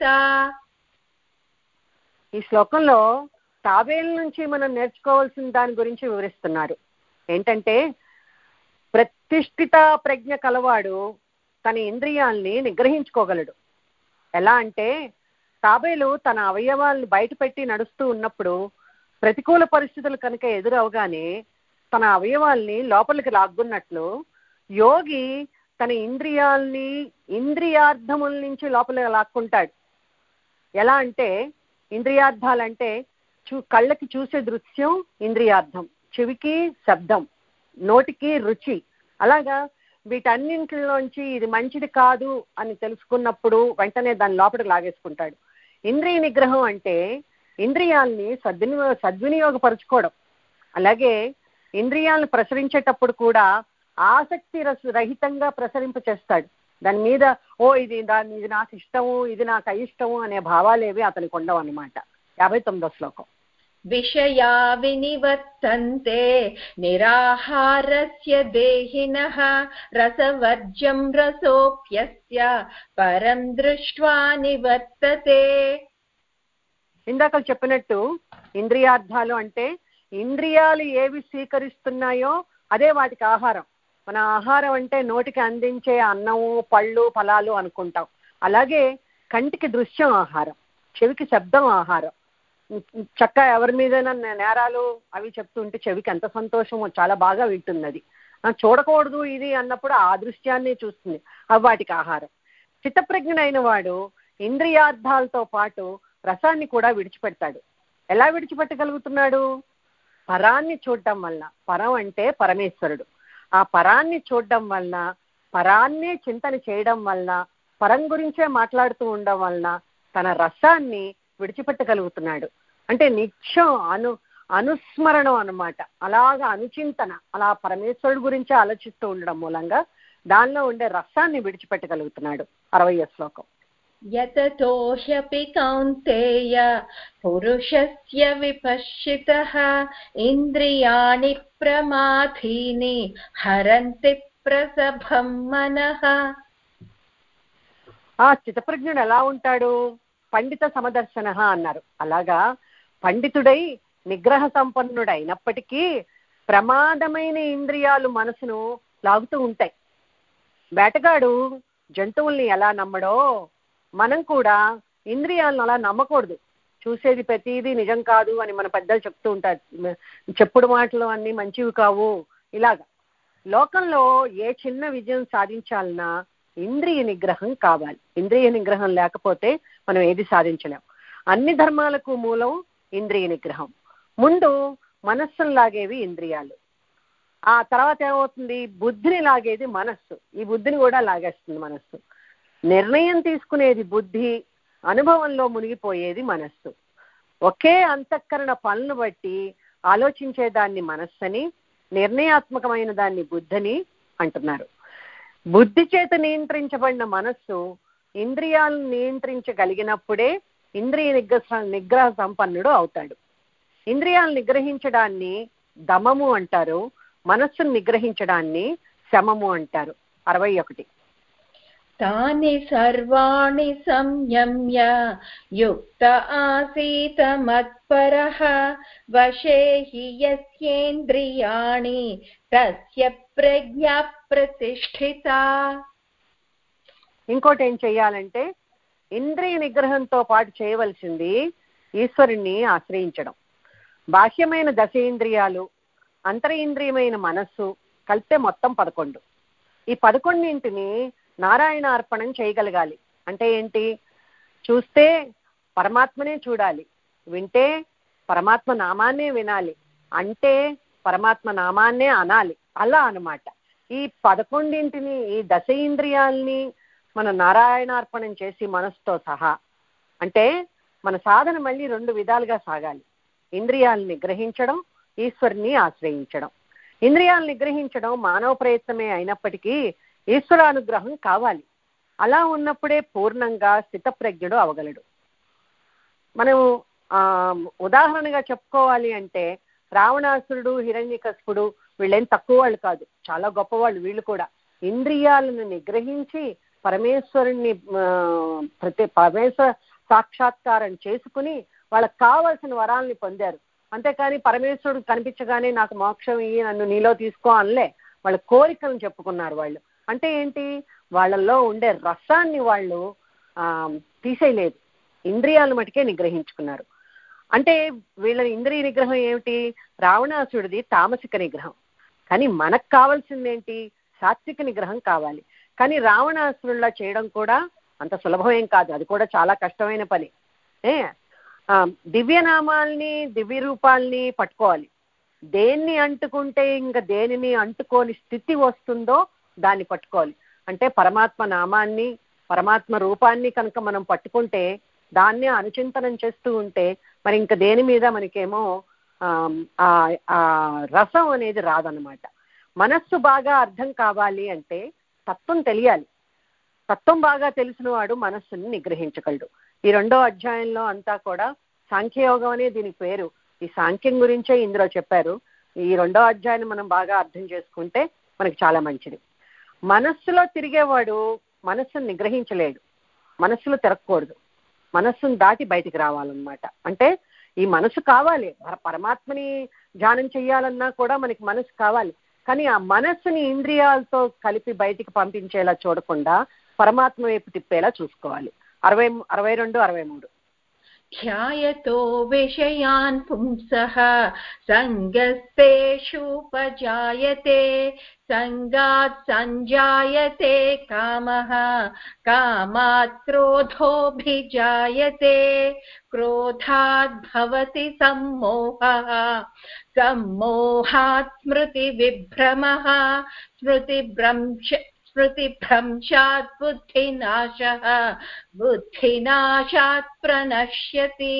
ఈ శ్లోకంలో తాబేలు నుంచి మనం నేర్చుకోవాల్సిన దాని గురించి వివరిస్తున్నారు. ఏంటంటే ప్రతిష్ఠిత ప్రజ్ఞ కలవాడు తన ఇంద్రియాల్ని నిగ్రహించుకోగలడు. ఎలా అంటే తాబేలు తన అవయవాలను బయట పెట్టి నడుస్తూ ఉన్నప్పుడు ప్రతికూల పరిస్థితులు కనుక ఎదురవగానే తన అవయవాల్ని లోపలికి లాక్కున్నట్లు యోగి తన ఇంద్రియాల్ని ఇంద్రియార్థముల నుంచి లోపలికి లాక్కుంటాడు. ఎలా అంటే ఇంద్రియార్థాలంటే చూ కళ్ళకి చూసే దృశ్యం ఇంద్రియార్థం, చెవికి శబ్దం, నోటికి రుచి. అలాగా వీటన్నింటిలోంచి ఇది మంచిది కాదు అని తెలుసుకున్నప్పుడు వెంటనే దాని లోపలికి లాగేసుకుంటాడు. ఇంద్రియ నిగ్రహం అంటే ఇంద్రియాలని సద్వినియో సద్వినియోగపరచుకోవడం. అలాగే ఇంద్రియాలను ప్రసరించేటప్పుడు కూడా ఆసక్తి రహితంగా ప్రసరింప చేస్తాడు. దాని మీద ఓ ఇది దాని ఇది నాకు ఇష్టము, ఇది నాకు అయిష్టము అనే భావాలేవి అతనికి ఉండవు అన్నమాట. యాభై తొమ్మిదో శ్లోకం. విషయా వినివర్తంతే నిరాహారస్య దేహినః రసవర్జ్యం రసోప్యస్య పరం దృష్ట్వా నివర్తతే. ఇందాక చెప్పినట్టు ఇంద్రియార్థాలు అంటే ఇంద్రియాలు ఏవి స్వీకరిస్తున్నాయో అదే వాటికి ఆహారం. మన ఆహారం అంటే నోటికి అందించే అన్నము, పళ్ళు, ఫలాలు అనుకుంటాం. అలాగే కంటికి దృశ్యం ఆహారం, చెవికి శబ్దం ఆహారం. చక్క ఎవరి మీదైనా నేరాలు అవి చెప్తుంటే చెవికి ఎంత సంతోషమో, చాలా బాగా వింటుంది. అది చూడకూడదు ఇది అన్నప్పుడు ఆ దృశ్యాన్ని చూస్తుంది, అవి వాటికి ఆహారం. చిత్తప్రజ్ఞుడైన వాడు ఇంద్రియార్థాలతో పాటు రసాన్ని కూడా విడిచిపెడతాడు. ఎలా విడిచిపెట్టగలుగుతున్నాడు? పరాన్ని చూడటం వలన. పరం అంటే పరమేశ్వరుడు. ఆ పరాన్ని చూడడం వలన, పరాన్నే చింతన చేయడం వలన, పరం గురించే మాట్లాడుతూ ఉండడం వలన తన రసాన్ని విడిచిపెట్టగలుగుతున్నాడు. అంటే నిత్యం అను అనుస్మరణం అన్నమాట. అలాగా అనుచింతన, అలా పరమేశ్వరుడు గురించే ఆలోచిస్తూ ఉండడం మూలంగా దానిలో ఉండే రసాన్ని విడిచిపెట్టగలుగుతున్నాడు. అరవయో శ్లోకం. యతతో హ్యపి కౌంతేయ పురుషస్య విపశ్చితః ఇంద్రియాణి ప్రమాథీని హరంతి ప్రసభం మనః. ఆ చిత్తప్రజ్ఞుడు ఎలా ఉంటాడు? పండిత సమదర్శన అన్నారు. అలాగా పండితుడై నిగ్రహ సంపన్నుడైనప్పటికీ ప్రమాదమైన ఇంద్రియాలు మనసును లాగుతూ ఉంటాయి. వేటగాడు జంతువుల్ని ఎలా నమ్మడో మనం కూడా ఇంద్రియాలను అలా నమ్మకూడదు. చూసేది ప్రతిదీ నిజం కాదు అని మన పెద్దలు చెప్తూ ఉంటారు. చెప్పుడు మాటలు అన్ని మంచివి కావు. ఇలాగా లోకంలో ఏ చిన్న విజయం సాధించాలన్నా ఇంద్రియ నిగ్రహం కావాలి. ఇంద్రియ నిగ్రహం లేకపోతే మనం ఏది సాధించలేం. అన్ని ధర్మాలకు మూలం ఇంద్రియ నిగ్రహం. ముందు మనస్సును లాగేవి ఇంద్రియాలు, ఆ తర్వాత ఏమవుతుంది? బుద్ధిని లాగేది మనస్సు. ఈ బుద్ధిని కూడా లాగేస్తుంది మనస్సు. నిర్ణయం తీసుకునేది బుద్ధి, అనుభవంలో మునిగిపోయేది మనస్సు. ఒకే అంతఃకరణ పనులను బట్టి ఆలోచించేదాన్ని మనస్సని, నిర్ణయాత్మకమైన దాన్ని బుద్ధిని అంటున్నారు. బుద్ధి చేత నియంత్రించబడిన మనస్సు ఇంద్రియాలను నియంత్రించగలిగినప్పుడే ఇంద్రియ నిగ్రహ నిగ్రహ సంపన్నుడు అవుతాడు. ఇంద్రియాలను నిగ్రహించడాన్ని దమము అంటారు, మనస్సును నిగ్రహించడాన్ని శమము అంటారు. అరవై ఒకటి. తాని సర్వాణి సంయమ్య యుక్త ఆసీత మత్పరః వశే హి యస్యేంద్రియాణి తస్య ప్రజ్ఞా ప్రతిష్ఠిత. ఇంకోటి ఏం చెయ్యాలంటే ఇంద్రియ నిగ్రహంతో పాటు చేయవలసింది ఈశ్వరుణ్ణి ఆశ్రయించడం. బాహ్యమైన దశేంద్రియాలు, అంతరింద్రియమైన మనస్సు కలిపితే మొత్తం పదకొండు. ఈ పదకొండింటిని నారాయణ అర్పణం చేయగలగాలి. అంటే ఏంటి? చూస్తే పరమాత్మనే చూడాలి, వింటే పరమాత్మ నామాన్నే వినాలి, అంటే పరమాత్మ నామాన్నే అనాలి. అలా అన్నమాట. ఈ పదకొండింటిని, ఈ దశ ఇంద్రియాల్ని మన నారాయణార్పణం చేసి మనసుతో సహా, అంటే మన సాధన మళ్ళీ రెండు విధాలుగా సాగాలి. ఇంద్రియాలను నిగ్రహించడం, ఈశ్వరుని ఆశ్రయించడం. ఇంద్రియాలను నిగ్రహించడం మానవ ప్రయత్నమే అయినప్పటికీ ఈశ్వరానుగ్రహం కావాలి. అలా ఉన్నప్పుడే పూర్ణంగా స్థితప్రజ్ఞుడు అవగలడు. మనం ఆ ఉదాహరణగా చెప్పుకోవాలి అంటే రావణాసురుడు, హిరణ్యకశిపుడు వీళ్ళేం తక్కువ వాళ్ళు కాదు, చాలా గొప్పవాళ్ళు. వీళ్ళు కూడా ఇంద్రియాలను నిగ్రహించి పరమేశ్వరుణ్ణి ప్రతి పరమేశ్వర సాక్షాత్కారం చేసుకుని వాళ్ళకి కావాల్సిన వరాలని పొందారు. అంతేకాని పరమేశ్వరుడు కనిపించగానే నాకు మోక్షం ఇయ్యి, నన్ను నీలో తీసుకో అనలే. వాళ్ళ కోరికలను చెప్పుకున్నారు వాళ్ళు. అంటే ఏంటి? వాళ్ళల్లో ఉండే రసాన్ని వాళ్ళు ఆ తీసేయలేదు, ఇంద్రియాలు మటుకే నిగ్రహించుకున్నారు. అంటే వీళ్ళ ఇంద్రియ నిగ్రహం ఏమిటి? రావణాసుడిది తామసిక నిగ్రహం. కానీ మనకు కావాల్సింది ఏంటి? సాత్విక నిగ్రహం కావాలి. కానీ రావణాసురుల్లా చేయడం కూడా అంత సులభమేం కాదు, అది కూడా చాలా కష్టమైన పని. ఏ దివ్యనామాల్ని దివ్య రూపాల్ని పట్టుకోవాలి. దేన్ని అంటుకుంటే ఇంకా దేనిని అంటుకోని స్థితి వస్తుందో దాన్ని పట్టుకోవాలి. అంటే పరమాత్మ నామాన్ని పరమాత్మ రూపాన్ని కనుక మనం పట్టుకుంటే దాన్నే అనుచింతనం చేస్తూ ఉంటే మరి ఇంకా దేని మీద మనకేమో ఆ రసం అనేది రాదనమాట. మనస్సు బాగా అర్థం కావాలి అంటే తత్వం తెలియాలి. తత్వం బాగా తెలిసిన వాడు మనస్సుని నిగ్రహించగలడు. ఈ రెండో అధ్యాయంలో అంతా కూడా సాంఖ్యయోగం అనే దీనికి పేరు. ఈ సాంఖ్యం గురించే ఇందులో చెప్పారు. ఈ రెండో అధ్యాయాన్ని మనం బాగా అర్థం చేసుకుంటే మనకి చాలా మంచిది. మనస్సులో తిరిగేవాడు మనస్సును నిగ్రహించలేడు. మనస్సులో తిరగకూడదు, మనస్సును దాటి బయటికి రావాలన్నమాట. అంటే ఈ మనసు కావాలి, పరమాత్మని ధ్యానం చెయ్యాలన్నా కూడా మనకి మనసు కావాలి. కానీ ఆ మనస్సుని ఇంద్రియాలతో కలిపి బయటికి పంపించేలా చూడకుండా పరమాత్మ వైపు తిప్పేలా చూసుకోవాలి. అరవై అరవై రెండు అరవై మూడు ధ్యాయతో విషయాన్ పుంసః సంగస్తేషుపజాయతే సంగాత్ సంజాయతే కామః కామాత్ క్రోధోభిజాయతే క్రోధాత్ భవతి సమ్మోహః సమ్మోహాత్ స్మృతి విభ్రమః స్మృతి భ్రంశ స్మృతిభ్రంశాత్ బుద్ధినాశః బుద్ధినాశాత్ ప్రణశ్యతి.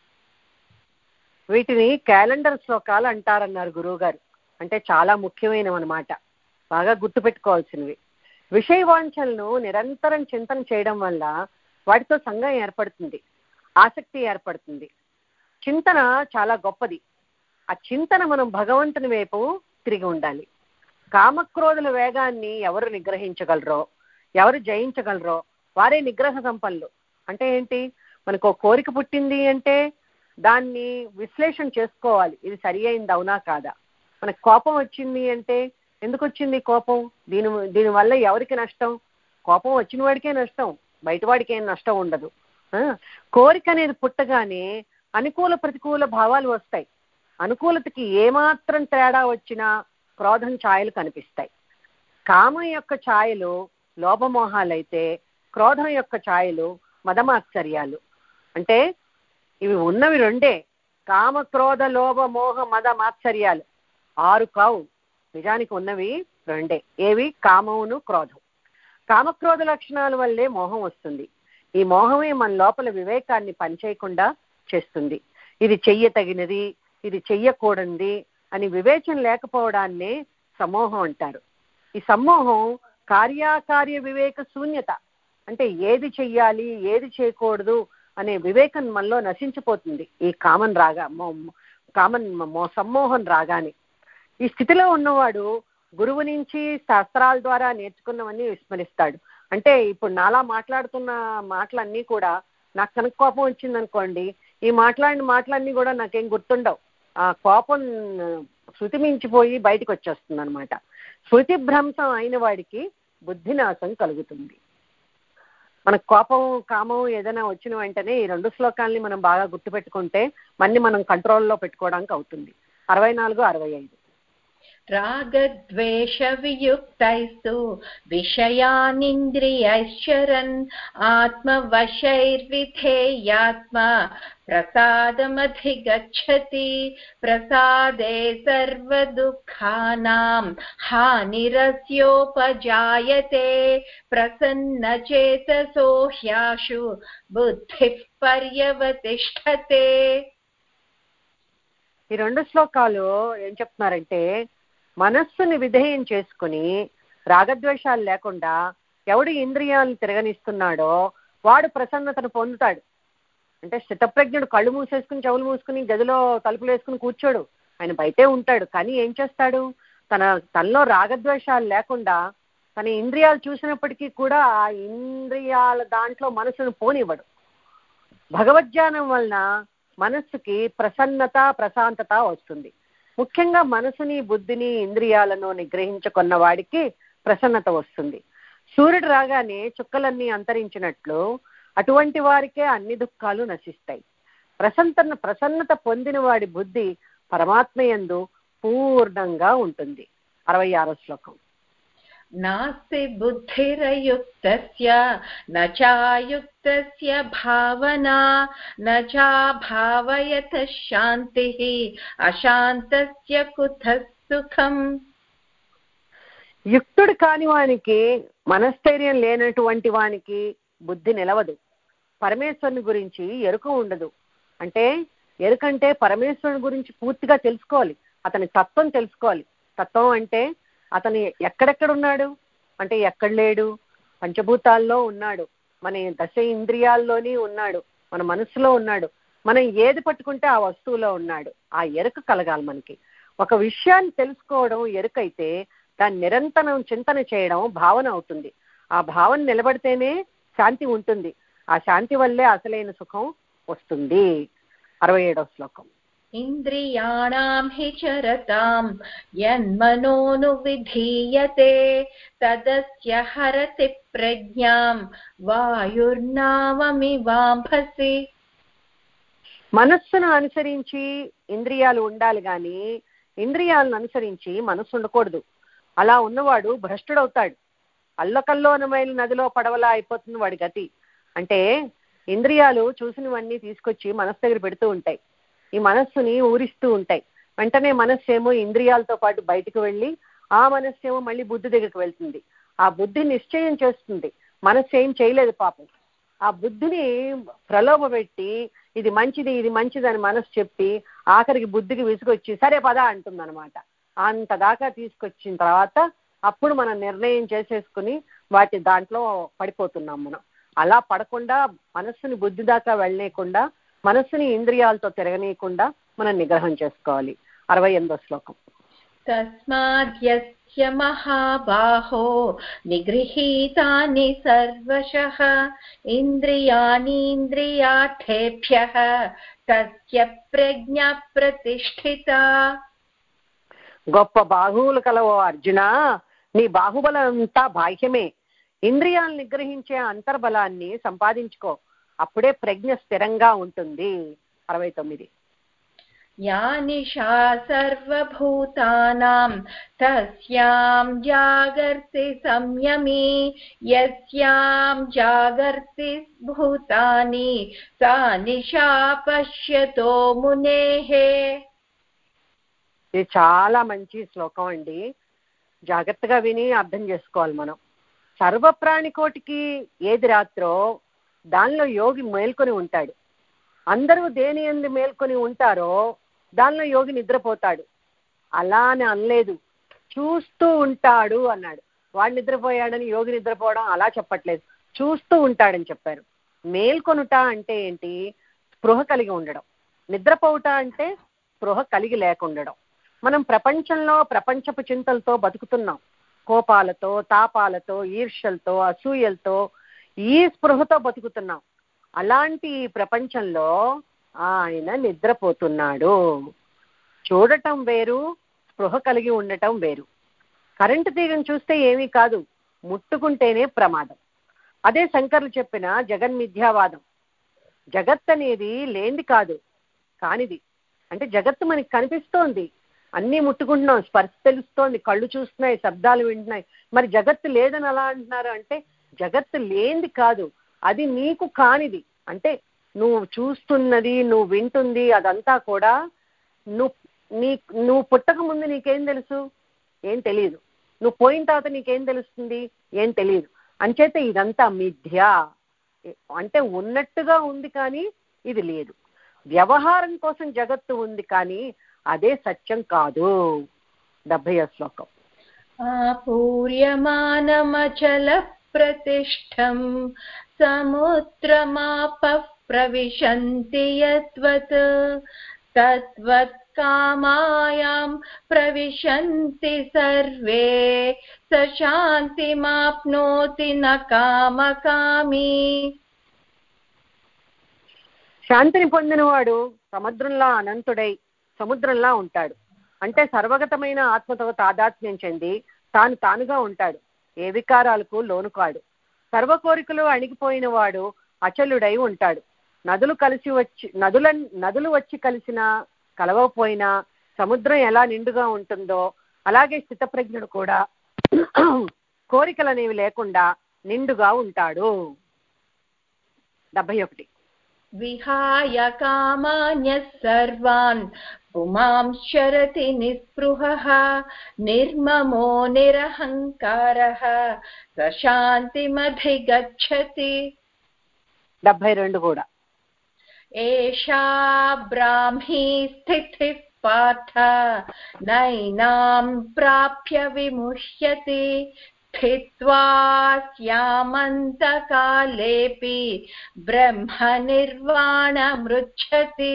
వీటిని క్యాలెండర్ శ్లోకాలు అంటారన్నారు గురువు గారు. అంటే చాలా ముఖ్యమైనవి అన్నమాట, బాగా గుర్తుపెట్టుకోవాల్సినవి. విషయవాంఛలను నిరంతరం చింతన చేయడం వల్ల వాటితో సంఘం ఏర్పడుతుంది, ఆసక్తి ఏర్పడుతుంది. చింతన చాలా గొప్పది. ఆ చింతన మనం భగవంతుని వైపు తిరిగి ఉండాలి. కామక్రోధుల వేగాన్ని ఎవరు నిగ్రహించగలరో, ఎవరు జయించగలరో వారే నిగ్రహ సంపన్నులు. అంటే ఏంటి, మనకు ఒక కోరిక పుట్టింది అంటే దాన్ని విశ్లేషణ చేసుకోవాలి, ఇది సరి అయింది అవునా కాదా. మనకు కోపం వచ్చింది అంటే ఎందుకు వచ్చింది కోపం, దీని దీనివల్ల ఎవరికి నష్టం, కోపం వచ్చిన వాడికే నష్టం, బయట వాడికి ఏం నష్టం ఉండదు. కోరిక అనేది పుట్టగానే అనుకూల ప్రతికూల భావాలు వస్తాయి. అనుకూలతకి ఏమాత్రం తేడా వచ్చినా క్రోధం ఛాయలు కనిపిస్తాయి. కామం యొక్క ఛాయలు లోభమోహాలైతే క్రోధం యొక్క ఛాయలు మదమాశ్చర్యాలు. అంటే ఇవి ఉన్నవి రెండే, కామ క్రోధ లోభ మోహ మద మాత్సర్యాలు. ఆరు కావు, నిజానికి ఉన్నవి రెండే. ఏవి? కామమును క్రోధం. కామక్రోధ లక్షణాల వల్లే మోహం వస్తుంది. ఈ మోహమే మన లోపల వివేకాన్ని పనిచేయకుండా చేస్తుంది. ఇది చెయ్యతగినది, ఇది చెయ్యకూడనిది అని వివేచన లేకపోవడాన్నే సమ్మోహం అంటారు. ఈ సమ్మోహం కార్యాకార్య వివేక శూన్యత. అంటే ఏది చెయ్యాలి ఏది చేయకూడదు అనే వివేకం మనలో నశించిపోతుంది ఈ కామన్ రాగా కామన్ సమ్మోహం రాగానే. ఈ స్థితిలో ఉన్నవాడు గురువు నుంచి శాస్త్రాల ద్వారా నేర్చుకున్నవన్నీ విస్మరిస్తాడు. అంటే ఇప్పుడు నాలా మాట్లాడుతున్న మాటలన్నీ కూడా నాకు కనుక కోపం వచ్చిందనుకోండి, ఈ మాట్లాడిన మాటలన్నీ కూడా నాకేం గుర్తుండవు. ఆ కోపం శృతి మించిపోయి బయటకు వచ్చేస్తుంది అనమాట. శృతి భ్రంశం అయిన వాడికి బుద్ధినాశం కలుగుతుంది. మనకు కోపం కామం ఏదైనా వచ్చిన వెంటనే ఈ రెండు శ్లోకాలని మనం బాగా గుర్తుపెట్టుకుంటే మన్ని మనం కంట్రోల్లో పెట్టుకోవడానికి అవుతుంది. అరవై నాలుగు అరవై ఐదు రాగద్వేష వియుక్తైస్తు విషయానింద్రియైశ్చరన్ ఆత్మవశైర్విధేయాత్మ ప్రసాదమధిగచ్చతి ప్రసాదే సర్వదుఃఖానాం హానిరస్యోపజాయతే ప్రసన్నచేతసో హ్యాశు బుద్ధిః పర్యవతిష్ఠతే. ఈ రెండు శ్లోకాలు ఏం చెప్తున్నారంటే, మనస్సుని విధేయం చేసుకుని రాగద్వేషాలు లేకుండా ఎవడు ఇంద్రియాలను తిరగనిస్తున్నాడో వాడు ప్రసన్నతను పొందుతాడు. అంటే స్థితప్రజ్ఞుడు కళ్ళు మూసేసుకుని చెవులు మూసుకుని గదిలో తలుపులు వేసుకుని కూర్చోడు, ఆయన బయటే ఉంటాడు. కానీ ఏం చేస్తాడు, తన తనలో రాగద్వేషాలు లేకుండా తన ఇంద్రియాలు చూసినప్పటికీ కూడా ఆ ఇంద్రియాల దాంట్లో మనసును పోనివ్వడు. భగవద్జ్ఞానం వలన మనస్సుకి ప్రసన్నత ప్రశాంతత వస్తుంది. ముఖ్యంగా మనసుని బుద్ధిని ఇంద్రియాలను నిగ్రహించుకున్న వాడికి ప్రసన్నత వస్తుంది. సూర్యుడు రాగానే చుక్కలన్నీ అంతరించినట్లు అటువంటి వారికే అన్ని దుఃఖాలు నశిస్తాయి. ప్రసన్న ప్రసన్నత పొందిన వాడి బుద్ధి పరమాత్మ యందు పూర్ణంగా ఉంటుంది. అరవై ఆరో శ్లోకం నాస్తి బుద్ధిరయుక్తస్య న చాయుక్తస్య భావనా న చాభావయత శాంతిః అశాంతస్య కుతః సుఖం. యుక్తుడు కాని వానికి, మనస్థైర్యం లేనటువంటి వానికి బుద్ధి నిలవదు. పరమేశ్వరుని గురించి ఎరుక ఉండదు. అంటే ఎరుకంటే పరమేశ్వరుని గురించి పూర్తిగా తెలుసుకోవాలి, అతని తత్వం తెలుసుకోవాలి. తత్వం అంటే అతను ఎక్కడెక్కడ ఉన్నాడు అంటే ఎక్కడ లేడు, పంచభూతాల్లో ఉన్నాడు, మన దశ ఇంద్రియాల్లోని ఉన్నాడు, మన మనసులో ఉన్నాడు, మనం ఏది పట్టుకుంటే ఆ వస్తువులో ఉన్నాడు. ఆ ఎరుక కలగాలి మనకి. ఒక విషయాన్ని తెలుసుకోవడం ఎరుకైతే దాన్ని నిరంతరం చింతన చేయడం భావన అవుతుంది. ఆ భావన నిలబడితేనే శాంతి ఉంటుంది. ఆ శాంతి వల్లే అసలైన సుఖం వస్తుంది. అరవై ఏడవ శ్లోకం. ఇంద్రియాణాం హి చరతాం యన్మనోను విధీయతే తదస్య హరతి ప్రజ్ఞాం వాయుర్నావమివాంభసి. మనస్సును అనుసరించి ఇంద్రియాలు ఉండాలి గాని ఇంద్రియాలను అనుసరించి మనస్సు ఉండకూడదు. అలా ఉన్నవాడు భ్రష్టుడవుతాడు. అల్లకల్లోనమైన నదిలో పడవలా అయిపోతుంది వాడి గతి. అంటే ఇంద్రియాలు చూసినవన్నీ తీసుకొచ్చి మనస్సు దగ్గర పెడుతూ ఉంటాయి, ఈ మనస్సుని ఊరిస్తూ ఉంటాయి. వెంటనే మనస్సు ఏమో ఇంద్రియాలతో పాటు బయటకు వెళ్ళి ఆ మనస్సు ఏమో మళ్ళీ బుద్ధి దగ్గరికి వెళ్తుంది. ఆ బుద్ధి నిశ్చయం చేస్తుంది, మనస్సు ఏం చేయలేదు పాపం. ఆ బుద్ధిని ప్రలోభ పెట్టి ఇది మంచిది ఇది మంచిది అని మనస్సు చెప్పి ఆఖరికి బుద్ధికి విసుగొచ్చి సరే పదా అంటుంది అనమాట. అంత దాకా తీసుకొచ్చిన తర్వాత అప్పుడు మనం నిర్ణయం చేసేసుకుని వాటి దాంట్లో పడిపోతున్నాం మనం. అలా పడకుండా మనస్సుని బుద్ధి దాకా వెళ్ళనీయకుండా, మనస్సుని ఇంద్రియాలతో తిరగనీయకుండా మనం నిగ్రహం చేసుకోవాలి. అరవై ఎనిమిదో శ్లోకం. తస్మాద్యస్య మహాబాహో నిగృహీతాని సర్వశః ఇంద్రియాణీంద్రియార్థేభ్యః తస్య ప్రజ్ఞ ప్రతిష్ఠిత. గొప్ప బాహువులు కలవో అర్జున, నీ బాహుబలం అంతా బాహ్యమే. ఇంద్రియాలను నిగ్రహించే అంతర్బలాన్ని సంపాదించుకో, అప్పుడే ప్రజ్ఞ స్థిరంగా ఉంటుంది. అరవై తొమ్మిది. యా నిశా సర్వభూతానాం తస్యాం జాగర్తి సంయమీ యస్యాం జాగర్తి భూతాని సా నిశా పశ్యతో మునేః. ఇది చాలా మంచి శ్లోకం అండి, జాగ్రత్తగా విని అర్థం చేసుకోవాలి మనం. సర్వప్రాణికోటికి ఏది రాత్రో దానిలో యోగి మేల్కొని ఉంటాడు. అందరూ దేని యందు మేల్కొని ఉంటారో దానిలో యోగి నిద్రపోతాడు. అలా అని అనలేదు, చూస్తూ ఉంటాడు అన్నాడు. వాడు నిద్రపోయాడని యోగి నిద్రపోవడం అలా చెప్పట్లేదు, చూస్తూ ఉంటాడని చెప్పారు. మేల్కొనుట అంటే ఏంటి? స్పృహ కలిగి ఉండడం. నిద్రపోవుట అంటే స్పృహ కలిగి లేకుండడం. మనం ప్రపంచంలో ప్రపంచపు చింతలతో బతుకుతున్నాం, కోపాలతో, తాపాలతో, ఈర్ష్యలతో, అసూయలతో, ఈ స్పృహతో బతుకుతున్నాం. అలాంటి ఈ ప్రపంచంలో ఆయన నిద్రపోతున్నాడు. చూడటం వేరు, స్పృహ కలిగి ఉండటం వేరు. కరెంటు తీగను చూస్తే ఏమీ కాదు, ముట్టుకుంటేనే ప్రమాదం. అదే శంకర్లు చెప్పిన జగన్మిథ్యావాదం. జగత్ అనేది లేనిది కాదు, కానిది. అంటే జగత్తు మనకి కనిపిస్తోంది, అన్నీ ముట్టుకుంటున్నాం, స్పర్శ తెలుస్తోంది, కళ్ళు చూస్తున్నాయి, శబ్దాలు వింటున్నాయి. మరి జగత్తు లేదని ఎలా అంటున్నారు అంటే జగత్తు లేనిది కాదు, అది నీకు కానిది. అంటే నువ్వు చూస్తున్నది, నువ్వు వింటుంది అదంతా కూడా నువ్వు నీ నువ్వు పుట్టక ముందు నీకేం తెలుసు? ఏం తెలియదు. నువ్వు పోయిన తర్వాత నీకేం తెలుస్తుంది? ఏం తెలియదు. అంచేత ఇదంతా మిథ్య. అంటే ఉన్నట్టుగా ఉంది కానీ ఇది లేదు. వ్యవహారం కోసం జగత్తు ఉంది కానీ అదే సత్యం కాదు. డెబ్బై శ్లోకం. ఆపూర్యమానమచల ప్రతిష్టం సముద్రమాపః ప్రవిశంతి యద్వత్ తద్వత్ కామాయాం ప్రవిశంతి సర్వే స శాంతిమాప్నోతి న కామకామి. శాంతిని పొందినవాడు సముద్రంలా అనంతుడై సముద్రంలా ఉంటాడు. అంటే సర్వగతమైన ఆత్మతో తాదాత్మ్యం చెంది తాను తానుగా ఉంటాడు. ఏ వికారాలకు లోను కాడు. సర్వ కోరికలు అణిగిపోయిన వాడు అచలుడై ఉంటాడు. నదులు కలిసి వచ్చి నదుల నదులు వచ్చి కలిసినా కలవకపోయినా సముద్రం ఎలా నిండుగా ఉంటుందో అలాగే స్థితప్రజ్ఞుడు కూడా కోరికలు అనేవి లేకుండా నిండుగా ఉంటాడు. డెబ్బై ఒకటి విహాయ కామాన్యః సర్వాన్ పుమాంశ్చరతి నిస్పృహః నిర్మమో నిరహంకారః సశాంతిమధిగచ్చతి. డెబ్బై రెండు కూడా ఏషా బ్రాహ్మీ స్థితిః పార్థ నైనాం ప్రాప్య విముహ్యతి స్థిత్వా స్యామంతకాలేపి బ్రహ్మ నిర్వాణమృచ్చతి.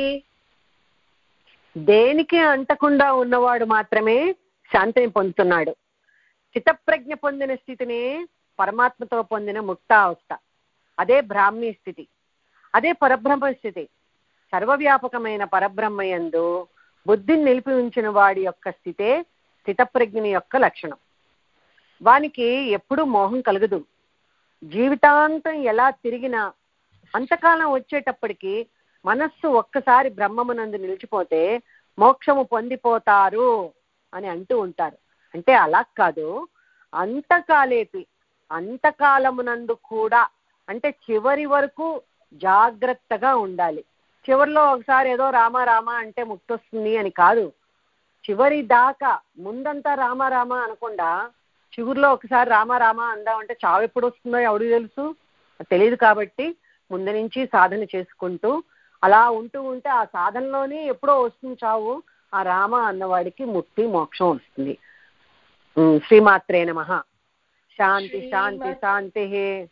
దేనికి అంటకుండా ఉన్నవాడు మాత్రమే శాంతిని పొందుతున్నాడు. చిత్తప్రజ్ఞ పొందిన స్థితిని పరమాత్మతో పొందిన ముక్తావస్థ, అదే బ్రాహ్మీ స్థితి, అదే పరబ్రహ్మ స్థితి. సర్వవ్యాపకమైన పరబ్రహ్మయందు బుద్ధిని నిలిపి ఉంచిన వాడి యొక్క స్థితే స్థితప్రజ్ఞని యొక్క లక్షణం. వానికి ఎప్పుడూ మోహం కలగదు. జీవితాంతం ఎలా తిరిగినా అంతకాలం వచ్చేటప్పటికి మనస్సు ఒక్కసారి బ్రహ్మమునందు నిలిచిపోతే మోక్షము పొందిపోతారు అని అంటూ ఉంటారు. అంటే అలా కాదు, అంతకాలేపి అంతకాలమునందు కూడా, అంటే చివరి వరకు జాగ్రత్తగా ఉండాలి. చివరిలో ఒకసారి ఏదో రామ రామ అంటే ముక్తి వస్తుంది అని కాదు. చివరి దాకా ముందంతా రామ రామ అనకుండా చివరిలో ఒకసారి రామ రామ అందామంటే చావు ఎప్పుడు వస్తుందో ఎవరికి తెలుసు, తెలియదు. కాబట్టి ముందు నుంచి సాధన చేసుకుంటూ అలా ఉంటూ ఉంటే ఆ సాధనలోనే ఎప్పుడో వస్తుంది చావు. ఆ రామ అన్నవాడికి ముక్తి మోక్షం వస్తుంది. శ్రీమాత్రే నమః. శాంతి శాంతి శాంతి.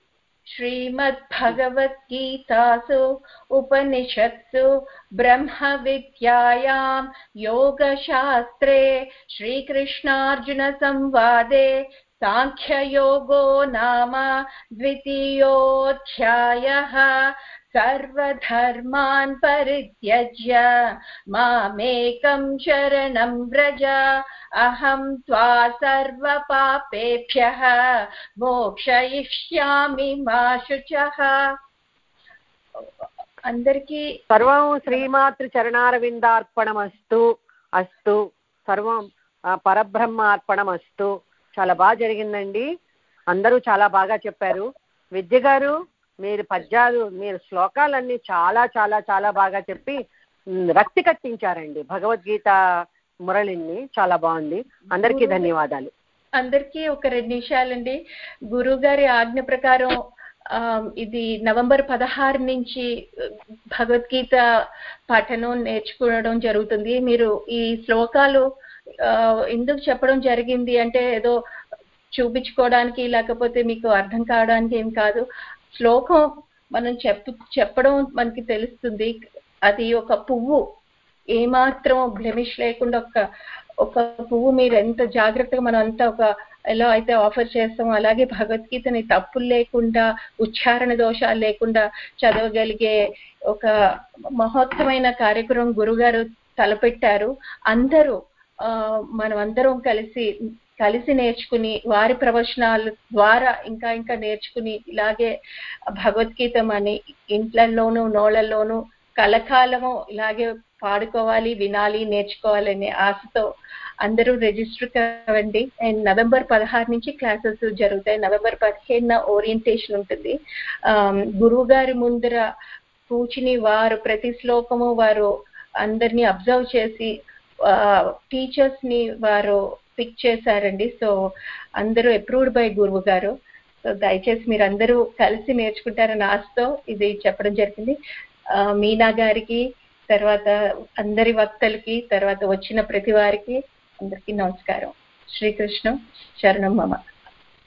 శ్రీమద్భగవద్గీతాసు ఉపనిషత్సు బ్రహ్మ విద్యాయాం యోగశాస్త్రే శ్రీకృష్ణార్జున సంవాదే సాంఖ్యయోగో నామ ద్వితీయోధ్యాయః. సర్వధర్మాన్ పరిత్యజ్య మామేకం శరణం వ్రజ అహం త్వా సర్వపాపేభ్యః మోక్షయిష్యామి మా శుచః. అందరికీ సర్వం శ్రీమాతృ చరణారవిందార్పణమస్తు. అస్తు సర్వం పరబ్రహ్మార్పణమస్తు. చాలా బాగా జరిగిందండి. అందరూ చాలా బాగా చెప్పారు. విద్య గారు మీరు పద్యాలు, మీరు శ్లోకాలన్నీ చాలా చాలా చాలా బాగా చెప్పి రక్తి కట్టించారండి భగవద్గీత మురళిని. చాలా బాగుంది. అందరికీ ధన్యవాదాలు. అందరికీ ఒక రెండు నిమిషాలండి. గురువు గారి ఆజ్ఞ ప్రకారం ఇది నవంబర్ పదహారు నుంచి భగవద్గీత పాఠనం నేర్చుకోవడం జరుగుతుంది. మీరు ఈ శ్లోకాలు ఎందుకు చెప్పడం జరిగింది అంటే ఏదో చూపించుకోవడానికి లేకపోతే మీకు అర్థం కావడానికి ఏం కాదు. శ్లోకం మనం చెప్పు చెప్పడం మనకి తెలుస్తుంది. అది ఒక పువ్వు, ఏమాత్రం బ్లెమిష్ లేకుండా ఒక ఒక పువ్వు మీరు ఎంత జాగ్రత్తగా మనం అంతా ఒక ఎలా అయితే ఆఫర్ చేస్తామో అలాగే భగవద్గీతని తప్పులు లేకుండా, ఉచ్చారణ దోషాలు లేకుండా చదవగలిగే ఒక మహోత్తమైన కార్యక్రమం గురుగారు తలపెట్టారు. అందరూ ఆ మనం అందరం కలిసి కలిసి నేర్చుకుని వారి ప్రవచనాల ద్వారా ఇంకా ఇంకా నేర్చుకుని ఇలాగే భగవద్గీత మన ఇంట్లలోనూ నోళ్లలోనూ కలకాలము ఇలాగే పాడుకోవాలి, వినాలి, నేర్చుకోవాలనే ఆశతో అందరూ రిజిస్టర్ కావండి. అండ్ నవంబర్ పదహారు నుంచి క్లాసెస్ జరుగుతాయి. నవంబర్ పదిహేనున ఓరియంటేషన్ ఉంటుంది. గురువు గారి ముందర కూర్చుని వారు ప్రతి శ్లోకము వారు అందరినీ అబ్జర్వ్ చేసి టీచర్స్ ని వారు పిక్ చేశారండి. సో అందరూ అప్రూవ్డ్ బై గురువు గారు. సో దయచేసి మీరు అందరూ కలిసి నేర్చుకుంటారని ఆశతో ఇది చెప్పడం జరిగింది. మీనా గారికి, తర్వాత అందరి వక్తలకి, తర్వాత వచ్చిన ప్రతి వారికి అందరికీ నమస్కారం. శ్రీకృష్ణ శరణం మమ.